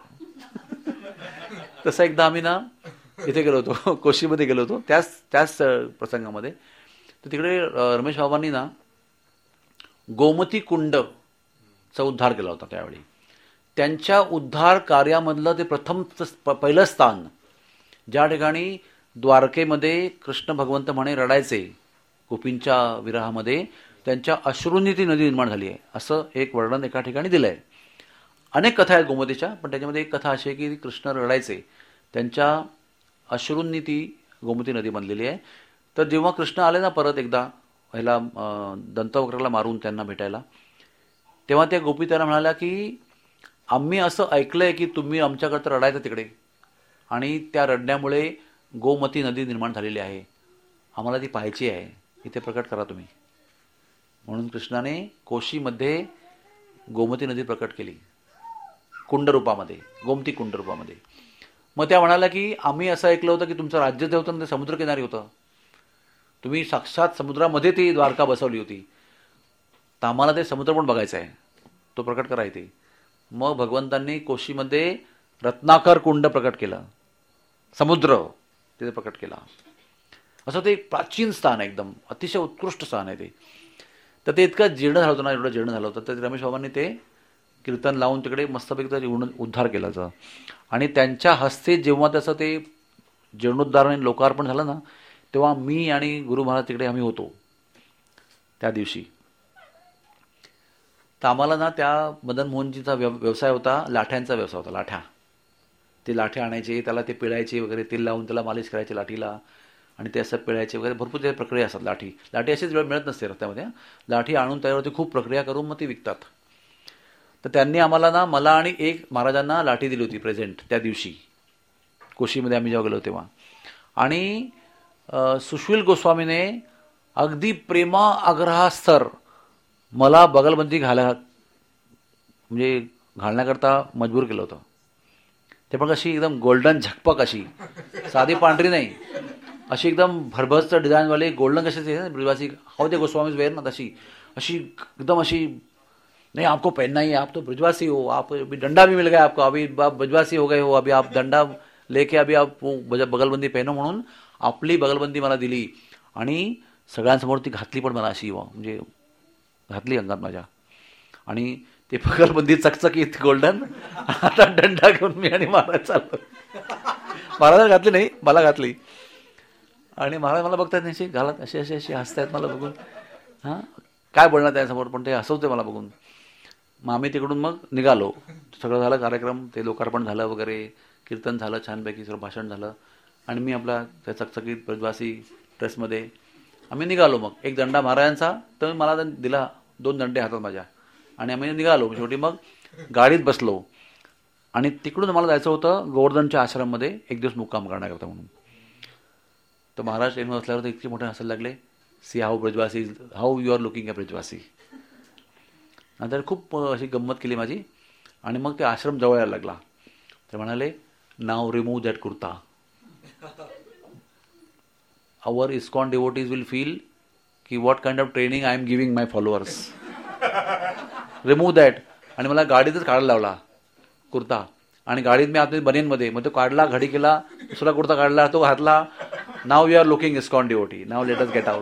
तसं एकदा आम्ही ना इथे गेलो होतो, कोशीमध्ये गेलो होतो, त्याच प्रसंगामध्ये. तर तिकडे रमेश बाबांनी ना गोमती कुंडचा उद्धार केला होता त्यावेळी. त्यांच्या उद्धार कार्यामधलं ते पहिलं स्थान, ज्या ठिकाणी द्वारकेमध्ये कृष्ण भगवंत म्हणे रडायचे गोपींच्या विरहामध्ये, त्यांच्या अश्रूंनी ती नदी निर्माण झाली आहे, असं एक वर्णन एका ठिकाणी दिलं आहे. अनेक कथा आहेत गोमतीच्या, पण त्याच्यामध्ये एक कथा अशी आहे की कृष्ण रडायचे, त्यांच्या अश्रूंनी ती गोमती नदी बनलेली आहे. तर जेव्हा कृष्ण आले ना परत एकदा ह्याला दंतवक्राला मारून त्यांना भेटायला, तेव्हा त्या गोपी त्यांना म्हणाल्या की आम्ही असं ऐकलंय की तुम्ही आमच्याकडं रडायचं तिकडे, आणि त्या रडण्यामुळे गोमती नदी निर्माण झालेली आहे, आम्हाला ती पाहायची आहे, इथे प्रकट करा तुम्ही. म्हणून कृष्णाने कोशीमध्ये गोमती नदी प्रकट केली कुंडरूपामध्ये, गोमती कुंडरूपामध्ये. मग त्या म्हणाल्या की आम्ही असं ऐकलं होतं की तुमचं राज्य जे होतं ना ते समुद्रकिनारी होतं, तुम्ही साक्षात समुद्रामध्ये ती द्वारका बसवली होती, तर आम्हाला ते समुद्र पण बघायचं आहे, तो प्रकट करा इथे. मग भगवंतांनी कोशीमध्ये रत्नाकर कुंड प्रकट केलं, समुद्र तिथे प्रकट केला. असं ते प्राचीन स्थान आहे, एकदम अतिशय उत्कृष्ट स्थान आहे ते. तर ते इतकं जीर्ण झालं होतं ना, एवढं जीर्ण झालं होतं, तर रमेश बाबांनी ते कीर्तन लावून तिकडे मस्तपैकी उद्धार केला. आणि त्यांच्या हस्ते जेव्हा त्याचं ते जीर्णोद्धार आणि लोकार्पण झालं ना, तेव्हा मी आणि गुरु महाराज तिकडे आम्ही होतो त्या दिवशी. तर आम्हाला ना त्या मदन मोहनजीचा व्यवसाय होता, लाठ्यांचा व्यवसाय होता. लाठ्या, ते लाठ्या आणायचे, त्याला ते पिळायचे वगैरे, तेल लावून त्याला मालिश करायचे लाठीला, आणि ते असं पिळायचे वगैरे, भरपूर ते प्रक्रिया असतात. लाठी अशीच वेळ मिळत नसते रस्त्यामध्ये. लाठी आणून त्यावरती खूप प्रक्रिया करून मग ती विकतात. तर त्यांनी आम्हाला ना, मला आणि एक महाराजांना लाठी दिली होती प्रेझेंट त्या दिवशी कोशीमध्ये आम्ही जेव्हा गेलो तेव्हा. आणि सुशील गोस्वामीने अगदी प्रेमा आग्रहास्तर मला बगलबंदी घालण्याकरता मजबूर केलं होतं. ते पण कशी एकदम गोल्डन झकपक, अशी साधी पांढरी नाही, अशी एकदम भरभस्त डिझाईनवाले गोल्डन कशाचे ब्रजवासी हाउ दे गोस्वामीज वेअर ना, तशी अशी एकदम अशी, नहीं आपको पहनना ही है, आप तो ब्रजवासी हो, आप अभी डंडा भी मिल गया आपको, अभी आप ब्रजवासी हो गए हो, अभी आप डंडा लेके अभी आप बगलबंदी पहनो, म्हणून आपली बगलबंदी मला दिली आणि सगळ्यांसमोर ती घातली पण मला अशी, म्हणजे घातली अंगात माझ्या. आणि ते पगलबंदी चकचकीत गोल्डन, आता दंडा घेऊन मी आणि महाराज चाललो. महाराज घातली नाही, मला घातली. आणि महाराज मला बघतात अशी घालत अशी अशी अशी हसतायत मला बघून. हां, काय बोलणार त्यासमोर, पण ते हसवते मला बघून. मग आम्ही तिकडून मग निघालो. सगळं झालं कार्यक्रम, ते लोकार्पण झालं वगैरे, कीर्तन झालं छानपैकी, सगळं भाषण झालं. आणि मी आपला त्या चकचकीत ब्रजवासी ड्रेसमध्ये आम्ही निघालो. मग एक दंडा महाराजांचा तर मला दिला, 2 दंडे हातात माझ्या, आणि आम्ही निघालो. शेवटी मग गाडीत बसलो आणि तिकडून मला जायचं होतं गोवर्धनच्या आश्रममध्ये एक दिवस मुक्काम करण्याकरता म्हणून. तर महाराज ट्रेनवर असल्यावर इतके मोठे हसायला लागले, see how Brajwasi, how you are looking a Brajwasi. नंतर खूप अशी गंमत केली माझी. आणि मग ते आश्रम जवळ यायला लागला. ते म्हणाले, now remove that kurta. Our ISKCON devotees will feel की what kind of training I am giving my followers. Remove that. आणि मला गाडीतच काढायला लावला कुर्ता. आणि गाडीत मी आतमध्ये बनियनमध्ये, मग तो काढला, घडी केला, दुसरा कुर्ता काढला, तो घातला. Now you are looking ISKCON devotee, now let us get out.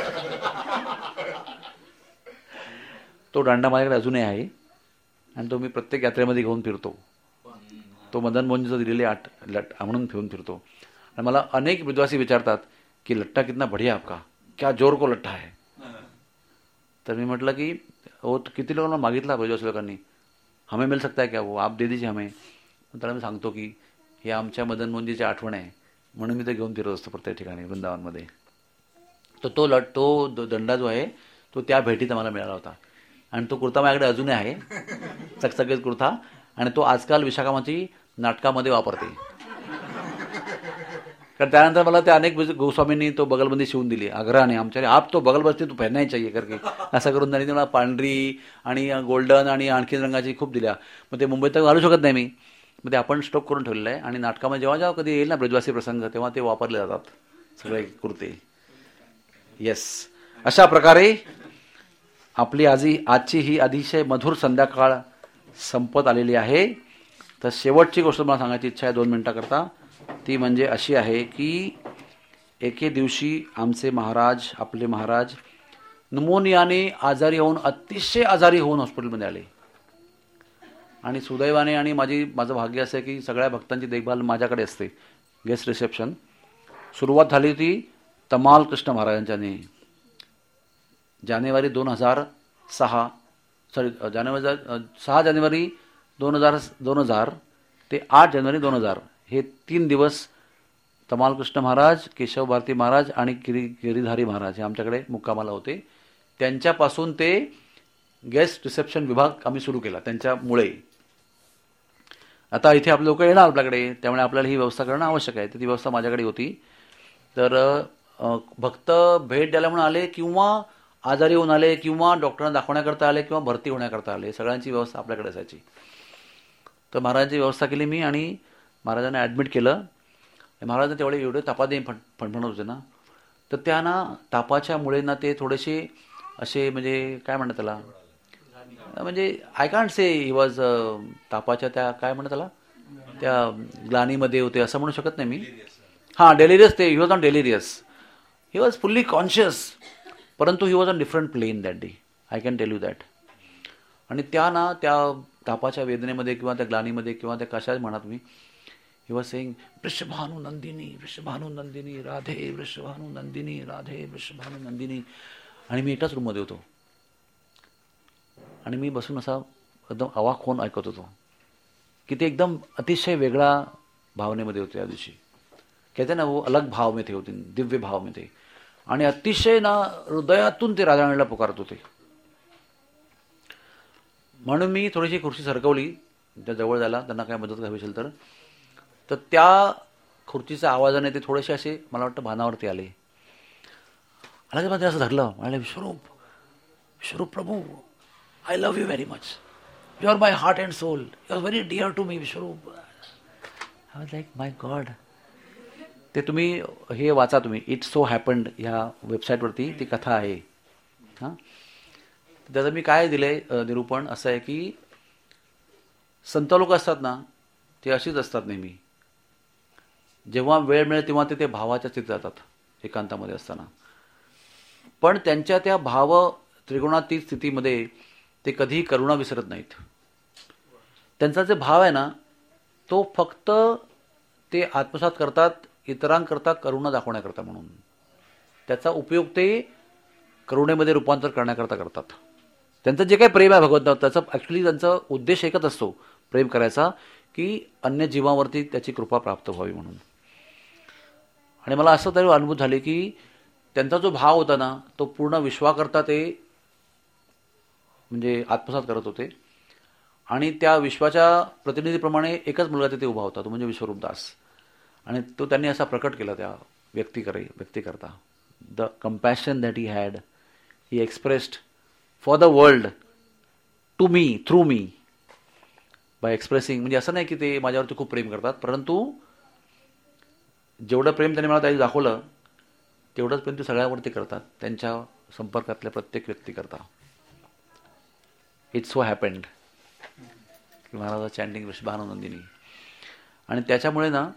तो दांडा माझ्याकडे अजूनही आहे आणि तो मी प्रत्येक यात्रेमध्ये घेऊन फिरतो. तो मदन मोहनजीचा दिलेली आठ लट म्हणून घेऊन फिरतो. आणि मला अनेक विद्वासी विचारतात की लट्टा कितना बढ़िया आपका, क्या जोर को लट्टा है. तर मी म्हटलं की हो, किती लोकांना मागितला विद्वासी लोकांनी, हमें मिल सकता है क्या वो, आप दे दीजिए हमें. त्याला मी सांगतो की हे आमच्या मदन मोहनजीची आठवण आहे म्हणून मी ते घेऊन फिरत असतो प्रत्येक ठिकाणी वृंदावनमध्ये. तर तो दंडा जो आहे तो त्या भेटीत आम्हाला मिळाला होता. आणि तो कुर्ता माझ्याकडे अजूनही आहे, चकचकीत कुर्ता. आणि तो आजकाल विशाखामाची नाटकामध्ये वापरते. कारण त्यानंतर मला ते अनेक गोस्वामींनी तो बगलबंदी शिवून दिली आग्रहाने आमच्या, आप तो बगलबंदी तू पहनना ही चाहिए करके, असं करून त्यांनी मला पांढरी आणि गोल्डन आणि आणखी रंगाची खूप दिल्या. मग ते मुंबईत तर घालू शकत नाही मी, मग ते आपण स्टॉक करून ठेवलेलं आहे. आणि नाटकामध्ये जेव्हा जेव्हा कधी येईल ना ब्रजवासी प्रसंग, तेव्हा ते वापरले जातात सगळे कुर्ते. येस, अशा प्रकारे आपली आजची ही अतिशय मधुर संध्याकाळ संपत आलेली आहे. तर शेवटची गोष्ट मला सांगायची इच्छा आहे 2 मिनिटाकरता. ती म्हणजे अशी आहे की एके दिवशी आमचे महाराज, आपले महाराज न्यूमोनियाने आजारी होऊन, अतिशय आजारी होऊन हॉस्पिटलमध्ये आले. आणि सुदैवाने आणि माझं भाग्य असं आहे की सगळ्या भक्तांची देखभाल माझ्याकडे असते. गेस्ट रिसेप्शन सुरुवात झाली होती तमाल कृष्ण महाराजांच्याने. जानेवारी 2006 जानेवारी 2000 ते 8 जानेवारी 2000 हे 3 दिवस तमाल कृष्ण महाराज, केशव भारती महाराज आणि गिरीधारी महाराज हे आमच्याकडे मुक्कामाला होते. त्यांच्यापासून ते गेस्ट रिसेप्शन विभाग आम्ही सुरू केला त्यांच्यामुळे. आता इथे आपले लोक येणार आपल्याकडे, त्यामुळे आपल्याला ही व्यवस्था करणं आवश्यक आहे. तर ती व्यवस्था माझ्याकडे होती. तर भक्त भेट द्यायला म्हणून आले किंवा आजारी होऊन आले किंवा डॉक्टरांना दाखवण्याकरता आले किंवा भरती होण्याकरता आले, सगळ्यांची व्यवस्था आपल्याकडे असायची. तर महाराजांची व्यवस्था केली मी आणि महाराजांना ॲडमिट केलं. महाराजांना तेवढे एवढे तापादे फणफणत होते ना, तर त्या ना तापाच्यामुळे ना ते थोडेसे असे म्हणजे काय म्हणतात त्याला, म्हणजे I can't say he was तापाच्या त्या काय म्हणतात त्याला, त्या ग्लानीमध्ये होते असं म्हणू शकत नाही मी. हां, डेलिरियस. ते he was not delirious, he was fully conscious, परंतु he was on different plane that day, I can tell you that. आणि त्या ना त्या तापाच्या वेदनेमध्ये किंवा त्या ग्लानीमध्ये किंवा त्या कशा म्हणा तुम्ही, he was saying Vrishabhanu Nandini, Vrishabhanu Nandini Radhe, Vrishabhanu Nandini Radhe, Vrishabhanu Nandini. आणि मी एकाच रूममध्ये होतो आणि मी बसून असा एकदम अवाक होऊन ऐकत होतो की ते एकदम अतिशय वेगळा भावनेमध्ये होते. या दिवशी कहते ना वो अलग भाव में थे, होते दिव्य भाव में थे. आणि अतिशय ना हृदयातून ते राधाराणीला पुकारत होते. म्हणून मी थोडीशी खुर्ची सरकवली त्या जवळ जायला, त्यांना काय मदत हवी असेल तर त्या खुर्चीच्या आवाजाने ते थोडेसे असे मला वाटतं भानावरती आले. అలాగే मला असं धरलं, म्हणाले Vishwarup Prabhu, I love you very much, you are my heart and soul, you are very dear to me Vishwarup. I was like my God. ते तुम्ही हे वाचा, तुम्ही इट्स सो हॅपन्ड ह्या वेबसाईटवरती ती कथा आहे. हां, त्याचं मी काय दिलं आहे निरूपण असं आहे की संत लोक असतात ना ते अशीच असतात नेहमी. जेव्हा वेळ मिळेल तेव्हा ते भावाच्या स्थितीत जातात एकांतामध्ये असताना. पण त्यांच्या त्या भाव त्रिगुणातीत स्थितीमध्ये ते कधीही करुणा विसरत नाहीत. त्यांचा जे भाव आहे ना तो फक्त ते आत्मसात करतात इतरांकरता करुणा दाखवण्याकरता म्हणून. त्याचा उपयोग ते करुणेमध्ये रूपांतर करण्याकरता करतात. त्यांचं जे काही प्रेम आहे भगवंतावर त्याचा ॲक्च्युली त्यांचा उद्देश एकच असतो प्रेम करायचा, की अन्य जीवावरती त्याची कृपा प्राप्त व्हावी म्हणून. आणि मला असं तरी अनुभूत झाले की त्यांचा जो भाव होता ना तो पूर्ण विश्वाकरता ते म्हणजे आत्मसात करत होते. आणि त्या विश्वाच्या प्रतिनिधीप्रमाणे एकच मुलगा तिथे उभा होता, तो म्हणजे विश्वरूपदास. आणि तो त्यांनी असा प्रकट केला त्या व्यक्तीकरता. The compassion that he had he expressed for the world to me through me by expressing. म्हणजे असं नाही की ते माझ्यावरती खूप प्रेम करतात, परंतु जेवढं प्रेम त्यांनी मला त्यावेळी दाखवलं तेवढंच प्रेम ते सगळ्यावरती करतात, त्यांच्या संपर्कातल्या प्रत्येक व्यक्तीकरता. इट्स सो हॅपन्ड की महाराजा चॅन्टिंग वृषभानुनंदिनी. आणि त्याच्यामुळे ना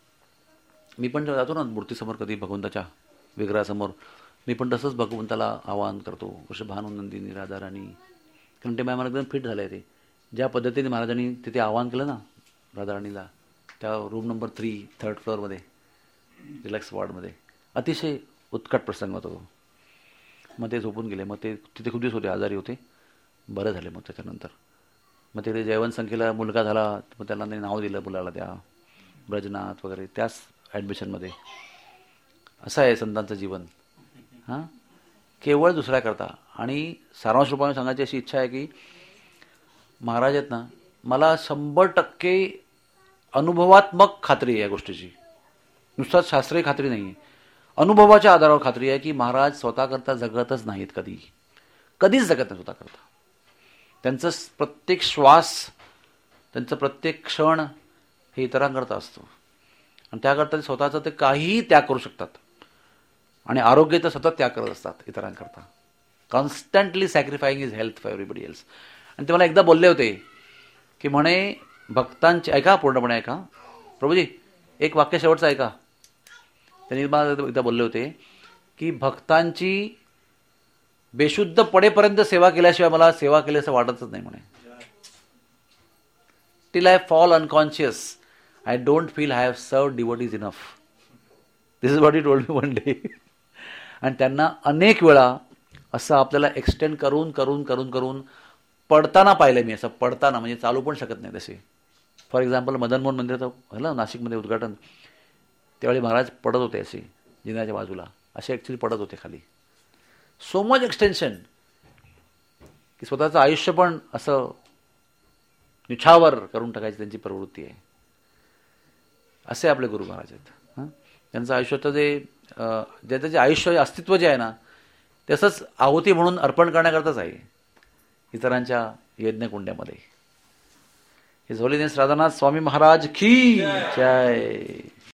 मी पण जेव्हा जातो ना मूर्तीसमोर कधी भगवंताच्या विग्रहासमोर, मी पण तसंच भगवंताला आवाहन करतो वृषभानुनंदिनी राधा राणी. कारण ते मला एकदम फिट झालं आहे. ते ज्या पद्धतीने महाराजांनी तिथे आवाहन केलं ना राधा राणीला त्या रूम नंबर 3 3rd फ्लोअरमध्ये रिलॅक्स वॉर्डमध्ये, अतिशय उत्कट प्रसंग होता तो. मग ते झोपून गेले. मग ते तिथे खूप दिवस होते, आजारी होते, बरं झाले. मग त्याच्यानंतर मग तिथे जयवंतसंख्येला मुलगा झाला, मग त्याला नाव दिलं मुलाला त्या ब्रजनाथ वगैरे, त्याच ॲडमिशनमध्ये. असं आहे संतांचं जीवन. हां, केवळ दुसऱ्याकरता. आणि सारांश रूपाने सांगायची अशी इच्छा आहे की महाराज आहेत ना, मला 100% अनुभवात्मक खात्री आहे या गोष्टीची, नुसताच शास्त्रीय खात्री नाही आहे, अनुभवाच्या आधारावर खात्री आहे की महाराज स्वतःकरता जगतच नाहीत, कधीच जगत नाही स्वतःकरता. त्यांचं प्रत्येक श्वास, त्यांचं प्रत्येक क्षण हे इतरांकरता असतो. आणि त्याकरता स्वतःचं ते काहीही त्याग करू शकतात. आणि आरोग्य तर सतत त्याग करत असतात इतरांकरता. Constantly sacrificing is health for everybody else. आणि ते मला एकदा बोलले होते की म्हणे भक्तांचे, ऐका पूर्णपणे ऐका प्रभूजी, एक वाक्य शेवटचं ऐका. त्यांनी मला एकदा बोलले होते की भक्तांची बेशुद्ध पडेपर्यंत सेवा केल्याशिवाय मला सेवा केल्याचं वाटतच नाही म्हणे. Till I fall unconscious I don't feel I have served devotees enough. This is what he told me one day. आणि त्यांना अनेक वेळा असं आपल्याला एक्सटेंड करून करून करून करून पडताना पाहिलं मी. असं पडताना म्हणजे चालू पण शकत नाही तसे. फॉर एक्झाम्पल मदन मोहन मंदिराचं झालं नाशिकमध्ये उद्घाटन, त्यावेळी महाराज पडत होते असे जिन्याच्या बाजूला, असे ॲक्च्युली पडत होते खाली. सो मच एक्सटेन्शन की स्वतःचं आयुष्य पण असं निछावर करून टाकायची त्यांची प्रवृत्ती आहे. असे आपले गुरु महाराज आहेत. हां, त्यांचं आयुष्याचं ज्याचं जे आयुष्य अस्तित्व जे आहे ना ते असंच आहुती म्हणून अर्पण करण्याकरताच आहे इतरांच्या यज्ञकुंड्यामध्ये. हिज होलीनेस राधानाथ स्वामी महाराज की जय.